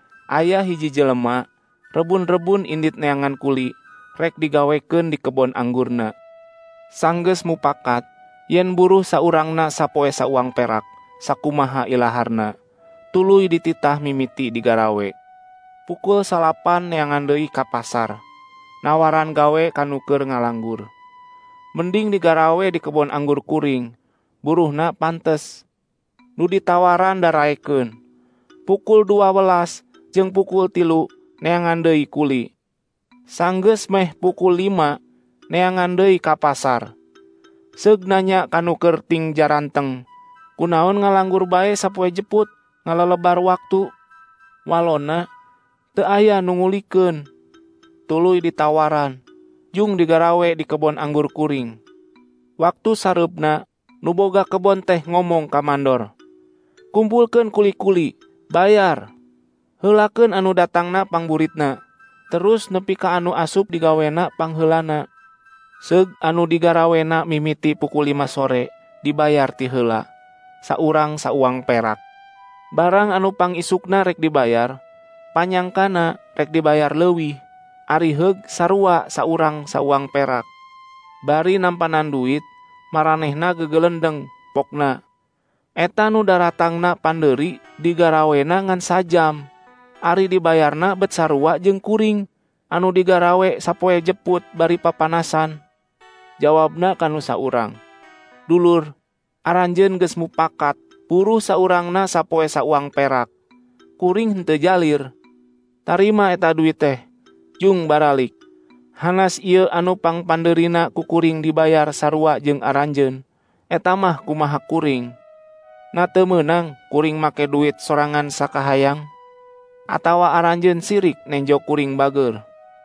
Aya hiji jelema rebun-rebun indit neangan kuli rek digawekeun di kebon anggurna. Sanggeus mupakat yen buruh saurangna sapoe sauang perak, sakumaha ilaharna. Tuluy dititah mimiti digarawe. Pukul salapan neangan deui ka pasar. Nawaran gawe kanu keur ngalanggur. Mending digarawe di kebon anggur kuring, buruhna pantes. Nu ditawaran daraekeun. Pukul dua belas jeung pukul tilu neangan deui kuli. Sanggeus meh pukul lima neangan deui ka pasar. Seug nanya kanu keur ting jaranteng, kunaon ngalanggur bae sapoe jeput ngalelebar waktu. Walona teu aya nu ngulikeun. Tuluy ditawaran, jung digarawe di kebon anggur kuring. Waktu sareupna nu boga kebon teh ngomong ka mandor, kumpulkeun kuli-kuli, bayar. Heulakeun anu datangna pangburitna, terus nepi ka anu asup digawena pangheulana. Seug anu digarawena mimiti pukul lima sore, dibayar ti heula, saurang sauang perak. Barang anu pangisukna rek dibayar, panyangkana rek dibayar leuwih, ari heug sarua saurang sauang perak. Bari nampanan duit, maranehna gegelendeng pokna. Eta nu daratangna pandeuri digarawena ngan sajam. Ari dibayarna bet sarua jeung kuring, anu digarawe sapoe jeput bari papanasan. Jawabna kanu saurang, dulur, aranjeun geus mupakat, puruh saurangna sapoe sauang perak. Kuring henteu jalir. Tarima eta duit teh, jung baralik. Hanas ieu anu pangpandeurina ku kuring dibayar sarua jeung aranjeun, eta mah kumaha kuring. Na teu meunang kuring make duit sorangan sakahayang, atawa aranjeun sirik nenjo kuring bageur.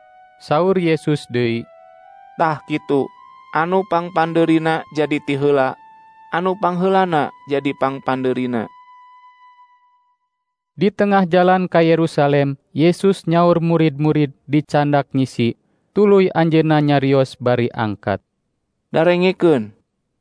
Saur Yesus deui,
tah kitu, anu pangpandeurina jadi ti heula, anu pangheulana jadi pangpandeurina.
Di tengah jalan ka Yerusalem, Yesus nyaur murid-murid dicandak ngisi, tuluy anjeunna nyarios bari angkat.
Darengekeun,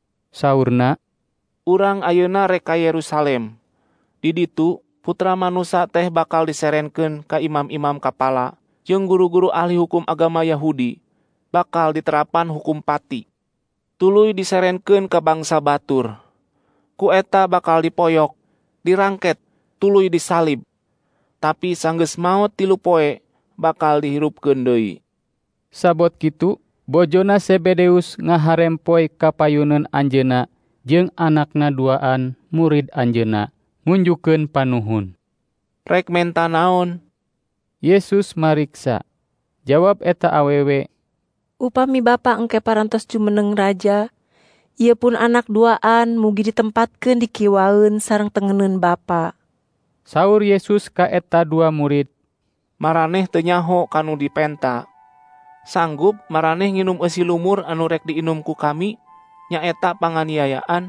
saurna,
urang ayeuna rek ka Yerusalem. Di ditu Putra Manusa teh bakal diserenkeun ka imam-imam kapala jeung guru-guru ahli hukum agama Yahudi, bakal diterapan hukum pati. Tuluy diserenkeun ka bangsa batur. Ku eta bakal dipoyok, dirangket, tuluy disalib. Tapi sanggeus maot tilu poe bakal dihirupkeun deui.
Sabot kitu, bojona Zebedeus ngaharempoe ka payuneun anjeunna jeung anakna duaan murid anjeunna, ngunjukeun panuhun.
Rek menta naon?
Yesus mariksa. Jawab eta awewe,
upami bapa engke parantos jumeneng raja, ieu pun anak duaan mugi ditempatkeun di kiwaeun sareng tengeneun bapa.
Saur Yesus ka eta dua murid,
maraneh teu nyaho kanu dipenta. Sanggup maraneh nginum eusi lumur anu rek diinum ku kami, nyaeta panganiayaan?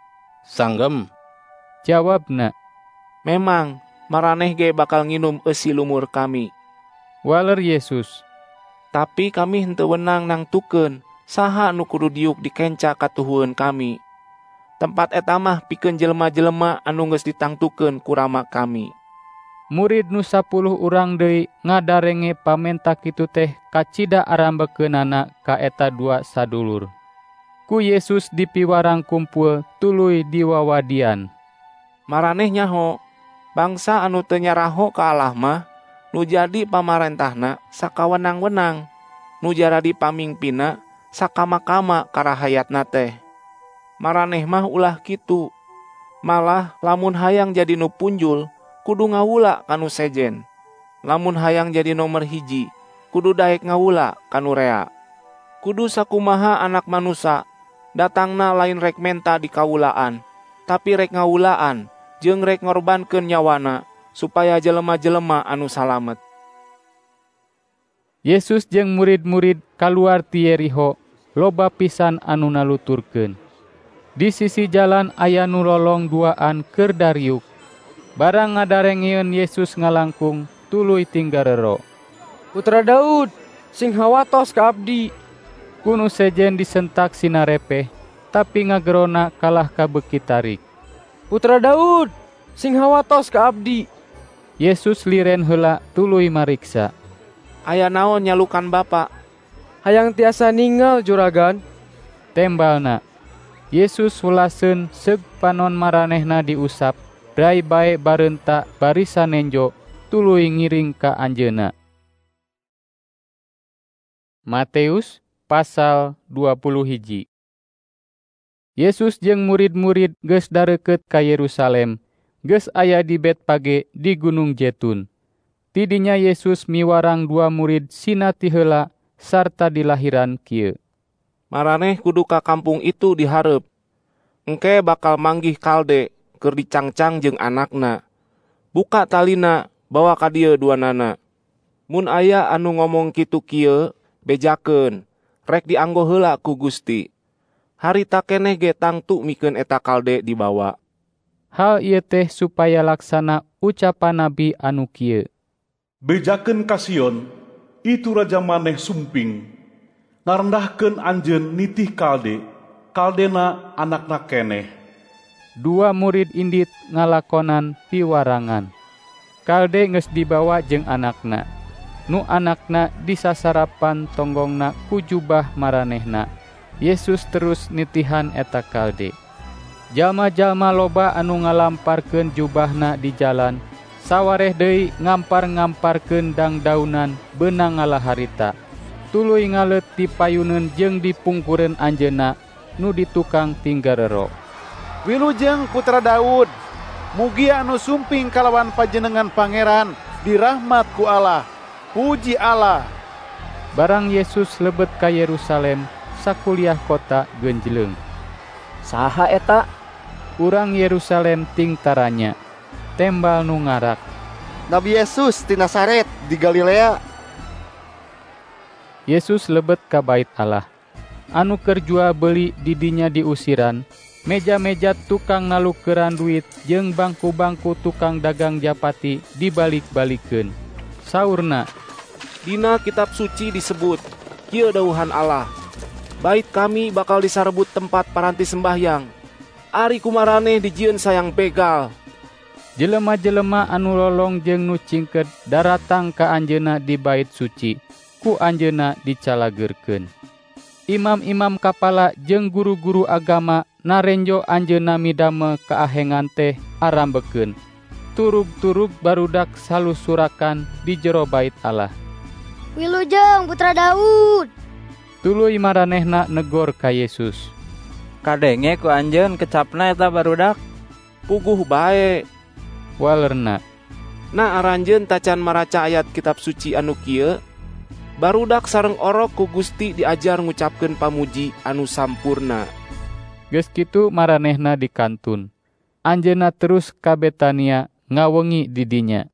Sanggem,
jawabna.
Memang, maraneh ge bakal nginum eusi lumur kami.
Waler Yesus,
tapi kami henteu wenang nangtukeun saha nu kudu diuk dikenca katuhueun kami. Tempat eta mah pikeun jelema-jelema anu geus ditangtukeun ku rama kami.
Murid nu sapuluh urang deui ngadarenge pamenta kitu teh kacida arambekeunana ka eta dua sadulur. Ku Yesus dipiwarang kumpul tuluy diwawadian.
Maraneh nyaho, bangsa anu teu nyaraho ka Allah mah nu jadi pamarentahna sakawenang-wenang, nu jaradi pamingpinna sakama-kama karahayatna teh. Maraneh mah ulah kitu. Malah lamun hayang jadi nu punjul, kudu ngawula kanu sejen. Lamun hayang jadi nomer hiji, kudu daek ngawula kanu rea. Kudu sakumaha anak manusa, datangna lain rek menta di kawulaan, tapi rek ngawulaan, jeung rek ngorbankeun nyawana, supaya jelema-jelema anu salamet.
Yesus jeung murid-murid kaluar ti Yeriho, loba pisan anu naluturkeun. Di sisi jalan aya nu lolong duaan keur dariuk. Barang ngadarengieun Yesus ngalangkung, tuluy tinggarero.
Putra Daud, sing hawatos ka abdi.
Kunu sejen disentak sinarepeh, tapi ngagerona kalah kabeuki tarik.
Putra Daud, sing hawatos ka abdi.
Yesus liren heula tuluy mariksa.
Aya naon nyalukan Bapa?
Hayang tiasa ninggal juragan.
Tembalna. Yesus wulaseun seug panon maranehna diusap, rai bae bareunta barisan nenjo tuluy ngiring ka anjeunna. Matius pasal dua puluh hiji. Yesus jeung murid-murid geus dareukeut ka Yerusalem, geus aya di Betpage di Gunung Jetun. Ti dinya Yesus miwarang dua murid sina ti heula sarta dilahiran kieu.
Maraneh kudu ka kampung itu dihareup. Engke bakal manggih kalde keur dicangcang jeung anakna. Buka talina, bawa ka dieu duanana. Mun aya anu ngomong kitu kieu, bejakeun, rek dianggo heula ku Gusti. Harita keneh ge tangtu mikeun eta kalde dibawa.
Hal ieu teh supaya laksana ucapan nabi anu kieu.
Bejakeun ka Sion, itu raja maneh sumping. Ngarendahkeun anjeun nitih kalde, kaldena anakna keneh.
Dua murid indit ngalakonan piwarangan. Kalde geus dibawa jeung anakna. Nu anakna disasarapan tonggongna ku jubah maranehna. Yesus terus nitihan eta kalde. Jalma-jalma loba anu ngalamparkeun jubahna di jalan, sawareh deui ngampar-ngamparkeun dangdaunan beunang ngalaharita. Tuluy ngaleut di payuneun jeung dipungkureun anjeunna nu ditukang tinggarero.
Wilujeng putra Daud, mugi anu sumping kalawan panjenengan pangeran dirahmat ku Allah. Puji Allah.
Barang Yesus lebet ka Yerusalem, sakuliah kota genjleung.
Saha eta?
Urang Yerusalem ting taranya. Tembal nu ngarak.
Nabi Yesus ti Nazaret di Galilea.
Yesus lebet ka bait Allah. Anu keur jual beli di dinya diusiran, meja-meja tukang nalukeuran duit jeung bangku-bangku tukang dagang japati dibalik-balikeun. Saurna,
dina kitab suci disebut, kieu dawuhan Allah. Bait kami bakal disarebut tempat paranti sembahyang. Ari kumaraneh dijieun sayang begal.
Jelema-jelema anu lolong jeung nu cingked daratang ka anjeunna di bait suci, ku anjeunna dicalageurkeun. Imam-imam kapala jeung guru-guru agama narenjo anjeunna midamel kaahengan teh arambekeun. Turug-turug barudak salusurakan di jero bait Allah.
Wilujeng putra Daud.
Tuluy maranehna negor ka Yesus.
Kadenge ku anjeun kecapna eta barudak.
Puguh bae.
Walerna.
Na aranjeun tacan maraca ayat kitab suci anu kieu, barudak sareng orok ku Gusti diajar ngucapkeun pamuji anu sampurna.
Geus kitu maranehna dikantun. Anjeunna terus ka Betania ngawengi di dinya.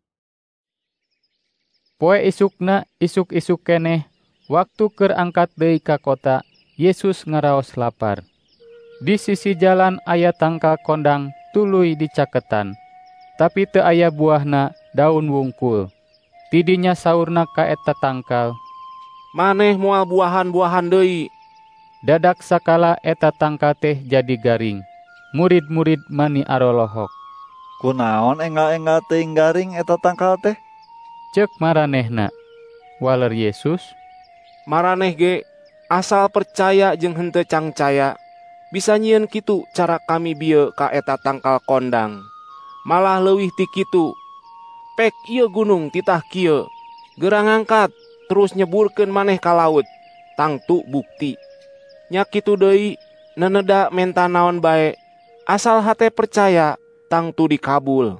Poe isukna isuk-isuk keneh, waktu keur angkat deui ka kota, Yesus ngaraos lapar. Di sisi jalan aya tangkal kondang tuluy dicaketan, tapi teu aya buahna daun wungkul. Tidinya saurna ka eta tangkal,
maneh moal buahan-buahan deui.
Dadak sakala eta tangkal teh jadi garing. Murid-murid mani arolohok.
Kunaon enggal-enggal teuing garing eta tangkal teh?
Ceuk maranehna. Waler Yesus,
maraneh ge asal percaya jeung henteu cangcaya, bisa nyieun kitu cara kami bieu ka eta tangkal kondang. Malah leuwih ti kitu. Pek ieu gunung titah kieu, geurang angkat terus nyeburkeun maneh ka laut, tangtu bukti. Nya kitu deui, neneda menta naon bae, asal hate percaya, tangtu dikabul.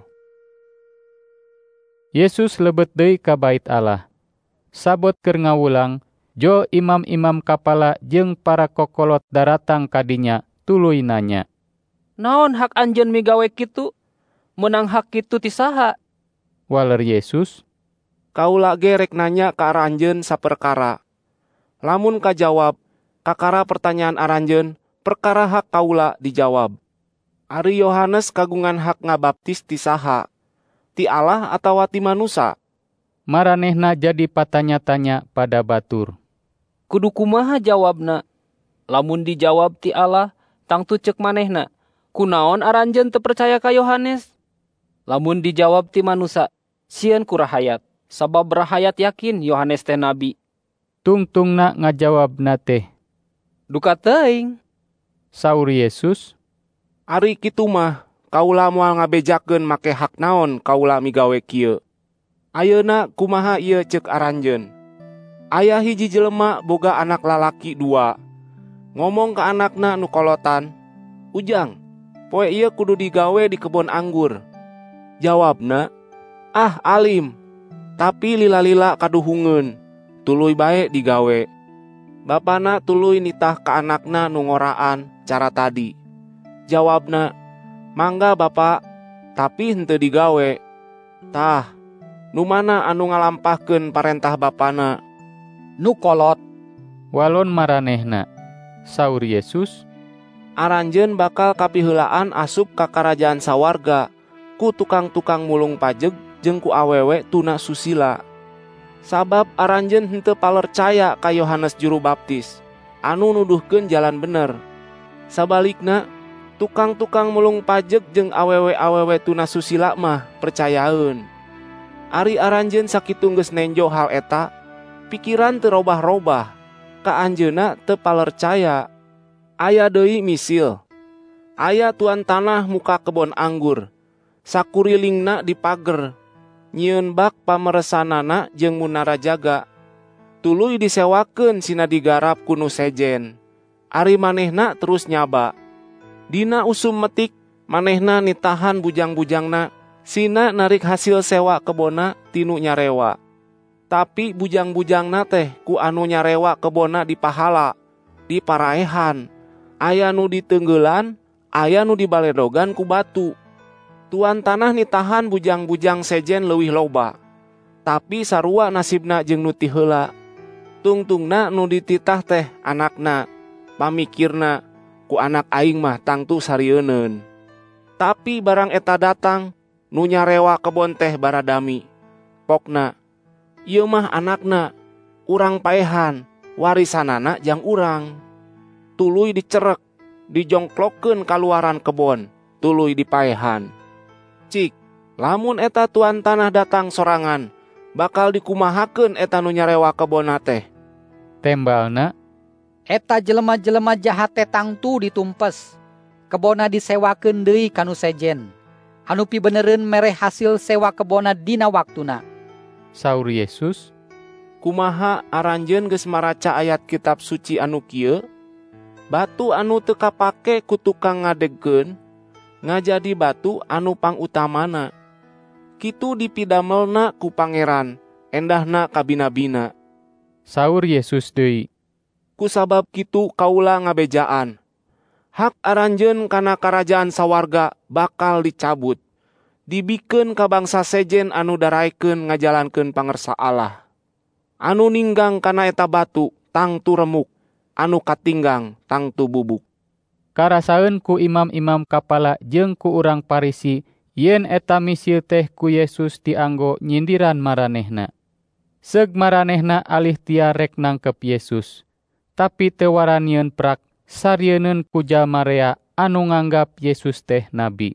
Yesus lebet deui ka bait Allah. Sabot keur ngawulang, jo imam-imam kapala jeung para kokolot daratang ka dinya tuluy nanya.
Naon hak anjeun migawe kitu? Menang hak kitu ti saha?
Waler Yesus,
kaula ge rek nanya ka aranjeun saperkara. Lamun kajawab, kakara pertanyaan aranjeun, perkara hak kaula dijawab. Ari Yohanes kagungan hak ngabaptis ti saha? Ti Allah atawa ti manusa?
Maranehna jadi patanya-tanya pada batur.
Kudu kumaha jawabna? Lamun dijawab ti Allah, tangtu ceuk manehna, kunaon aranjeun teu percaya ka Yohanes? Lamun dijawab ti manusia, sieun ku rahayat, sabab rahayat yakin Yohanes teh nabi.
Tungtungna ngajawabna teh,
duka teuing.
Saur Yesus,
ari kitu mah kaula moal ngabejakeun make hak naon kaula migawe kieu. Ayeuna kumaha ieu ceuk aranjeun. Aya hiji jelema boga anak lalaki dua. Ngomong ka anakna nu kolotan, "Ujang, poe ieu kudu digawe di kebon anggur." Jawabna, "Ah alim, tapi lila-lila kaduhungeun, tuluy bae digawe." Bapana tuluy nitah ka anakna nu ngoraan cara tadi. Jawabna, "Mangga Bapak, tapi henteu digawe." Tah, nu mana anu ngalampahkeun parentah bapana?
Nu kolot.
Walon maranehna. Saur Yesus,
"Aranjeun bakal kapiheulaan asup ka karajaan sawarga ku tukang-tukang mulung pajeg jeung ku awewe tuna susila. Sabab aranjeun henteu palercaya ka Yohanes Juru Baptis, anu nuduhkeun jalan bener. Sabalikna, tukang-tukang mulung pajeg jeung awewe-awewe tuna susila mah percayaeun. Ari aranjeun sakitu geus nenjo hal eta, pikiran teu robah-robah, ka anjeunna teu palercaya. Aya deui misil. Aya tuan tanah muka kebon anggur, sakurilingna dipager, nyieun bak pameresanana jeung munara jaga. Tuluy disewakeun sina digarap ku nu sejen. Ari manehna terus nyaba. Dina usum metik, manehna nitahan bujang-bujangna, sina narik hasil sewa kebona tinu nyarewa. Tapi bujang-bujangna teh ku anu nyarewa kebona dipahala, diparaehan. Aya nu diteunggelan, aya nu dibaledogan ku batu. Tuan tanah nitahan bujang-bujang sejen leuwih loba. Tapi sarua nasibna jeung nu ti heula. Tungtungna nu dititah teh anakna, pamikirna, ku anak aing mah tangtu sarieunun. Tapi barang eta datang, nu nyarewa kebon teh baradami. Pokna, ieu mah anakna, urang paehan, warisanana jang urang. Tuluy dicerek, dijongklokkeun kaluaran kebon, tuluy dipaehan. Cik, lamun eta tuan tanah datang sorangan, bakal dikumahakeun eta nu nyarewa kebonna teh.
Tembalna,
eta jelema-jelema jahat teh tangtu ditumpes. Kebona disewakeun deui ka nu sejen, anu pibenereun mere hasil sewa kebona dina waktuna.
Saur Yesus,
kumaha aranjeun geus maraca ayat kitab suci anu kieu? Batu anu teu kapake ku tukang ngadegkeun, ngajadi batu anu pangutamana. Kitu dipidamelna ku pangeran, endahna kabina-bina.
Saur Yesus deui,
kusabab kitu kaula ngabejaan. Hak aranjeun kana karajaan sawarga bakal dicabut, dibikeun ka bangsa sejen anu daraekeun ngajalankeun pangersa Allah. Anu ninggang kana eta batu tangtu remuk, anu katinggang tangtu bubuk.
Karasaeun ku imam-imam kapala jeung ku urang Parisi yen eta misil teh ku Yesus dianggo nyindiran maranehna. Seug maranehna alih tia rek nangkep Yesus, tapi teu waranieun prak sarieun ku jalma rea anu nganggap Yesus teh nabi.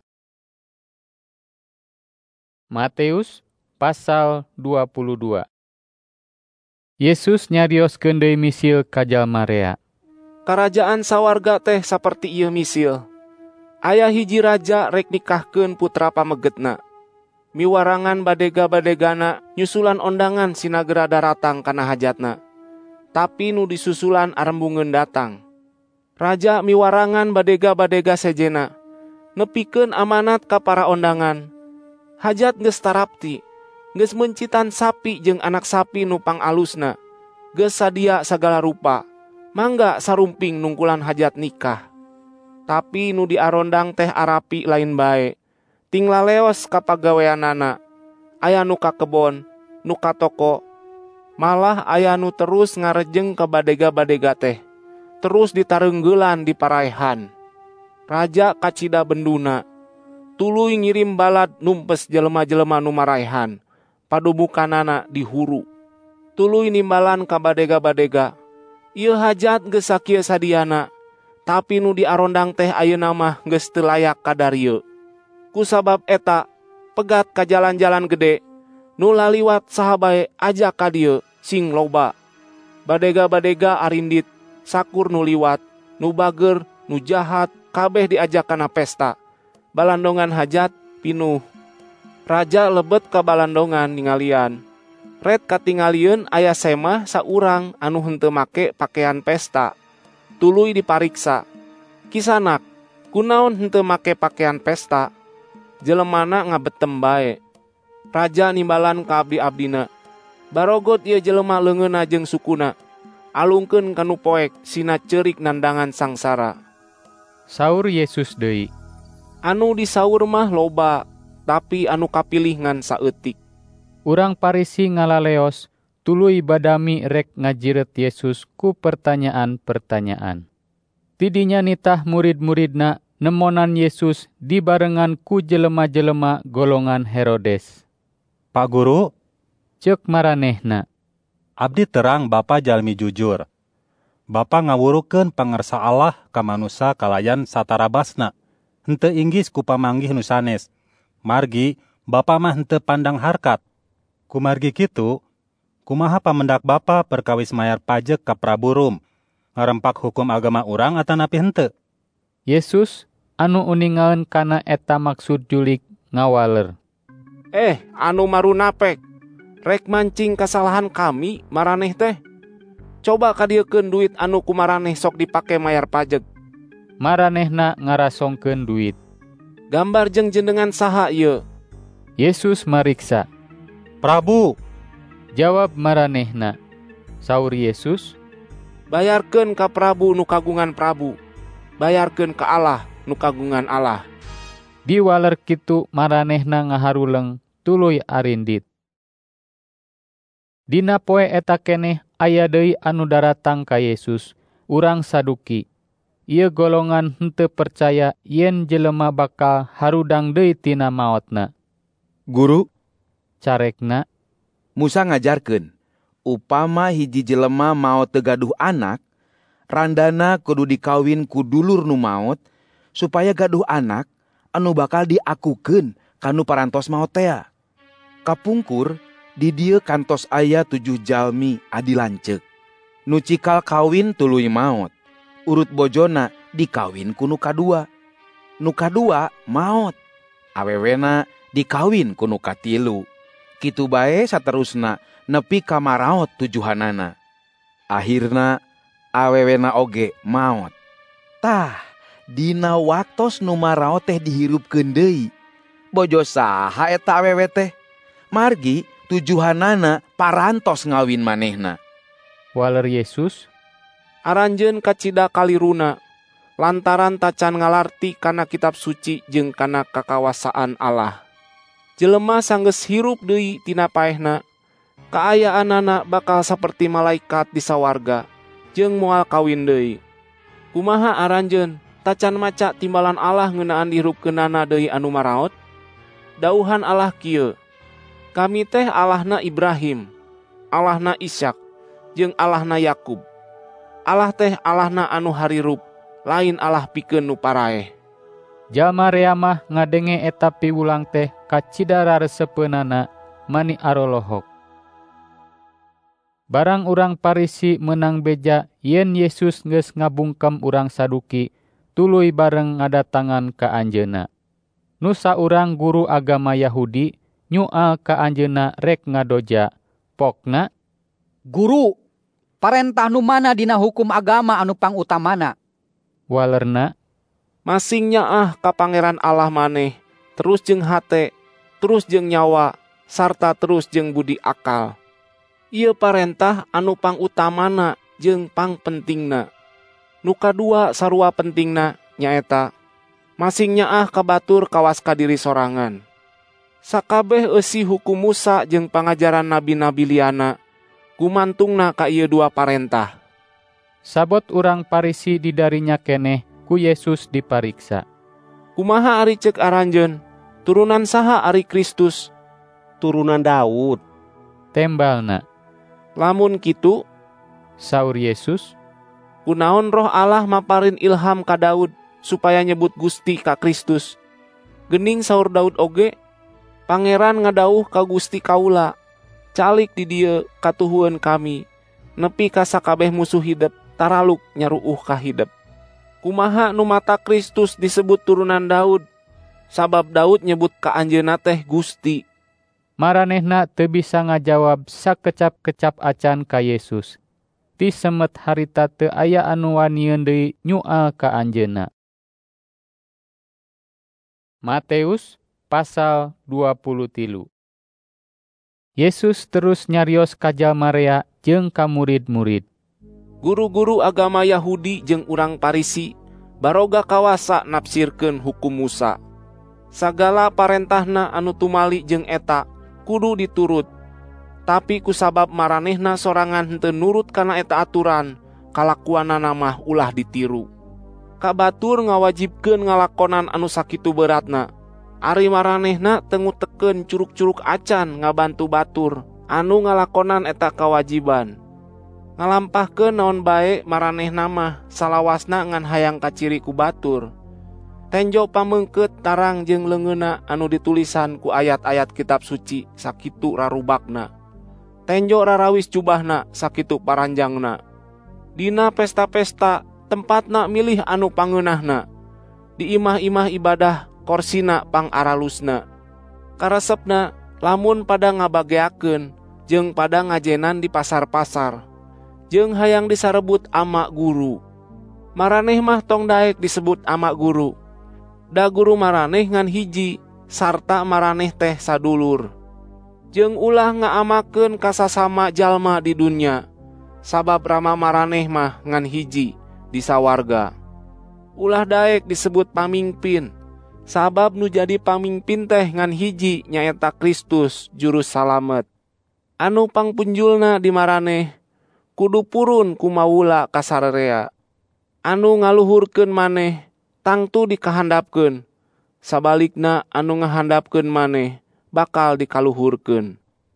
Matius pasal dua puluh dua. Yesus nyarioskeun deui misil ka jalma rea.
Karajaan sawarga teh saperti ieu misil. Aya hiji raja rek nikahkeun putra pamegetna. Miwarangan badega-badegana nyusulan ondangan sinagera daratang kana hajatna. Tapi nu disusulan arembungeun datang. Raja miwarangan badega-badega sejena, nepikeun amanat ka para ondangan. Hajat geus tarapti, geus mencitan sapi jeung anak sapi nu pangalusna, geus sadia sagala rupa, mangga sarumping nungkulan hajat nikah. Tapi nu diarondang teh arapi lain bae, ting laleos ka pagaweanana, aya nu ka kebon, nu ka toko, malah aya nu terus ngarejeng ka badega-badega teh, terus ditareunggelan di paraehan. Raja kacida benduna, tuluy ngirim balad numpes jelema-jelema nu maraehan, padubukanana dihuru. Tuluy nimbalan ka badega-badega, ieu hajat geus sakieu sadiana, tapi nu diarondang teh ayeuna mah geus teu layak kadarieu. Kusabab eta, pegat ka jalan-jalan gede, nu laliwat saha bae ajak ka dieu sing loba. Badega-badega arindit, sakur nu liwat, nu bager, nu jahat, kabeh diajak kana pesta. Balandongan hajat pinuh. Raja lebet ka balandongan ningalian. Red katingalieun aya semah saurang anu henteu make pakaian pesta. Tuluy dipariksa. Kisanak, kunaon henteu make pakaian pesta? Jelemana ngabetem bae. Raja nimbalan ka abdi-abdina. Barogot ieu jelema leungeunna jeung sukuna. Alungkeun kanu poek sina ceurik nandangan sangsara.
Saur Yesus deui.
Anu disaur mah loba, tapi anu kapilih ngan saeutik.
Urang Parisi ngalaleos, tuluy badami rek ngajiret Yesus ku pertanyaan-pertanyaan. Tidinya nitah murid-muridna nemonan Yesus dibarengan ku jelema-jelema golongan Herodes.
Pak Guru,
ceuk maranehna.
Abdi terang Bapa jalmi jujur. Bapa ngawurukeun pangersa Allah ka manusa kalayan satarabasna. Henteu inggis ku pamanggih nu sanes. Margi Bapa mah henteu pandang harkat. Kumargi kitu, kumaha pamendak Bapa perkawis mayar pajek ka Prabu Rum, ngarempak hukum agama urang atanapi henteu?
Yesus anu uningaeun kana eta maksud julik ngawaler.
Eh, anu marunapek, rek mancing kesalahan kami maraneh teh. Coba kadiekeun duit anu kumaraneh sok dipake mayar pajek.
Maranehna ngarasongkeun duit.
Gambar jeung jenengan saha ieu?
Yesus mariksa.
Prabu,
jawab maranehna. Saur Yesus,
bayarkeun ka Prabu nu kagungan Prabu, bayarkeun ka Allah nu kagungan Allah.
Diwaler kitu maranehna ngaharuleng tuluy arindit. Dina poe eta keneh aya deui anu daratang ka Yesus, urang Saduki. Ieu golongan henteu percaya yen jelema bakal harudang deui tina maotna.
Guru,
carekna,
Musa ngajarkeun, upama hiji jelema maot teu gaduh anak, randana kudu dikawin ku dulur nu maot, supaya gaduh anak anu bakal diakukeun kanu parantos maot tea. Kapungkur di dieu kantos aya tujuh jalmi adi lanceuk. Nu cikal kawin tuluy maot, urut bojona dikawin ku nu kadua. Nu kadua maot, awewena dikawin ku nu katilu. Kitu bae saterusna nepi ka maraot tujuhanana. Akhirna awewena oge maot. Tah, dina waktos nu maraot teh dihirupkeun deui. Bojo saha eta awewe teh? Margi tujuhanana parantos ngawin manehna.
Waler Yesus,
aranjeun ka cida kaliruna, lantaran tacan ngalarti kana kitab suci jeung kana kakawasaan Allah. Jelema sanggeus hirup deui tina paehna, kaayaanana bakal saperti malaikat di sawarga, jeung moal kawin deui. Kumaha aranjeun tacan maca timbalan Allah ngeunaan dihirupkeunana deui anu maraot? Dauhan Allah kieu, kami teh Allahna Ibrahim, Allahna Ishak, jeung Allahna Yakub. Allah teh Allahna anu harirup, lain Allah pikeun nu paraeh.
Jalma rea mah ngadenge eta piwulang teh ka cidara resepeunana mani arolohok. Barang urang Parisi menang beja yen Yesus geus ngabungkem urang Saduki, tuluy bareng ngadatangan ka anjeunna. Nu saurang guru agama Yahudi nyual ka anjeunna rek ngadoja, pokna,
Guru, parentah nu mana dina hukum agama anu pangutamana?
Walerna, masing nyaah ka Pangeran Allah maneh, terus jeung hate, terus jeung nyawa, sarta terus jeung budi akal. Ieu parentah anu pangutamana jeung pangpentingna. Nu kadua sarua pentingna nyaeta, masing nyaah ka batur kawas ka diri sorangan. Sakabeh eusi hukum Musa jeung pangajaran nabi-nabi liana, gumantungna ka ieu dua parentah.
Sabot urang Parisi didarinya keneh ku Yesus dipariksa.
Kumaha ari ceuk aranjeun? Turunan saha ari Kristus?
Turunan Daud.
Tembalna.
Lamun kitu,
saur Yesus,
kunaon Roh Allah maparin ilham ka Daud supaya nyebut Gusti ka Kristus? Geuning saur Daud oge, Pangeran ngadauh ka Gusti kaula, calik di dieu katuhuan kami, nepi ka sakabeh musuh hidep taraluk nyaruuh ka hidep. Kumaha nu mata Kristus disebut turunan Daud, sabab Daud nyebut ka anjeunna teh Gusti.
Maranehna teu bisa ngajawab sakecap-kecap acan ka Yesus. Ti semet harita teu aya anu wanieun deui nyual ka anjeunna. Matius pasal dua puluh tilu. Yesus terus nyarios ka jalma rea jeung ka murid-murid.
Guru-guru agama Yahudi jeung urang Parisi baroga kawasa nafsirkeun hukum Musa. Sagala parentahna anu tumali jeung eta kudu diturut. Tapi kusabab maranehna sorangan henteu nurut kana eta aturan, kalakuanana mah ulah ditiru. Kabatur ngawajibkeun ngalakonan anu sakitu beratna. Ari maranehna teu ngutekeun curug-curug acan ngabantu batur anu ngalakonan eta kawajiban. Ngalampahkeun naon bae maranehna mah salawasna ngan hayang kaciri ku batur. Tenjo pameungkeut tarang jeung leungeunna anu ditulisan ku ayat-ayat kitab suci sakitu rarubakna. Tenjo rarawis jubahna sakitu paranjangna. Dina pesta-pesta tempatna milih anu pangeunahna. Di imah-imah ibadah korsina pangaralusna. Karesepna lamun pada ngabageakeun jeung pada ngajenan di pasar-pasar. Jeung hayang disarebut ama guru. Maraneh mah tong daek disebut ama guru. Da guru maraneh ngan hiji sarta maraneh teh sadulur. Jeung ulah ngaamakeun ka sasama jalma di dunya. Sabab rama maraneh mah ngan hiji di sawarga. Ulah daek disebut pamingpin. Sabab nu jadi pamingpin teh ngan hiji nyaeta Kristus juru salamet. Anu pangpunjulna di maraneh kudu purun kumaula kasararea. Anu ngaluhurkeun maneh tangtu dikahandapkeun. Sabalikna anu ngahandapkeun maneh bakal dikaluhurkeun.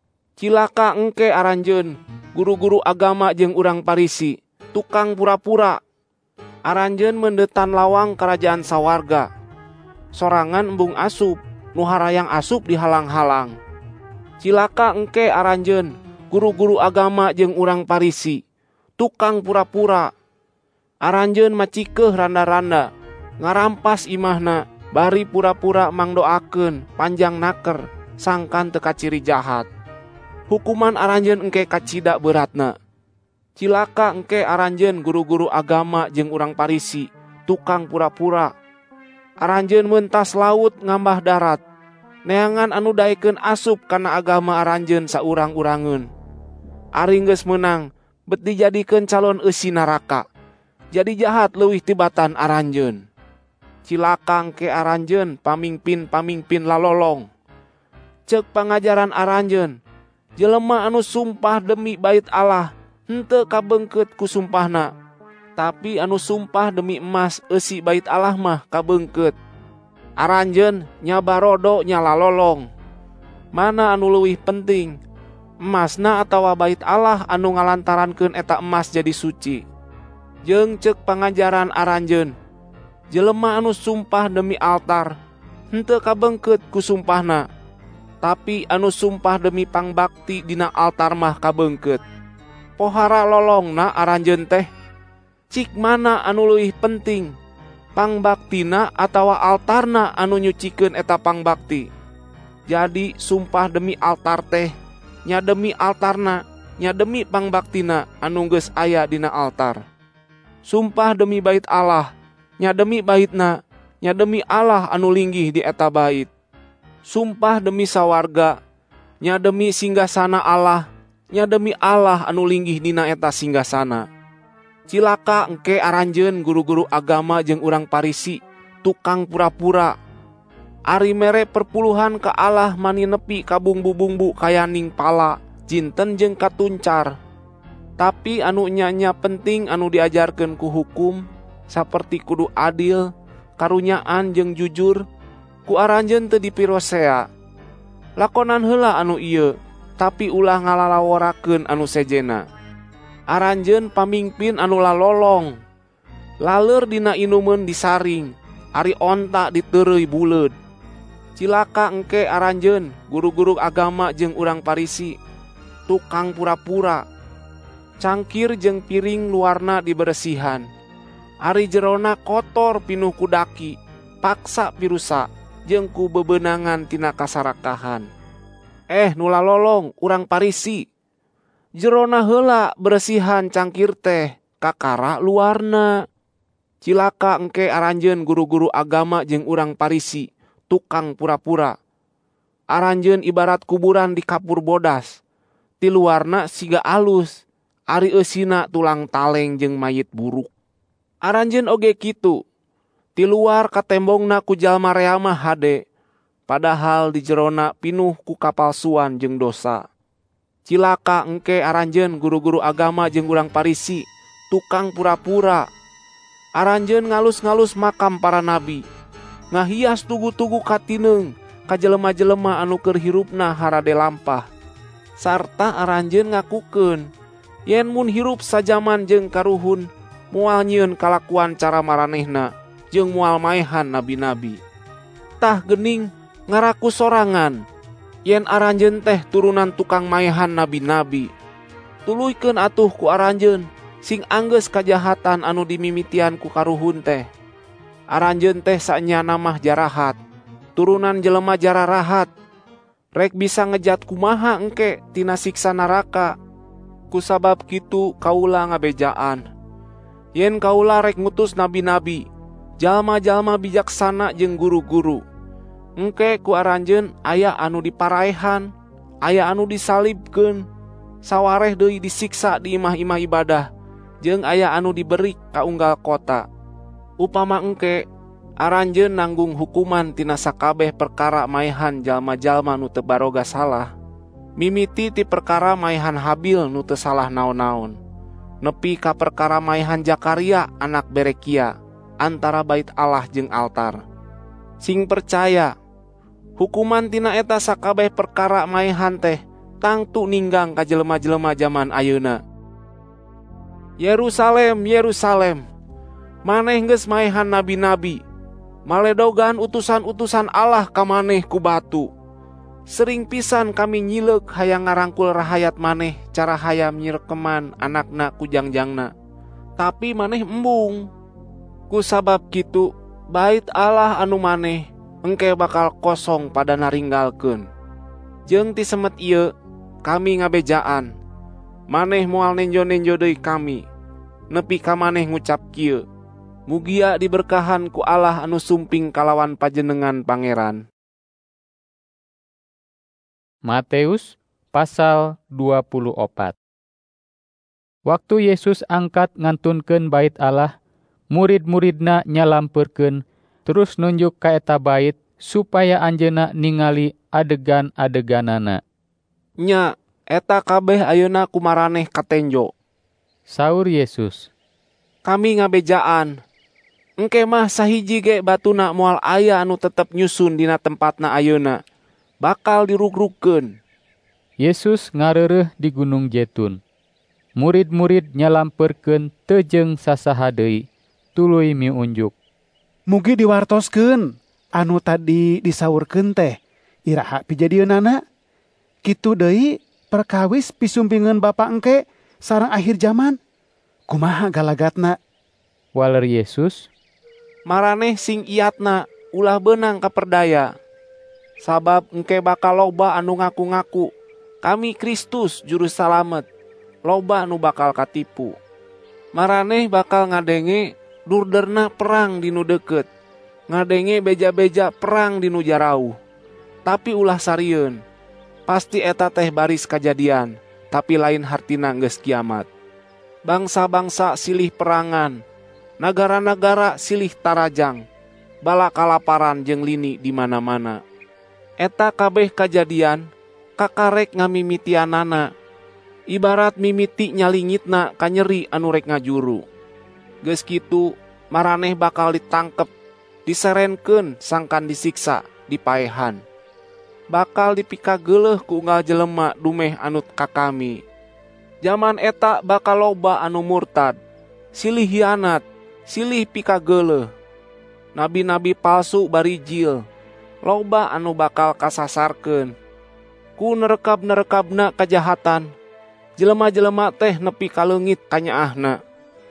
Cilaka engke aranjeun guru-guru agama jeung urang Parisi, tukang pura-pura. Aranjeun mendetan lawang kerajaan sawarga. Sorangan embung asup, nu harayang asup dihalang-halang. Cilaka engke aranjeun guru-guru agama jeung urang Parisi, tukang pura-pura. Aranjeun macikeuh randa-randa, ngarampas imahna, bari pura-pura mangdoakeun panjang naker, sangkan teu kaciri jahat. Hukuman aranjeun engke kacida beratna. Cilaka engke aranjeun guru-guru agama jeung urang Parisi, tukang pura-pura. Aranjeun mentas laut ngambah darat, neangan anu daekeun asup kana agama aranjeun saurang-urangeun. Ari geus meunang, bet dijadikeun calon eusi naraka. Jadi jahat leuwih tibatan aranjeun. Cilaka engke aranjeun pamingpin-pamingpin lalolong. Ceuk pangajaran aranjeun, jelema anu sumpah demi bait Allah henteu kabeungkeut ku sumpahna. Tapi anu sumpah demi emas eusi bait Allah mah kabeungkeut. Aranjeun nya barodo nya lalolong. Mana anu leuwih penting, emasna atawa bait Allah anu ngalantarankeun eta emas jadi suci? Jeung ceuk pangajaran aranjeun, jelema anu sumpah demi altar henteu kabeungkeut ku sumpahna. Tapi anu sumpah demi pangbakti dina altar mah kabeungkeut. Pohara lolongna aranjeun teh, cik mana anu leuwih penting, pangbaktina atawa altarna anu nyucikeun eta pangbakti? Jadi sumpah demi altar teh, nya demi altarna, nya demi pangbaktina anu geus aya dina altar. Sumpah demi bait Allah, nya demi baitna, nya demi Allah anu linggih di eta bait. Sumpah demi sawarga, nya demi singgasana Allah, nya demi Allah anu linggih dina eta singgasana. Cilaka engke aranjeun guru-guru agama jeung urang Parisi, tukang pura-pura. Ari mere perpuluhan ka Allah mani nepi ka bumbu-bumbu kayaning pala, jinten jeung katuncar. Tapi anu nya-nya penting anu diajarkeun ku hukum, saperti kudu adil, karunyaan jeung jujur, ku aranjeun teu dipirosea. Lakonan heula anu ieu, tapi ulah ngalalaworakeun anu sejena. Aranjeun pamingpin anu lalolong. Laleur dina inumeun disaring, ari onta diteureuy buleud. Cilaka engke aranjeun guru-guru agama jeung urang Parisi, tukang pura-pura. Cangkir jeung piring luarna diberesihan, ari jerona kotor pinuh ku daki, paksa pirusa, jeung ku bebenangan tina kasarakahan. Eh nula lolong urang Parisi, jerona heula beresihan cangkir teh, kakara luarna. Cilaka engke aranjeun guru-guru agama jeung urang Parisi, tukang pura-pura. Aranjeun ibarat kuburan di kapur bodas, ti luarna siga alus, ari eusina tulang taleng jeung mayit buruk. Aranjeun oge kitu, ti luar katembongna ku jalma rea mah hade, padahal di jerona pinuh ku kapalsuan jeung dosa. Cilaka engke aranjeun guru-guru agama jeung urang Parisi, tukang pura-pura. Aranjeun ngalus-ngalus makam para nabi, ngahias tugu-tugu katineung ka jelema-jelema anu keur hirupna harade lampah. Sarta aranjeun ngakukeun yen mun hirup sajaman jeung karuhun moal nyieun kalakuan cara maranehna jeung moal maehan nabi-nabi. Tah geuning ngaraku sorangan yen aranjeun teh turunan tukang maehan nabi-nabi. Tuluykeun atuh ku aranjeun sing anggeus kajahatan anu dimimitian ku karuhun teh. Aranjeun teh saenyana mah jarahat, turunan jelema jararahat. Rek bisa ngejat kumaha engke tina siksa naraka. Kusabab kitu kaula ngabejaan. Yen kaula rek ngutus nabi-nabi, jalma-jalma bijaksana jeung guru-guru, engke ku aranjeun aya anu diparaehan, aya anu disalibkeun, sawareh deui disiksa di imah-imah ibadah, jeung aya anu diberi ka unggal kota. Upama engke aranjeun nanggung hukuman tina sakabeh perkara maehan jalma-jalma nu teu baroga salah, mimiti ti perkara maehan Habil nu teu salah naon-naon, nepi ka perkara maehan Zakaria anak Berekia antara bait Allah jeung altar. Sing percaya hukuman tina eta sakabeh perkara maehan teh tangtu ninggang ka jelema-jelema zaman ayeuna. Yerusalem, Yerusalem, maneh geus maehan nabi-nabi, maledogan utusan-utusan Allah ka maneh ku batu. Sering pisan kami nyileuk hayang ngarangkul rahayat maneh cara hayam nyirekeman anakna ku jangjangna, tapi maneh embung. Kusabab kitu bait Allah anu maneh engke bakal kosong pada naringgalkeun. Jeung ti semet ieu kami ngabejaan, maneh moal nenjo-nenjo deui kami, nepi ka maneh ngucap kieu, mugia diberkahan ku Allah anu sumping kalawan pajenengan pangeran.
Matius pasal dua puluh opat. Waktu Yesus angkat ngantunkeun bait Allah, murid-muridna nyalampeurkeun terus nunjuk ka eta bait supaya anjeunna ningali adegan-adeganana.
Nya, eta kabeh ayeuna kumaraneh katenjo.
Saur Yesus,
kami ngabejaan, engke mah sahiji ge batuna moal aya anu tetep nyusun dina tempatna ayeuna, bakal dirugrugkeun.
Yesus ngareureuh di Gunung Jetun. Murid-murid nyalampeurkeun teu jeung sasaha deui, tuluy miunjuk.
Mugi diwartoskeun anu tadi disaurkeun teh, iraha pijadieunana. Kitu deui perkawis pisumpingeun Bapa engke sareng akhir zaman. Kumaha galagatna?
Waler Yesus,
maraneh sing iatna ulah beunang kaperdaya. Sabab engke bakal loba anu ngaku-ngaku, kami Kristus juru salamet, loba anu bakal katipu. Maraneh bakal ngadenge durderna perang di nu deukeut, ngadenge beja-beja perang di nu jarauh. Tapi ulah sarieun, pasti eta teh baris kajadian, tapi lain hartina geus kiamat. Bangsa-bangsa silih perangan, nagara-nagara silih tarajang, bala kalaparan jeung lini di mana-mana. Eta kabeh kajadian kakarek ngamimitianana, ibarat mimiti nyalingitna ka nyeri anu rek ngajuru. Geus kitu maraneh bakal ditangkep, diserenkeun sangkan disiksa, dipaehan. Bakal dipikageuleuh ku unggal jelema dumeh anut ka kami. Zaman eta bakal loba anu murtad, silih hianat, silih pikageuleuh. Nabi-nabi palsu barijil, loba anu bakal kasasarkeun. Ku nerekab-nerekabna kajahatan, jelema-jelema teh nepi ka leungit kanyaahna.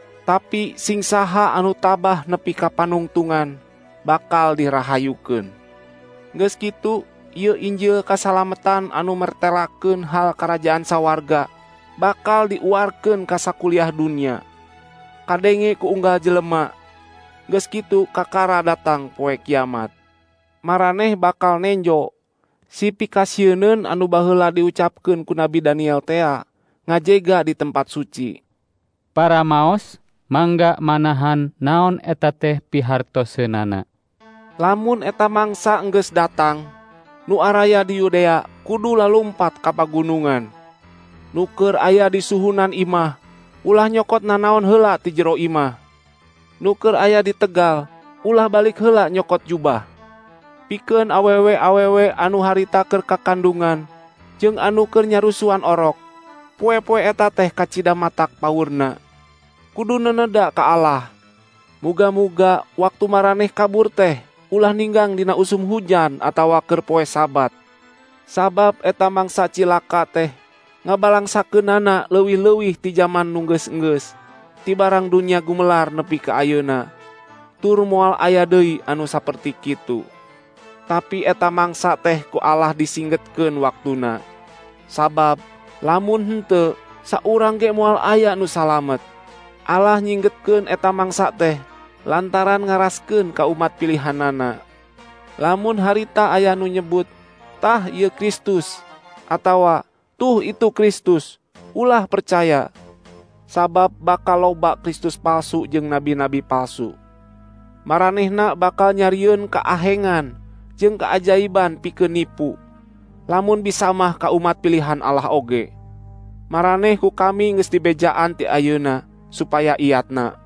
Tapi sing saha anu tabah nepi ka panungtungan, bakal dirahayukeun. Geus kitu, ieu Injil kasalametan anu mertelakeun hal karajaan sawarga, bakal diuarkeun ka sakuliah dunia. Kadenge ku unggal jelema, geus kitu kakara datang poe kiamat. Maraneh bakal nenjo si pikasieun anu baheula diucapkeun ku Nabi Daniel tea ngajega di tempat suci.
Para maos mangga manahan naon eta teh pihartoseunana.
Lamun eta mangsa enggeus datang, nu araya di Yudea kudu lalumpat ka pagunungan. Nu keur aya di suhunan imah, ulah nyokot nanaon heula ti jero imah. Nu keur aya di tegal, ulah balik heula nyokot jubah. Pikeun awewe-awewe anu harita keur kakandungan, jeung anu keur nyarusuan orok, poe-poe eta teh kacida matak paurna. Kudu neneda ka Allah. Muga-muga waktu maraneh kabur teh ulah ninggang dina usum hujan atawa keur poe Sabat. Sabab eta mangsa cilaka teh ngabalangsakeunana leuwih-leuwih ti jaman nu geus-geus, ti barang dunia gumelar nepi ka ayeuna. Tur moal aya deui anu saperti kitu. Tapi eta mangsa teh ku Allah disinggetkeun waktuna. Sabab lamun henteu saurang ge moal aya nu salamet. Allah nyinggetkeun eta mangsa teh lantaran ngaraskeun ka umat pilihanana. Lamun harita aya nu nyebut, tah ieu Kristus, atawa tuh itu Kristus, ulah percaya. Sabab bakal loba Kristus palsu jeung nabi-nabi palsu. Maranehna bakal nyarieun kaahengan jeung keajaiban pikeun nipu. Lamun bisa mah ka umat pilihan Allah oge. Maraneh ku kami geus dibejaan ti ayeuna supaya iatna.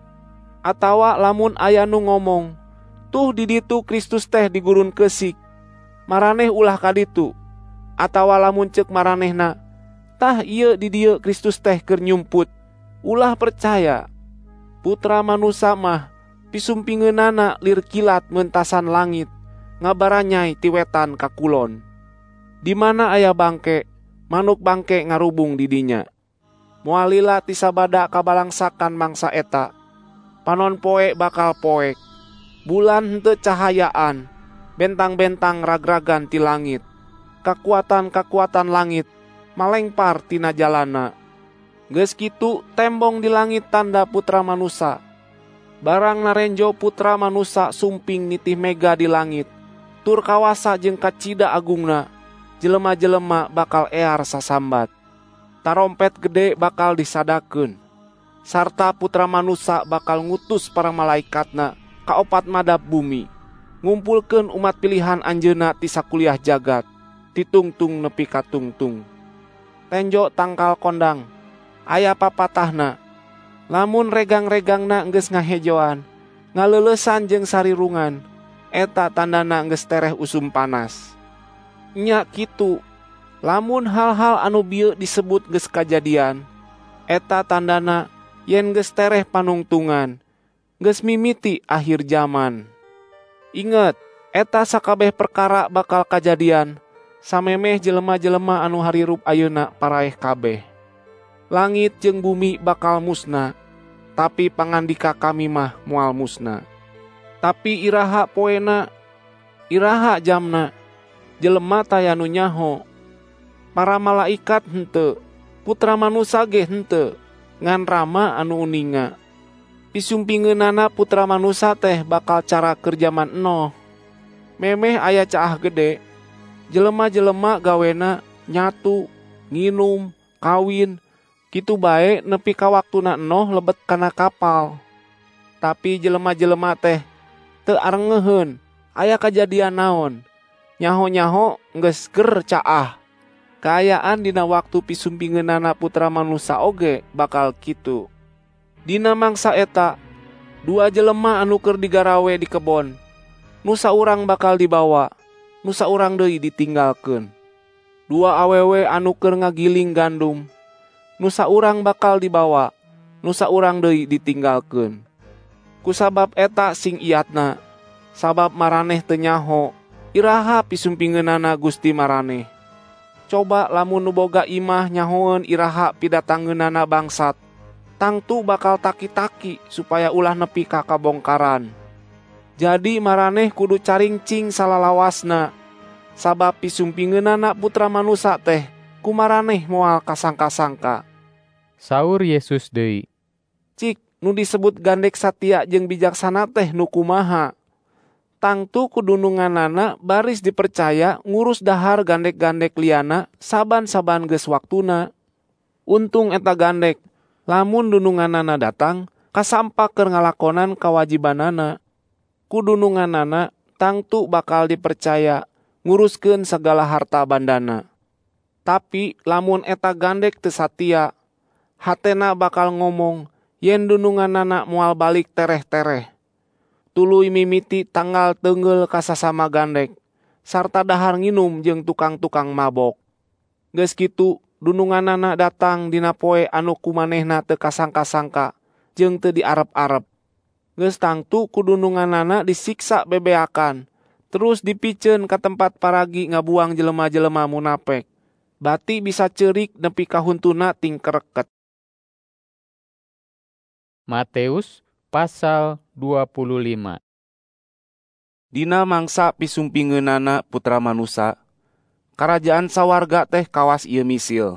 Atawa lamun aya nu ngomong, tuh di ditu Kristus teh digurun keusik, maraneh ulah ka ditu. Atawa lamun ceuk maranehna, tah ieu di dieu Kristus teh keur nyumput, ulah percaya. Putra Manusa mah pisumpingeunana lir kilat meuntasan langit, ngabaranyai ti wetan ka kulon. Di mana aya bangke, manuk bangke ngarubung di dinya. Moalila ti sabada kabalangsakan mangsa eta. Panon poe bakal poek. Bulan henteu cahayaan, bentang-bentang ragragan ti langit. Kakuatan-kakuatan langit malengpar tina jalana. Geus kitu tembong di langit tanda Putra Manusa. Barang narenjo Putra Manusa sumping nitih mega di langit. Tur kawasa jeung kacida agungna, jelema-jelema bakal ear sasambat. Tarompet gede bakal disadakeun. Sarta Putra Manusa bakal ngutus para malaikatna ka opat madap bumi, ngumpulkeun umat pilihan anjeunna ti sakuliah jagat, ti tungtung nepi ka tungtung. Tenjo tangkal kondang, aya papatahna. Lamun regang-regangna geus ngahejoan, ngaleuleusan jeung sarirungan, eta tandana geus tereh usum panas. Nya kitu, lamun hal-hal anu bieu disebut geus kajadian, eta tandana yen geus tereh panungtungan, geus mimiti akhir zaman. Inget, eta sakabeh perkara bakal kajadian, samemeh jelema-jelema anu harirup ayeuna paraeh kabeh. Langit jeung bumi bakal musna, tapi pangandika kami mah moal musna. Tapi iraha poena, iraha jamna, jelema taya nu nyaho. Para malaikat henteu, Putra Manusa ge henteu, ngan Rama anu uninga. Pisumpingeunana Putra Manusa teh bakal cara kerjaman enoh. Memeh aya caah gede, jelema-jelema gawena nyatu, nginum, kawin, kitu bae nepi ka waktuna enoh lebet kana kapal. Tapi jelema-jelema teh teu arengeuheun aya kajadian naon. Nyaho-nyaho geus ger caah. Kaayaan dina waktu pisumpingeunana Putra Manusa oge bakal kitu. Dina mangsa eta, dua jelema anu keur digarawe di kebon, nu saurang bakal dibawa, nu saurang deui ditinggalkeun. Dua awewe anu keur ngagiling gandum, nu saurang bakal dibawa, nu saurang deui ditinggalkeun. Kusabab eta sing iatna, sabab maraneh teu nyaho, iraha pisumpingeunana Gusti maraneh. Coba lamun nu boga imah nyahoeun iraha pidatangeunana bangsat, tangtu bakal taki-taki supaya ulah nepi ka kabongkaran. Jadi maraneh kudu caringcing salalawasna, sabab pisumpingeunana Putra Manusa teh kumaraneh moal kasangka-sangka.
Saur Yesus deui,
Cik, nu disebut gandek satia jeung bijaksana teh nu kumaha? Tangtu kudununganana baris dipercaya ngurus dahar gandek-gandek liana saban-saban geus waktuna. Untung eta gandek, lamun dununganana datang, kasampak keur ngalakonan kawajibanana. Kudununganana tangtu bakal dipercaya nguruskeun segala harta bandana. Tapi lamun eta gandek teu satia, hatena bakal ngomong yen dununganana moal balik tereh-tereh. Tuluy mimiti tanggal teungeul ka sasama gandek, sarta dahar nginum jeung tukang-tukang mabok. Geus kitu, dununganana datang dina poe anu kumanehna teu kasangka-sangka jeung teu diarep-arep. Geus tangtu kudununganana disiksa bebeakan, terus dipikeun ka tempat paragi ngabuang jelema-jelema munapek. Bati bisa ceurik nepi ka huntuna ting kereket.
Matius pasal dua puluh lima.
Dina mangsa pisumpingeunana Putra Manusa, karajaan sawarga teh kawas ieu misil.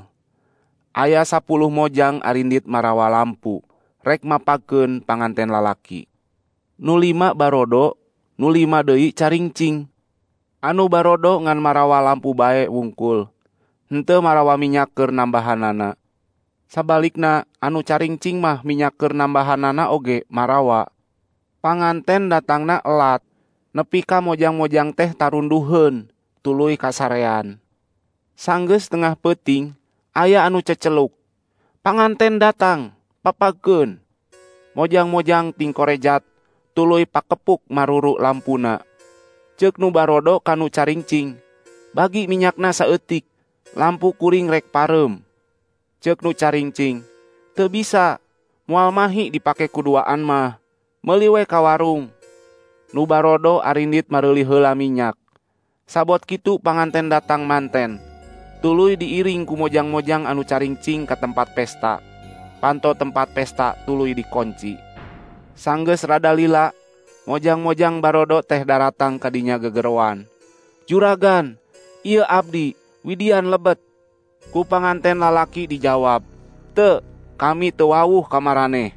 Aya sapuluh mojang arindit marawa lampu, rek mapakeun panganten lalaki. Nu lima barodo, nu lima deui caringcing. Anu barodo ngan marawa lampu bae wungkul, henteu marawa minyak keur nambahanana. Sabalikna, anu caringcing mah minyak keur nambahanana oge marawa. Panganten datangna elat, nepi ka mojang-mojang teh tarunduheun, tuluy kasarean. Sanggeus tengah peuting, aya anu ceceluk. Panganten datang, papageun. Mojang-mojang ting korejat, tuluy pakepuk maruru lampuna. Ceuk nu barodo kanu caringcing, bagi minyakna saeutik, lampu kuring rek pareum. Ceuk nu caringcing, teu bisa, moal mahi dipake kuduaan mah, meuli we ka warung. Nu barodo arindit mareuli heula minyak. Sabot kitu panganten datang manten, tuluy diiring ku mojang-mojang anu caringcing ka tempat pesta. Panto tempat pesta tuluy dikonci. Sanggeus rada lila, mojang-mojang barodo teh daratang ka dinya gegerowan. Juragan, ieu abdi, widian lebet. Ku panganten lalaki dijawab, teu, kami teu wawuh ka maraneh.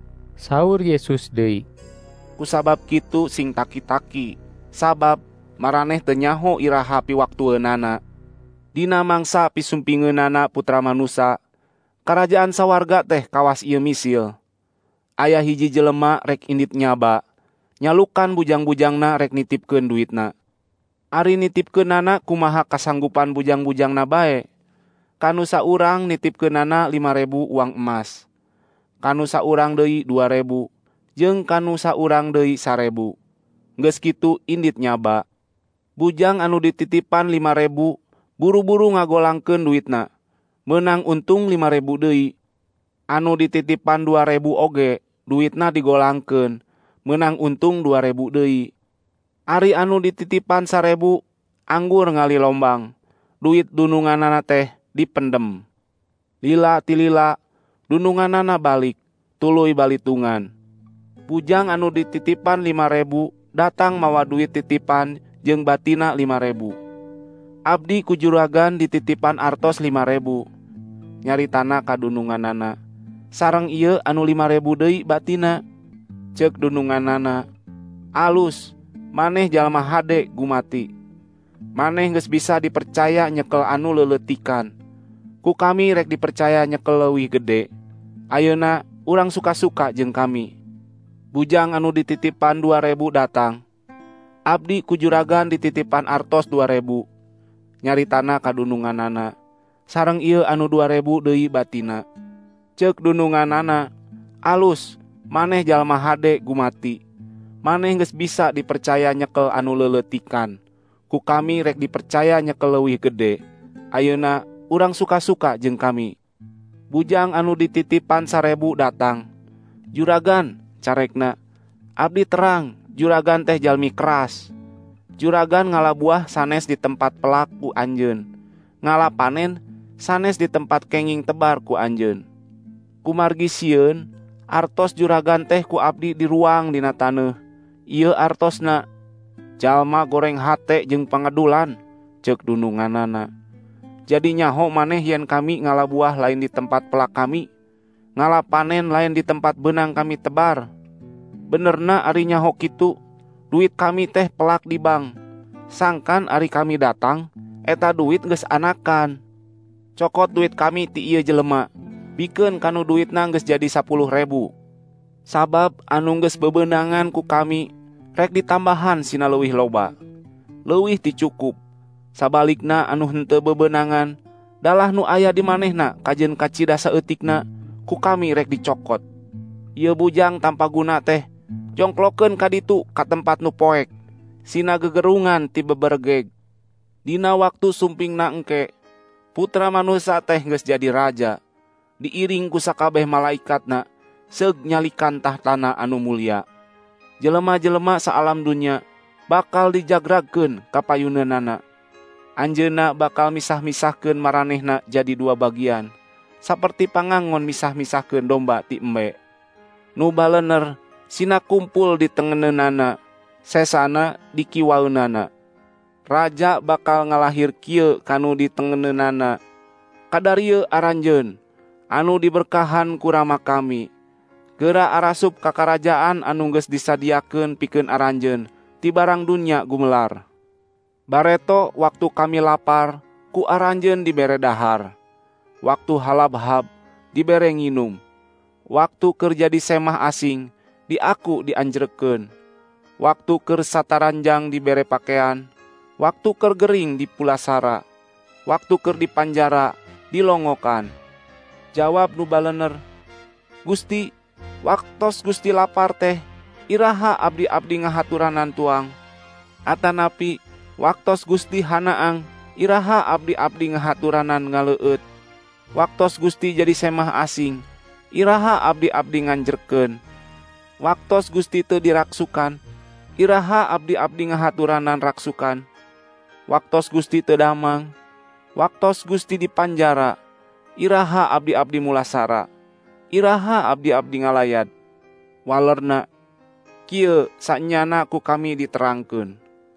Saur Yesus deui,
kusabab kitu sing taki-taki, sabab maraneh teu nyaho iraha piwaktueunana. Dina mangsa pisumpingeunana Putra Manusa, karajaan sawarga teh kawas ieu misil. Aya hiji jelema rek indit nyaba, nyalukan bujang-bujangna rek nitipkeun duitna. Ari nitipkeunana kumaha kasanggupan bujang-bujangna bae. Kanu saurang nitipkeunana lima ribu uang emas. Kanu saurang deui dua ribu, jeung kanu saurang deui sarebu. Geus kitu indit nyaba. Bujang anu dititipan lima ribu, buru-buru ngagolangkeun duitna. Meunang untung lima ribu deui. Anu dititipan dua ribu oge, duitna digolangkeun. Meunang untung dua ribu deui. Ari anu dititipan sarebu, anggur ngali lombang. Duit dununganana teh dipendem. Lila tilila, dununganana balik, tuluy balitungan. Bujang anu dititipan lima ribu, datang mawa duit titipan, jeung batina lima ribu. Abdi ku juragan dititipan artos lima ribu. Nyaritana ka dununganana, sareng ieu anu lima ribu deui batina. Ceuk dununganana, alus, maneh jalma hade gumati. Maneh geus bisa dipercaya nyekel anu leuletikan. Ku kami rek dipercaya nyekel leuwih gede. Ayeuna urang suka-suka jeung kami. Bujang anu dititipan dua ribu datang. Abdi ku juragan dititipan artos dua ribu. Nyaritana ka dununganana, sareng ieu anu dua ribu deui batina. Ceuk dununganana, alus, maneh jalma hade gumati. Maneh geus bisa dipercaya nyekel anu leuletikan. Ku kami rek dipercaya nyekel leuwih gede. Ayeuna urang suka-suka jeung kami. Bujang anu dititipan sarebu datang. Juragan, carekna, abdi terang, juragan teh jalmi keras. Juragan ngalabuah sanes di tempat pelak ku anjeun. Ngala panen sanes di tempat kenging tebar ku anjeun. Kumargi sieun, artos juragan teh ku abdi di ruang dina taneuh. Ieu artosna jalma goreng hate jeung pangadulan, ceuk dundunganana. Jadi nyaho maneh yen kami ngalabuah lain di tempat pelak kami, ngala panen lain di tempat benang kami tebar. Benerna ari nyaho kitu, duit kami teh pelak di bank. Sangkan ari kami datang, eta duit geus anakan. Cokot duit kami ti ieu jelema, bikeun kanu duitna geus jadi sepuluh ribu. Sabab anu geus bebeunangan ku kami, rek ditambahan sina leuwih loba. Leuwih ti cukup. Sabalikna anu henteu bebeunangan, dalah nu aya di manehna kajeun kacida saeutikna, ku kami rek dicokot. Ieu bujang tanpa guna teh, jongklokeun ka ditu ka tempat nu poek, sina gegerungan ti bebergeg. Dina waktu sumpingna engke, Putra Manusia teh geus jadi raja, diiring ku sakabeh malaikatna, seug nyalikan tahtana anu mulia. Jelema-jelema saalam dunya bakal dijagragkeun ka payuneunana. Anjeunna bakal misah-misahkeun maranehna jadi dua bagian, saperti pangangon misah-misahkeun domba ti embe. Nu balener sina kumpul di tengeneunana, sesana di kiwaeunana. Raja bakal ngalahir kieu kanu di tengeneunana. Kadarieu aranjeun, anu diberkahan ku Rama kami. Geura arasup ka karajaan anu geus disadiakeun pikeun aranjeun ti barang dunya gumelar. Bareto waktu kami lapar, ku aranjeun dibere dahar. Waktu halab-hab, dibere nginum. Waktu keur jadi semah asing, di aku dianjrekeun. Waktu keur sataranjang dibere pakaian. Waktu keur gering dipulasara. Waktu keur dipanjara, dilongokan. Jawab nu balener, Gusti, waktos Gusti lapar teh, iraha abdi-abdi ngahaturanan tuang. Atanapi, waktos Gusti hanaang, iraha abdi-abdi ngahaturanan ngaleueut. Waktos Gusti jadi semah asing, iraha abdi-abdi nganjerkeun. Waktos Gusti teu diraksukan, iraha abdi-abdi ngahaturanan raksukan. Waktos Gusti teu damang, waktos Gusti dipanjara, iraha abdi-abdi mulasara, iraha abdi-abdi ngalayad. Walerna, kieu sanyana ku kami diterangkeun.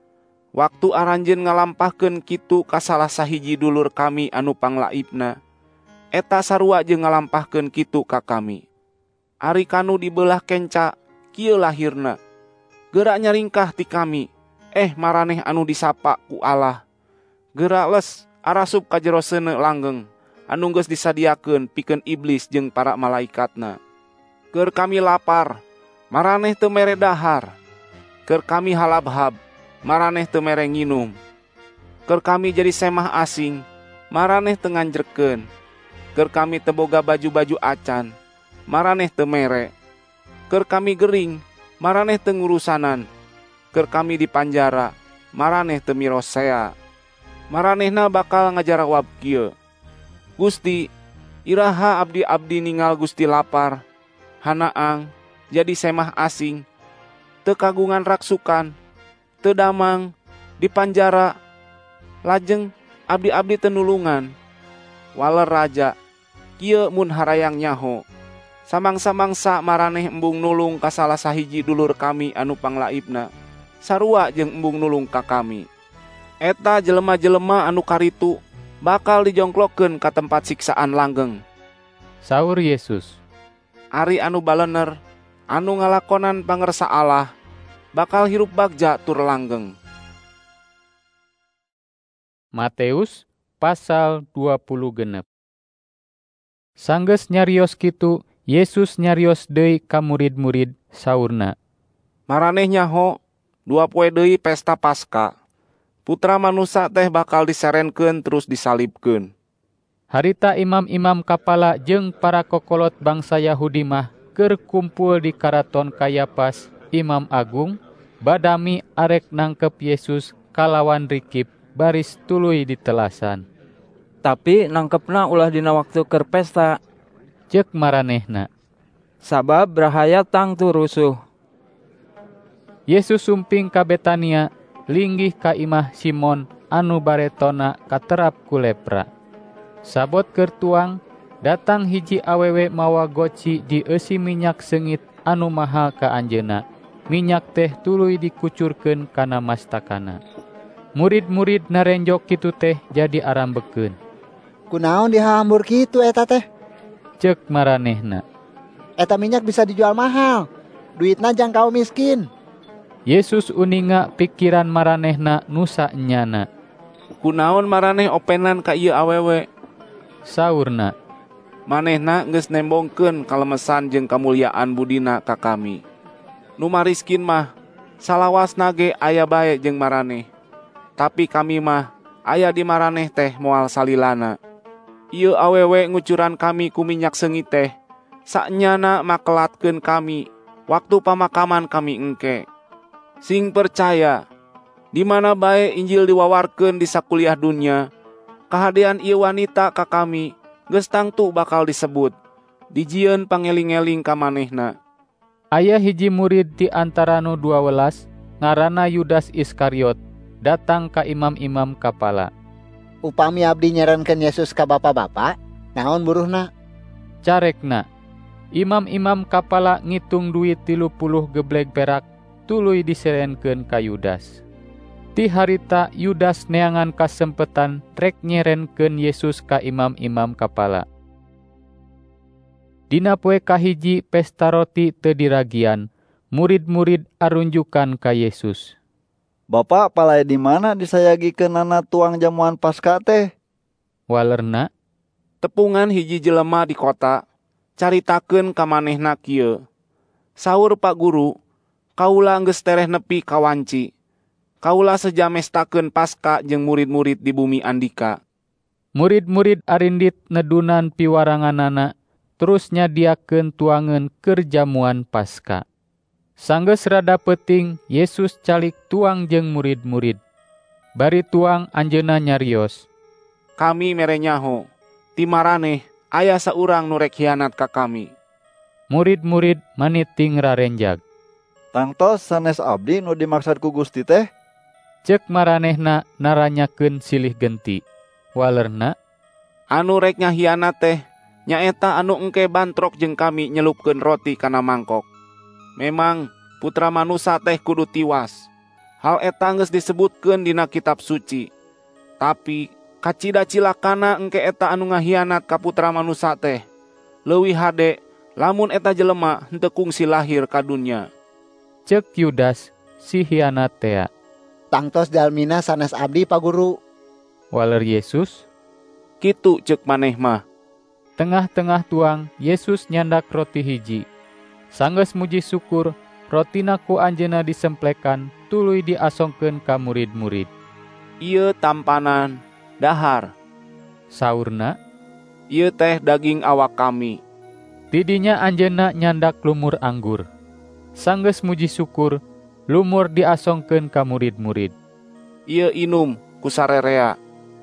Waktu aranjeun ngalampahkeun kitu ka salah sahiji dulur kami anu panglaibna, eta sarua jeung ngalampahkeun kitu ka kami. Ari kanu dibelah kenca, kieu lahirna. Geura nyaringkah ti kami, eh maraneh anu disapa ku Allah. Geura les arasup ka jero seuneu langgeng, anu geus disadiakeun pikeun iblis jeung para malaikatna. Keur kami lapar, maraneh teu mere dahar. Keur kami halab-hab, maraneh teu mere nginum. Keur kami jadi semah asing, maraneh teu nganjrekeun. Keur kami teu boga baju-baju acan, maraneh teu mere. Keur kami gering, maraneh teu ngurusanan. Keur kami dipanjara, maraneh teu mirosea. Maranehna bakal ngajarawab kieu, Gusti, iraha abdi-abdi ningal Gusti lapar, hanaang, jadi semah asing, teu kagungan raksukan, teu damang, dipanjara, lajeng abdi-abdi teu nulungan. Waler raja, kieu mun harayang nyaho, samangsa-mangsa maraneh embung nulung ka salah sahiji dulur kami anu panglaibna, sarua jeung embung nulung ka kami. Eta jelema-jelema anu karitu bakal dijongklokeun ka tempat siksaan langgeng.
Saur Yesus,
ari anu balener, anu ngalakonan pangersa Allah, bakal hirup bagja tur langgeng.
Mateus pasal dua puluh genep. Sanggeus nyarios kitu, Yesus nyarios deui ka murid-murid saurna,
maraneh nyaho, dua poe deui pesta Paskah. Putra Manusia teh bakal diserenkeun terus disalibkeun.
Harita imam-imam kapala jeung para kokolot bangsa Yahudi mah keur kumpul di karaton Kayapas, imam agung, badami arek nangkep Yesus kalawan rikip baris tuluy di telasan.
Tapi nangkepna ulah dina waktu keur pesta,
ceuk maranehna.
Sabab rahaya tang tu rusuh.
Yesus sumping ka Betania, linggih ka imah Simon anu baretona katerap ku lepra. Sabot keur tuang, datang hiji awewe mawa goci dieusi minyak sengit anu mahal ka anjeunna. Minyak teh tuluy dikucurkeun kana mastakana. Murid-murid narenjok kitu teh jadi arambekeun.
Kunaon dihambur kitu eta teh?
Ceuk maranehna.
Eta minyak bisa dijual mahal. Duitna jang kaum miskin.
Yesus uninga pikiran maranehna nusa nyana.
Kunaon maraneh openan ka ieu awewe?
Saurna.
Manehna geus nembongkeun kalemesan jeung kamulyaan budina ka kami. Nu mariskin mah salawasna ge aya bae jeung maraneh. Tapi kami mah aya di maraneh teh moal salilana. Ieu awewe ngucuran kami ku minyak sengit teh, saknyana makelatkeun kami waktu pamakaman kami engke. Sing percaya, di mana bae Injil diwawarkeun di sakuliah dunia, kahadean ieu wanita ka kami geus tangtu bakal disebut, dijieun pangeling-eling ka manehna.
Aya hiji murid di antara nu dua welas, ngaranna Yudas Iskariot, datang ka imam-imam kapala.
Upami abdi nyarankeun Yesus ka bapa-bapa, naon buruhna?
Carekna, imam-imam kapala ngitung duit tilu puluh gebleg perak, tuluy diserenkeun ka Yudas. Ti harita Yudas neangan kasempetan rek nyerenkeun Yesus ka imam-imam kapala. Dina poe kahiji pesta roti teu diragian, murid-murid arunjukan ka Yesus.
Bapak palai di mana disayagikeunana tuang jamuan Paskah teh?
Walerna,
tepungan hiji jelema di kota, caritakeun ka manehna kieu. Saur Pak Guru, kaula geus tereh nepi ka wanci. Kaula seja mestakeun Paskah jeung murid-murid di bumi Andika.
Murid-murid arindit nedunan piwaranganana, terus nyadiakeun tuangeun keur jamuan Paskah. Sanggeus rada peuting, Yesus calik tuang jeung murid-murid. Bari tuang anjeunna nyarios.
Kami mere nyaho, ti maraneh aya saurang nu rek hianat ka kami.
Murid-murid maniting rarenjag.
Tangtos sanes abdi nu dimaksud ku Gusti teh?
Ceuk maranehna naranyakeun silih genti. Walerna,
anu rek ngahianat teh nyaeta anu engke bantrok jeung kami nyelupkeun roti kana mangkok. Memang putra manusia teh kudu tiwas. Hal eta geus disebutkeun dina kitab suci. Tapi kacida cilakana engke eta anu ngahianat ka putra manusia teh. Leuwih hade lamun eta jelema henteu kungsi lahir ka dunya.
Ceuk Yudas si hianat tea.
Tangtos jalmina sanes abdi Pak Guru.
Waler Yesus,
kitu ceuk maneh mah.
Tengah-tengah tuang Yesus nyandak roti hiji. Sanggeus muji syukur, rotina ku anjeunna disemplekan, tuluy diasongkeun ka murid-murid.
Ieu tampanan, dahar.
Saurna,
ieu teh daging awak kami.
Tidinya anjeunna nyandak lumur anggur. Sanggeus muji syukur, lumur diasongkeun ka murid-murid.
Ieu inum ku sarerea.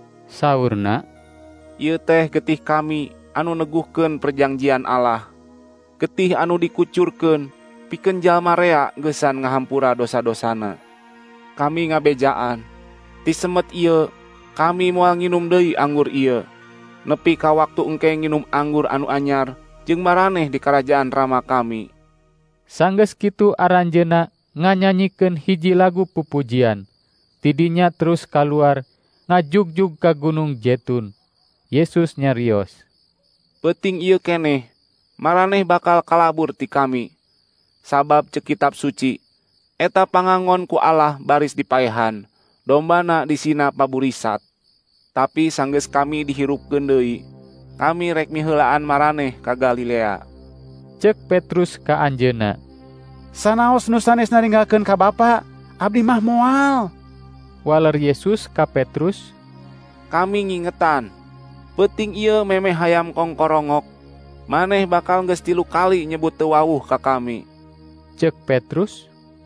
Saurna,
ieu teh getih kami anu neguhkeun perjanjian Allah. Getih anu dikucurkeun pikeun jalma rea geusan ngahampura dosa-dosana. Kami ngabejaan, ti semet ieu kami moal nginum deui anggur ieu, nepi ka waktu engke nginum anggur anu anyar jeung maraneh di karajaan Rama kami.
Sanggeus kitu aranjeunna nganyanyikeun hiji lagu pupujian. Tidinya terus kaluar ngajugjug ka Gunung Jetun. Yesus nyarios.
Peuting ieu keneh, maraneh bakal kalabur ti kami. Sabab ceuk kitab suci, eta pangangon ku Allah baris dipaehan, dombana disina paburisat. Tapi sanggeus kami dihirupkeun deui, kami rek miheulaan maraneh ka Galilea.
Ceuk Petrus ka anjeunna.
Sanaos nu sanes naringgalkeun ka Bapa, abdi mah moal.
Waler Yesus ka Petrus,
kami ngingetan, peuting ieu memeh hayam kongkorongok, maneh bakal geus tilu kali nyebut teu wawuh ka kami.
Ceuk Petrus,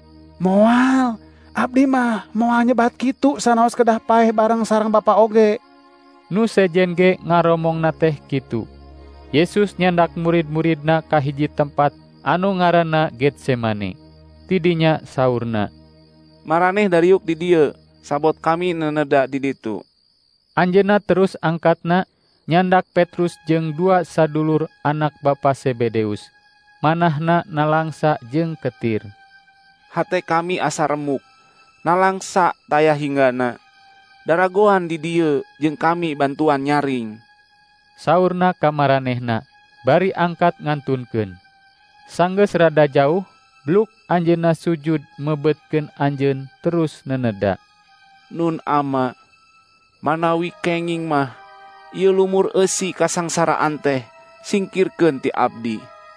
moal, abdi mah moal nyebat kitu sanaos kedah paeh bareng sareng Bapa oge.
Nu sejen ge ngaromongna teh kitu. Yesus nyandak murid-muridna ka hiji tempat anu ngaranna Getsemane. Tidinya saurna,
Maraneh dariuk di dieu, sabot kami neneda di ditu.
Anjeunna terus angkatna nyandak Petrus jeung dua sadulur anak bapa Sebedeus. Manahna nalangsa jeung ketir.
Hate kami asa remuk, nalangsa taya hinggana. Daragoan di dieu jeung kami bantuan nyaring.
Saurna ka maranehna, bari angkat ngantunkeun. Sanggeus rada jauh, bluk anjeunna sujud mebetkeun anjeun terus neneda.
Nun ama, manawi kenging mah, ieu lumur eusi kasangsaraan teh, singkirkeun ti abdi.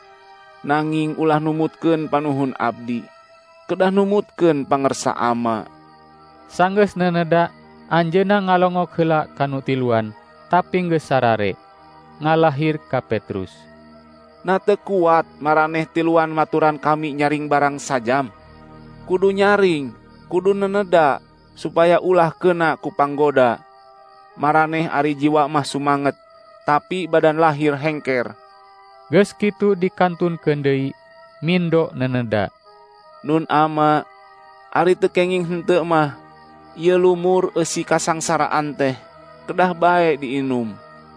Nanging ulah numutkeun panuhun abdi, kedah numutkeun pangersa ama.
Sanggeus neneda, anjeunna ngalongok heula kanu tiluan, tapi geus sarare, ngalahir ka Petrus.
Na teu kuat maraneh tiluan maturan kami nyaring barang sajam. Kudu nyaring, kudu neneda, supaya ulah kena ku panggoda. Maraneh ari jiwa mah sumanget, tapi badan lahir hengker.
Geus kitu dikantunkeun deui, mindo neneda.
Nun ama, ari teu kenging henteu mah, ieu lumur eusi kasangsaraan teh, kedah bae diinum.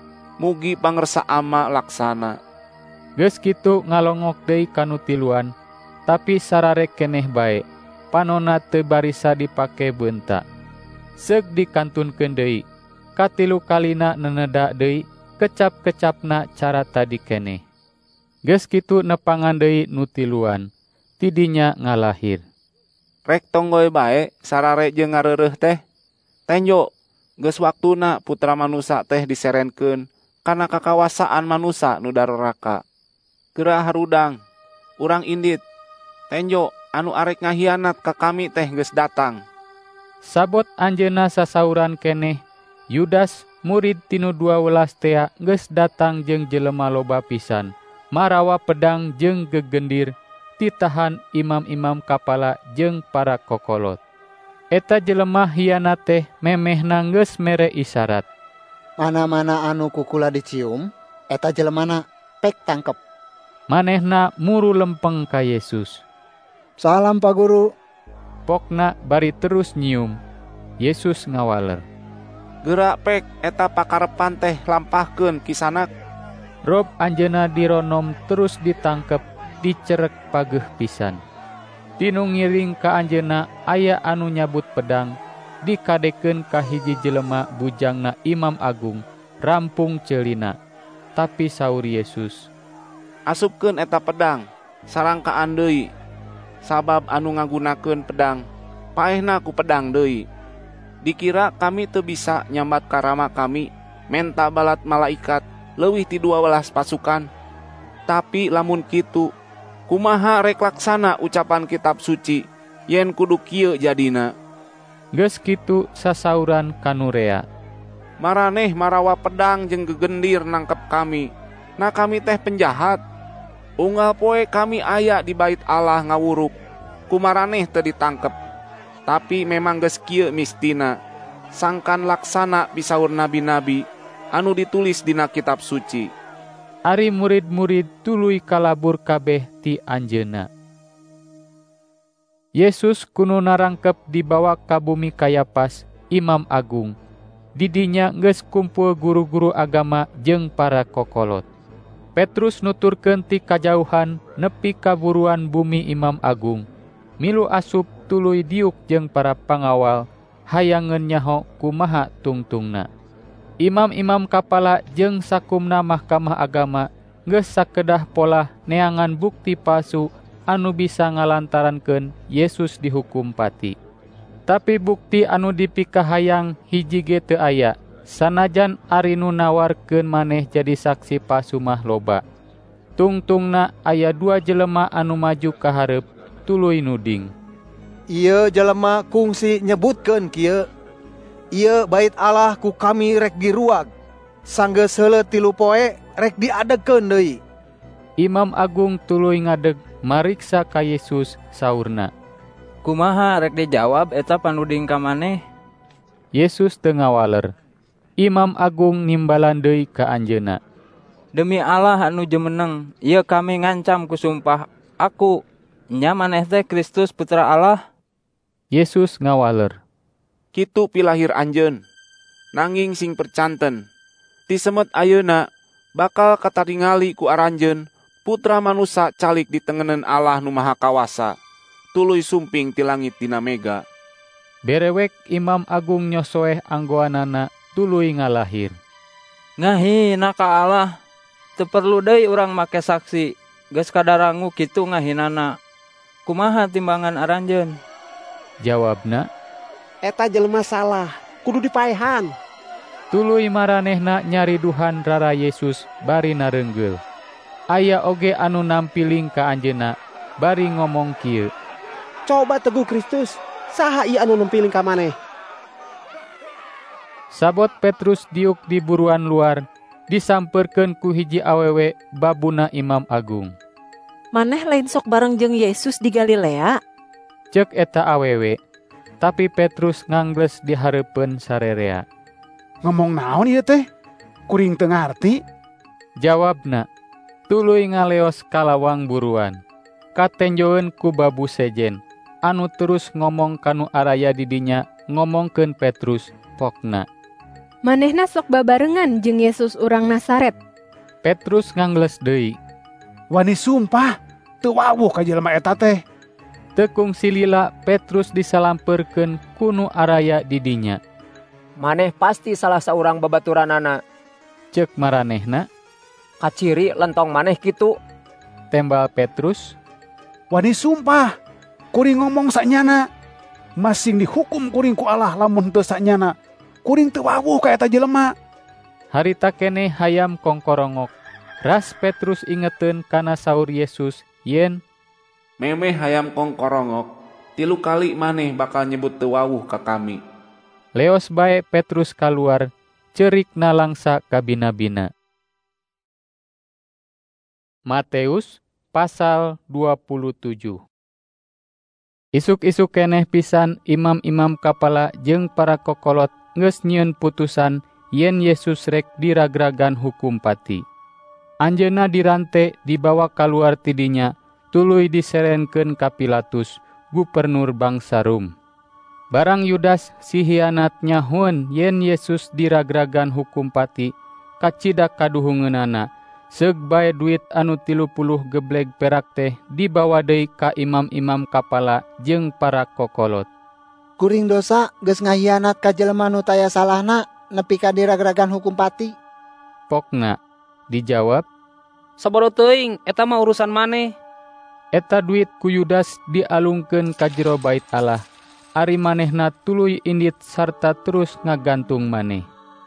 Mugi pangersa ama laksana.
Geus kitu ngalongok deui kanu tiluan, tapi sarare keneh bae, panonna teu barisa dipake beunta. Seug dikantunkeun deui, katilu kalina neneda deui, kecap-kecapna cara tadi keneh. Geus kitu nepangan deui nu tiluan, tidinya ngalahir.
Rek tonggoy bae sarare jeung ngareureuh teh. Tenjo, geus waktuna putra manusa teh diserenkeun kana kakawasaan manusa nu daroraka. Geura harudang, urang indit. Tenjo, anu arek ngahianat ka kami teh geus datang.
Sabot anjeunna sasauran keneh, Yudas murid tinu dua welas tea geus datang jeung jelema loba pisan, marawa pedang jeung gegendir, titahan imam-imam kapala jeung para kokolot. Eta jelema hianat teh memehna geus mere isyarat.
Mana-mana anu kukula dicium, eta jelemana pek tangkep.
Manehna muru lempeng ka Yesus.
Salam Pak Guru.
Pokna bari terus nyium. Yesus ngawaler.
Geura pek eta pakarepan teh lampahkeun kisanak.
Rob anjeunna dironom terus ditangkep, dicerek pageuh pisan. Tinu ngiring ka anjeunna aya anu nyabut pedang, dikadekeun ka hiji jelema bujangna Imam Agung, rampung ceulina. Tapi saur Yesus,
asupkeun eta pedang, sareng kaan deui. Sabab anu ngagunakeun pedang, paehna ku pedang deui. Dikira kami teu bisa nyambat karama kami, menta balat malaikat, leuwih ti dua welas pasukan. Tapi lamun kitu, kumaha rek laksana ucapan kitab suci, yen kudu kieu jadina.
Geus kitu sasauran kanu rea.
Maraneh marawa pedang jeung gegendir nangkep kami, na kami teh penjahat. Unggal poe kami aya di bait Allah ngawuruk, kumaraneh teu ditangkep. Tapi memang geus kieu mistina, sangkan laksana bisaur nabi-nabi anu ditulis dina kitab suci.
Ari murid-murid tuluy kalabur kabeh ti anjeunna. Yesus kuno narangkep dibawa ka bumi Kayapas, Imam Agung. Didinya geus kumpul guru-guru agama jeung para kokolot. Petrus nuturkeun ti kajauhan nepi ka buruan bumi Imam Agung. Milu asup tuluy diuk jeung para pangawal, hayangeun nyaho kumaha tungtungna. Imam-imam kapala jeung sakumna mahkamah agama geus sakedah pola neangan bukti palsu anu bisa ngalantarankeun Yesus dihukum pati. Tapi bukti anu dipikahayang hiji ge teu aya, sanajan ari nu nawarkeun maneh jadi saksi palsu mah loba. Tungtungna aya dua jelema anu maju ka hareup tuluy nuding.
Ieu jelema kungsi nyebutkeun kieu, ieu bait Allah ku kami rek diruag, sanggeus heuleuh tilu poe rek diadegeun deui.
Imam Agung tuluy ngadeg mariksa ka Yesus, saurna,
kumaha rek dijawab eta panuding ka maneh?
Yesus teu ngawaler. Imam Agung nimbalan deui ka anjeunna,
demi Allah anu jemeneng, ieu kami ngancam ku sumpah aku, nya maneh teh Kristus putra Allah.
Yesus ngawaler,
kitu pilahir anjeun, nanging sing percanten. Ti semet ayeuna bakal kataringali ku aranjeun Putra Manusa calik di tengeneun Allah nu Maha Kawasa, tuluy sumping ti langit dina mega.
Berewek Imam Agung nyosoeh anggoanana tuluy ngalahir.
Ngahina ka Allah, teu perlu deui urang make saksi, geus kadarangu kitu ngahinana. Kumaha timbangan aranjeun?
Jawabna,
eta jelema salah, kudu dipaehan.
Tuluy maranehna nyari duhan rara Yesus bari nareunggel. Aya oge anu nampiling ka anjeunna bari ngomong kieu,
coba Teguh Kristus, saha ieu anu nampiling ka maneh?
Sabot Petrus diuk di buruan luar, disamperkeun ku hiji awewe babuna Imam Agung.
Maneh lain sok bareng jeung Yesus di Galilea?
Cek eta awewe, tapi Petrus ngangles di hareupeun sarerea.
Ngomong naon ieu teh? Kuring teu ngarti.
Jawabna, tuluy ngaleos kalawang buruan. Katenjoeun ku babu sejen, anu terus ngomong kanu araya didinya ngomongkeun Petrus, pokna.
Manehna sok babarengan jeung Yesus urang Nasaret.
Petrus ngangles deui.
Wani sumpah, teu wawuh ka jelema eta teh.
Tekung silila Petrus disalamperkeun kunu araya didinya.
Maneh pasti salah saurang babaturanana.
Cek maranehna,
kaciri lentong maneh kitu.
Tembal Petrus,
wani sumpah, kuring ngomong sanyana. Masing dihukum kuring ku Allah lamun teu sanyana. Kuring teu wawuh ka eta jelema.
Harita keneh hayam kongkorongok. Ras Petrus ingeteun kana saur Yesus, yen
memeh hayam kongkorongok, tilu kali maneh bakal nyebut teu wawuh ka kami.
Leos bae Petrus kaluar, cerikna langsa ka bina-bina. Matius pasal dua puluh tujuh. Isuk-isuk keneh pisan imam-imam kapala jeung para kokolot geus nyieun putusan yen Yesus rek diragragan hukum pati. Anjeunna dirante dibawa kaluar tidinya, tuluy diserenkeun ka Pilatus, gubernur bangsa Rom. Barang Yudas si hianat nyahoen yen Yesus diragragan hukum pati, kacidak kaduhungeunana, seug bae duit anu tilu puluh gebleg perak teh dibawa deui ka imam-imam kapala jeung para kokolot.
Kuring dosa geus ngahianat ka jelema nu taya salahna nepi ka diragragan hukum pati.
Pokna dijawab,
saboro teuing eta mah urusan maneh.
Eta duit ku Yudas dialungkeun ka jero bait Allah. Ari manehna tuluy indit sarta terus ngagantung maneh.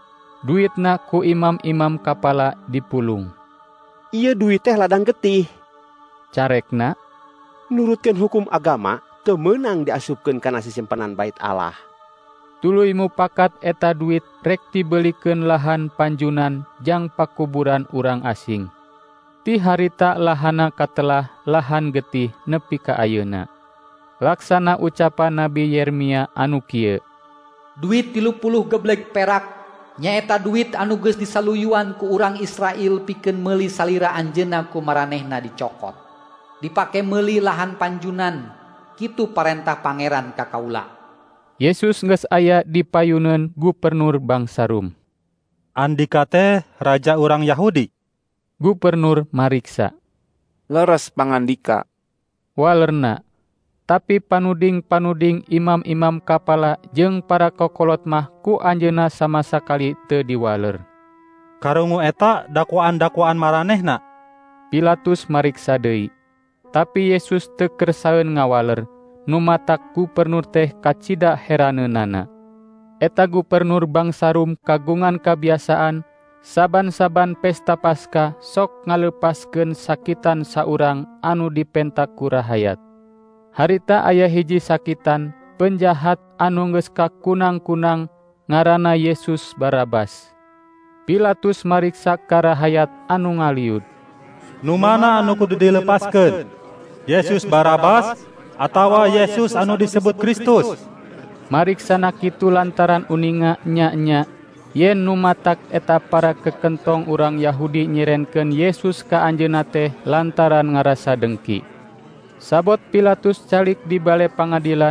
Duitna ku imam-imam kapala dipulung.
Ieu duit teh ladang getih.
Carekna,
nurutkeun hukum agama teu meunang diasupkeun kana sisimpenan bait Allah.
Tuluy mupakat eta duit rek dibelikeun lahan panjunan jang pakuburan urang asing. Ti harita lahana katelah lahan getih nepi ka ayeuna. Laksana ucapan Nabi Yeremia anu kieu.
Duit tilu puluh gebleg perak, nyaeta duit anu geus disaluyuan ku urang Israel pikeun meuli salira anjeunna ku maranehna dicokot. Dipake meuli lahan panjunan, kitu parentah pangeran ka kaula.
Yesus geus aya di payuneun gubernur bangsa Rom.
Andika teh raja urang Yahudi.
Gubernur mariksa.
Leres pangandika.
Walerna. Tapi panuding-panuding imam-imam kapala jeung para kokolot mah ku anjeunna sama sakali teu diwaler.
Karungu eta dakwaan-dakwaan maranehna.
Pilatus mariksa deui. Tapi Yesus teu kersaeun ngawaler, nu matak gubernur teh kacida heraneunana. Eta gubernur bangsa Rom kagungan kabiasaan saban-saban pesta Paskah sok ngaleupaskeun sakitan saurang anu dipentak ku rahayat. Harita aya hiji sakitan penjahat anu geus kakunang-kunang ngaranna Yesus Barabas. Pilatus mariksa ka rahayat anu ngaliud.
Nu mana anu kudu dilepaskeun? Yesus Barabas atawa Yesus anu disebut Kristus?
Mariksana kitu lantaran uninga nya-nya yen nu matak eta para kekentong urang Yahudi nyirenkeun Yesus ka anjeunna teh lantaran ngarasa dengki. Sabot Pilatus calik di bale pangadilan,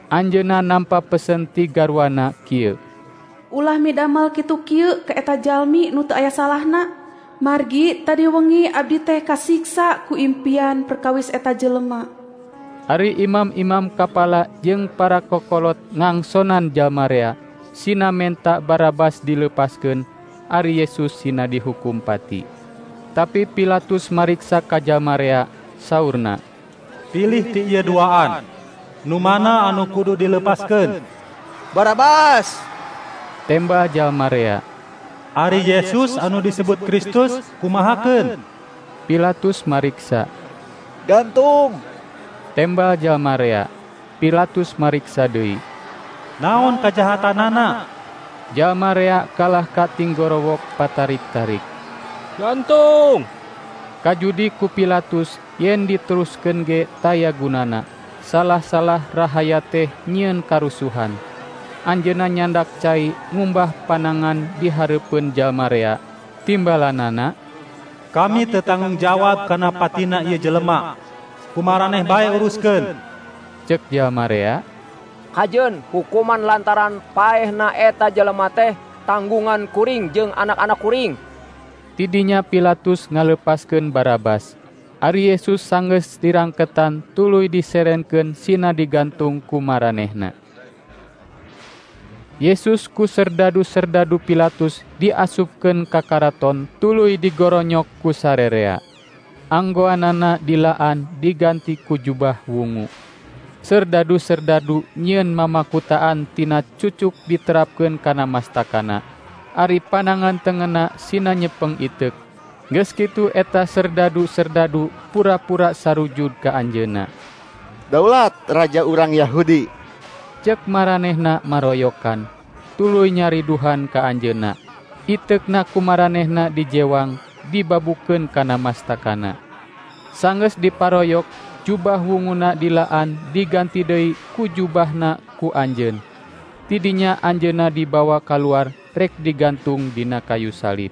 Anjeunna nampa pesen ti garwana kieu.
Ulah midamel kitu kieu ke eta jalmi nu teu aya salahna. Margi tadi wengi abdi teh kasiksa ku impian perkawis eta jelema.
Ari imam-imam kapala jeung para kokolot ngangsonan jalma rea, sina menta Barabas dilepaskeun, ari Yesus sina dihukum pati. Tapi Pilatus mariksa ka jalma rea, saurna,
"Pilih ti ieu duaan, nu mana anu kudu dilepaskeun?"
"Barabas!"
tembah jalma rea.
"Ari Yesus anu disebut Kristus, kumahakeun?"
Pilatus mariksa.
"Gantung!"
tembah jalma rea. Pilatus mariksa deui.
"Naon kajahatanana?"
Jalma rea kalah ka tinggorowok patarik-tarik.
"Gantung!"
Kajudi ku Pilatus yen diteruskeun ge taya gunana. Salah-salah rahaya teh nyieun karusuhan. Anjeunna nyandak cai ngumbah panangan di hareupeun jalma rea. Timbalanana,
"Kami teu tanggung jawab kana patina ieu jelema. Kumaraneh bae uruskeun,"
cek jalma rea.
"Hajeun hukuman lantaran paehna eta jelema teh tanggungan kuring jeung anak-anak kuring."
Tidinya Pilatus ngalepaskeun Barabas. Ari Yesus sanggeus dirangketan tuluy diserenkeun sina digantung ku maranehna. Yesus ku serdadu-serdadu Pilatus diasupkeun ka karaton tuluy digoronyok ku sarerea. Anggoanana dilaan diganti ku jubah wungu. Serdadu-serdadu nyieun mamakutaan tina cucuk diterapkeun kana mastakana. Ari panangan tengena sina nyepeng itek. Geus kitu eta serdadu-serdadu pura-pura sarujud ka anjeunna.
"Daulat raja urang Yahudi,"
cek maranehna maroyokan. Tuluy nyari duhan ka anjeunna. Itekna ku maranehna dijewang, dibabukeun kana mastakana. Sanggeus diparoyok, jubah wunguna dilaan diganti deui ku jubahna ku anjeun. Tidinya anjeunna dibawa kaluar rek digantung dina kayu salib.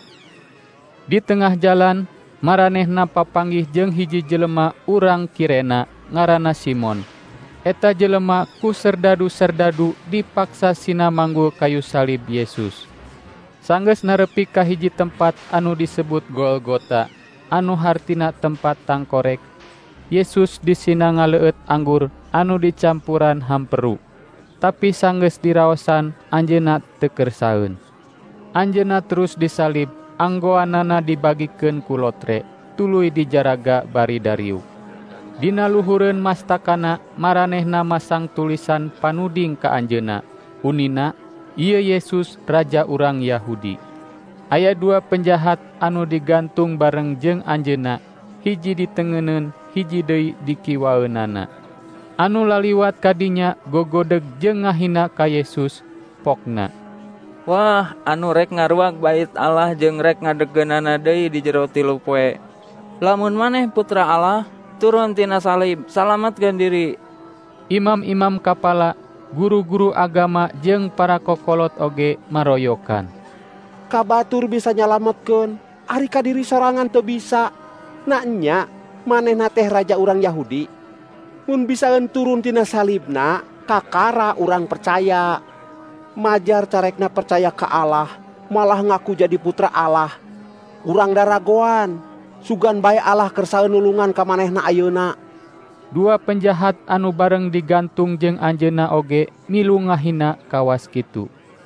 Di tengah jalan, maranehna papanggih jeung hiji jelema urang Kirena ngaranna Simon. Eta jelema ku serdadu-serdadu dipaksa sina manggul kayu salib Yesus. Sanggeus narepi ka hiji tempat anu disebut Golgota, anu hartina tempat tangkorek, Yesus disina ngaleueut anggur anu dicampuran hamperu. Tapi sanggeus diraosan anjeunna teu keur saeun. Anjeunna terus disalib, anggoanana dibagikeun ku lotre, tuluy dijaraga bari dariuk. Dina luhureun mastakana maranehna masang tulisan panuding ka anjeunna, unina, ieu Yesus raja urang Yahudi. Aya dua penjahat anu digantung bareng jeung anjeunna, hiji ditengeuneun, hiji deui di kiwaeunana. Anu laliwat kadinya gogodeg jeung ngahina ka Yesus, pokna,
"Wah, anu rek ngaruak bait Allah jeung rek ngadegeunana deui di jero tilu poe. Lamun maneh putra Allah, turun tina salib, salamatkeun diri."
Imam-imam kapala, guru-guru agama jeung para kokolot oge maroyokan.
"Kabatur bisa nyalametkeun, ari ka diri sorangan teu bisa. Naknya, manehna teh raja urang Yahudi. Mun bisaeun turun tina salibna, kakara urang percaya. Majar carekna percaya ka Allah, malah ngaku jadi putra Allah. Urang daragoan, sugan bae Allah keur saeun nulungan ka manehna ayeuna."
Dua penjahat anu bareng digantung jeung anjeunna oge milu ngahina kawas kitu.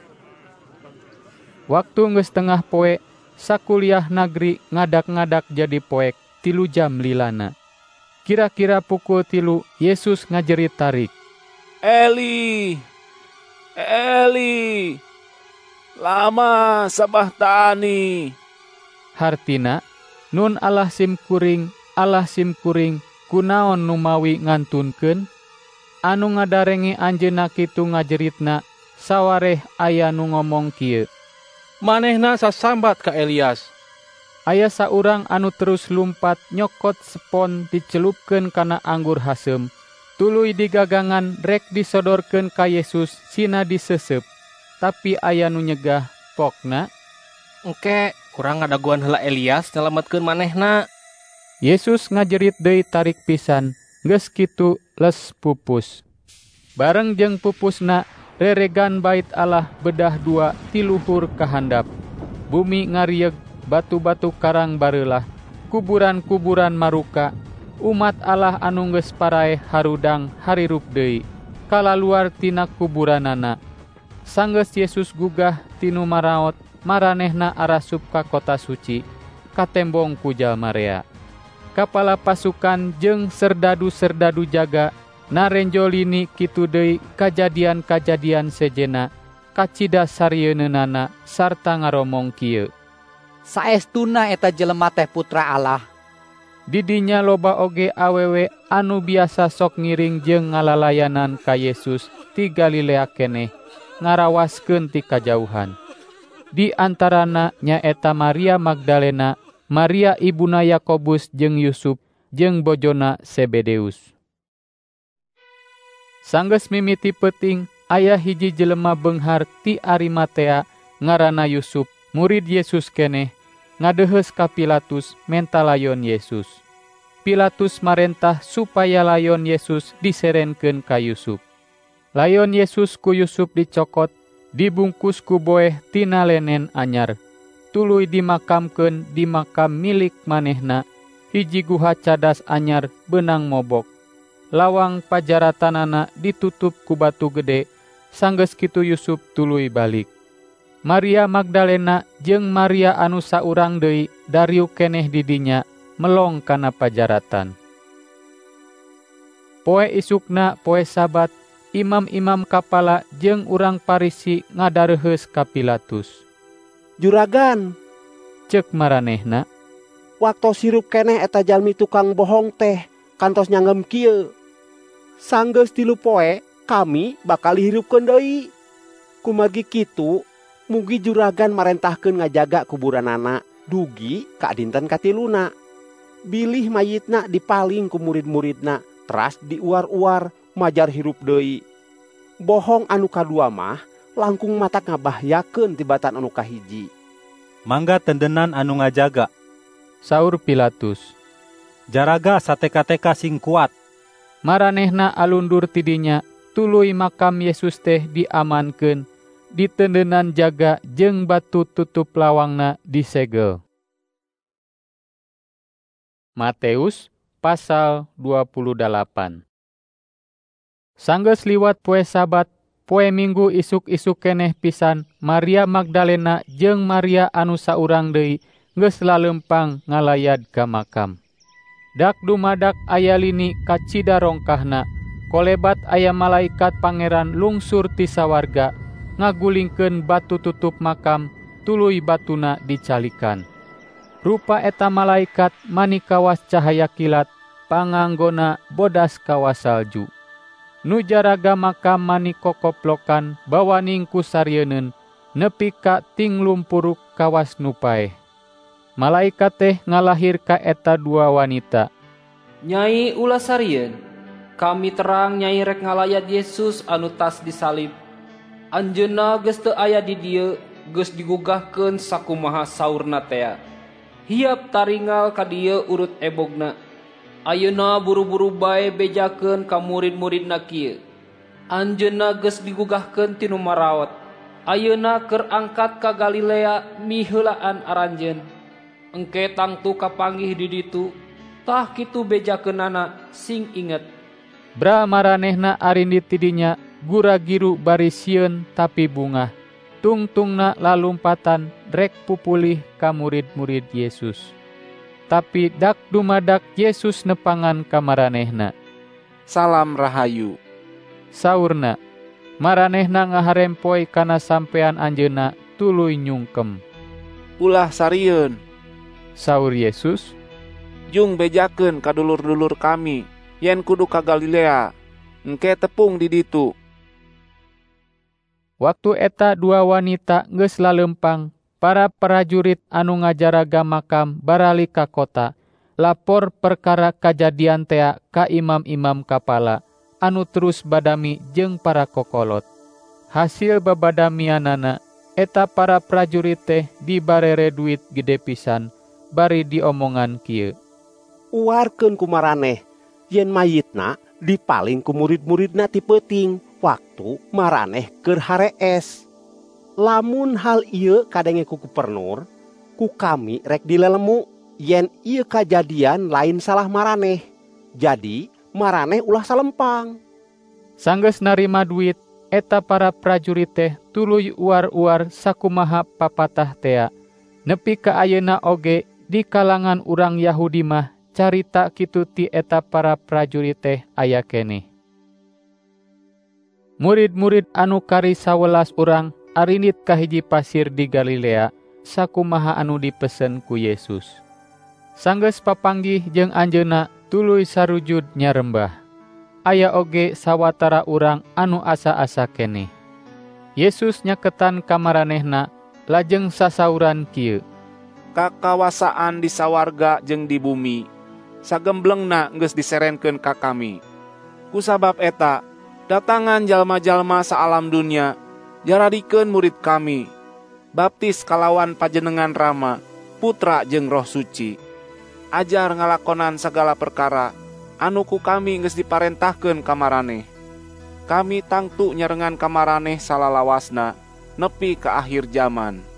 Waktu geus tengah poe, sakuliah nagri ngadak-ngadak jadi poek tilu jam lilana. Kira-kira pukul tilu, Yesus ngajerit tarik,
"Eli, Eli, lama sabachthani."
Hartina, nun Allah sim kuring, Allah sim kuring, kunaon nu mawi ngantunkeun? Anu ngadarenge anjeunna kitu ngajeritna, sawareh aya nu ngomong kieu,
"Manehna sasambat ka Elias."
Aya saurang anu terus lumpat nyokot sepon dicelupkeun kana anggur haseum, tuluy digagangan rek disodorkeun ka Yesus sina disesep. Tapi aya nu nyegah, pokna,
"Engke, kurang ngadaguan heula Elias nyalametkeun manehna."
Yesus ngajerit deui tarik pisan, geus kitu les pupus. Bareng jeung pupusna reregan bait Allah bedah dua tiluhur kahandap. Bumi ngarieg, batu-batu karang bareulah, kuburan-kuburan maruka. Umat Allah anu geus parae harudang harirup deui, kalaluar tina kuburanana. Sanggeus Yesus gugah tinu maraot, maranehna arasup ka kota suci, katembong ku jalma rea. Kapala pasukan jeung serdadu-serdadu jaga narenjolini kitu deui kajadian-kajadian sejena, kacida sarieunana sarta ngaromong kieu.
Saestuna eta jelema teh putra Allah.
Didinya loba oge awewe anu biasa sok ngiring jeung ngalalayanan ka Yesus ti Galilea keneh, ngarawaskeun ti kajauhan. Di antarana nyaeta Maria Magdalena, Maria ibuna Yakobus jeung Yusup, jeung bojona Sebedeus. Sanggeus mimiti peuting, aya hiji jelema beunghar ti Arimatea ngaranna Yusup, murid Yesus keneh, ngadeuheus ka Pilatus menta layon Yesus. Pilatus marentah supaya layon Yesus diserenkeun ka Yusup. Layon Yesus ku Yusup dicokot, dibungkus ku boeh tina lenen anyar, tuluy dimakamkeun di makam milik manehna, hiji guha cadas anyar beunang mobok. Lawang pajaratanana ditutup ku batu gede, sanggeus kitu Yusup tuluy balik. Maria Magdalena jeung Maria anu saurang deui dariu keneh didinya melong kana pajaratan. Poe isukna poe Sabat, imam-imam kapala jeung urang Parisi ngadareuheus ka Pilatus.
Juragan,
ceuk maranehna,
waktu sirup keneh eta jalmi tukang bohong teh kantos nyanggem kieu. Sanggeus tilu poe kami bakal dihirupkeun deui. Kumargi kitu mugi juragan marentahkeun ngajaga kuburanana dugi ka dinten katiluna. Bilih mayitna dipaling ku murid-muridna, teras diuar-uar majar hirup deui. Bohong anu kadua mah langkung matak ngabahyakeun tibatan anu kahiji.
Mangga tendenan anu ngajaga,
saur Pilatus.
Jaraga sateka-teka sing kuat.
Maranehna alundur tidinya, tuluy makam Yesus teh diamankeun, ditendenan jaga jeung batu tutup lawangna disegel. Matius pasal dua puluh delapan. Sanggeus liwat poe Sabat, poe Minggu isuk-isuk keneh pisan, Maria Magdalena jeung Maria anu saurang deui geus lalempang ngalayad ka makam. Dak dumadak aya lini kacida rongkahna, kolebat aya malaikat pangeran lungsur ti sawarga, ngagulingkeun batu tutup makam, tuluy batuna dicalikan. Rupa eta malaikat manikawas cahaya kilat, panganggona bodas kawas salju. Nu jaraga makam manikokoplokan bawaning ku sarieun, nepi ka ting lumpuruk kawas nupaeh. Malaikat teh ngalahir ka eta dua wanita.
Nyai ulah sarieun, kami terang nyai rek ngalayat Yesus anu tas disalib. Anjeunna geus teu aya di dieu, geus digugahkeun sakumaha saurna tea. Hiap taringal ka dieu urut ebogna. Ayeuna buru-buru bae bejakeun ka murid-muridna kieu. Anjeunna geus digugahkeun tinu maraot. Ayeuna keur angkat ka Galilea miheulaan aranjeun. Engke tangtu kapanggih di ditu, tah kitu bejakeunana sing inget.
Bra maranehna arindi tidinya gura-giru bari sieun tapi bungah. Tungtungna lalumpatan rek pupulih ka murid-murid Yesus. Tapi dak dumadak Yesus nepangan ka maranehna.
Salam rahayu,
saurna. Maranehna ngaharempoi kana sampean anjeunna tuluy nyungkem.
Ulah sarieun,
saur Yesus.
Jung bejakeun ka dulur-dulur kami, yen kudu ka Galilea, engke tepung di ditu.
Waktu eta dua wanita geus lalempang, para prajurit anu ngajaraga makam barali ka kota, lapor perkara kajadian tea ka imam-imam kapala, anu terus badami jeung para kokolot. Hasil babadamianana, eta para prajurit teh dibarere duit gede pisan, bari diomongan kieu.
Uwarkeun ku maraneh, yen mayitna dipaling ku murid-muridna ti peuting waktu maraneh keur harees. Lamun hal ieu kadenge ku gubernur, ku kami rek dilelemu yen ieu kajadian lain salah maraneh. Jadi maraneh ulah salempang.
Sanggeus narima duit, eta para prajurit teh tuluy uar-uar sakumaha papatah tea. Nepi ka ayeuna oge di kalangan urang Yahudi mah carita kitu ti eta para prajurit teh aya keneh. Murid-murid anu kari sawelas urang arinit ka hiji pasir di Galilea sakumaha anu dipesen ku Yesus. Sanggeus papanggih jeung anjeunna tuluy sarujud nyarembah. Aya oge sawatara urang anu asa-asa keneh. Yesus nyaketan ka maranehna lajeng sasauran kieu.
Kakawasaan di sawarga jeung di bumi sagemblengna geus diserenkeun ka kami. Kusabab eta datangan jalma-jalma saalam dunia jaradikeun murid kami. Baptis kalawan pajenengan Rama, Putra jeung Roh Suci. Ajar ngalakonan sagala perkara anu ku kami geus diparentahkeun ka maraneh. Kami tangtu nyarengan ka maraneh salalawasna nepi ka akhir zaman.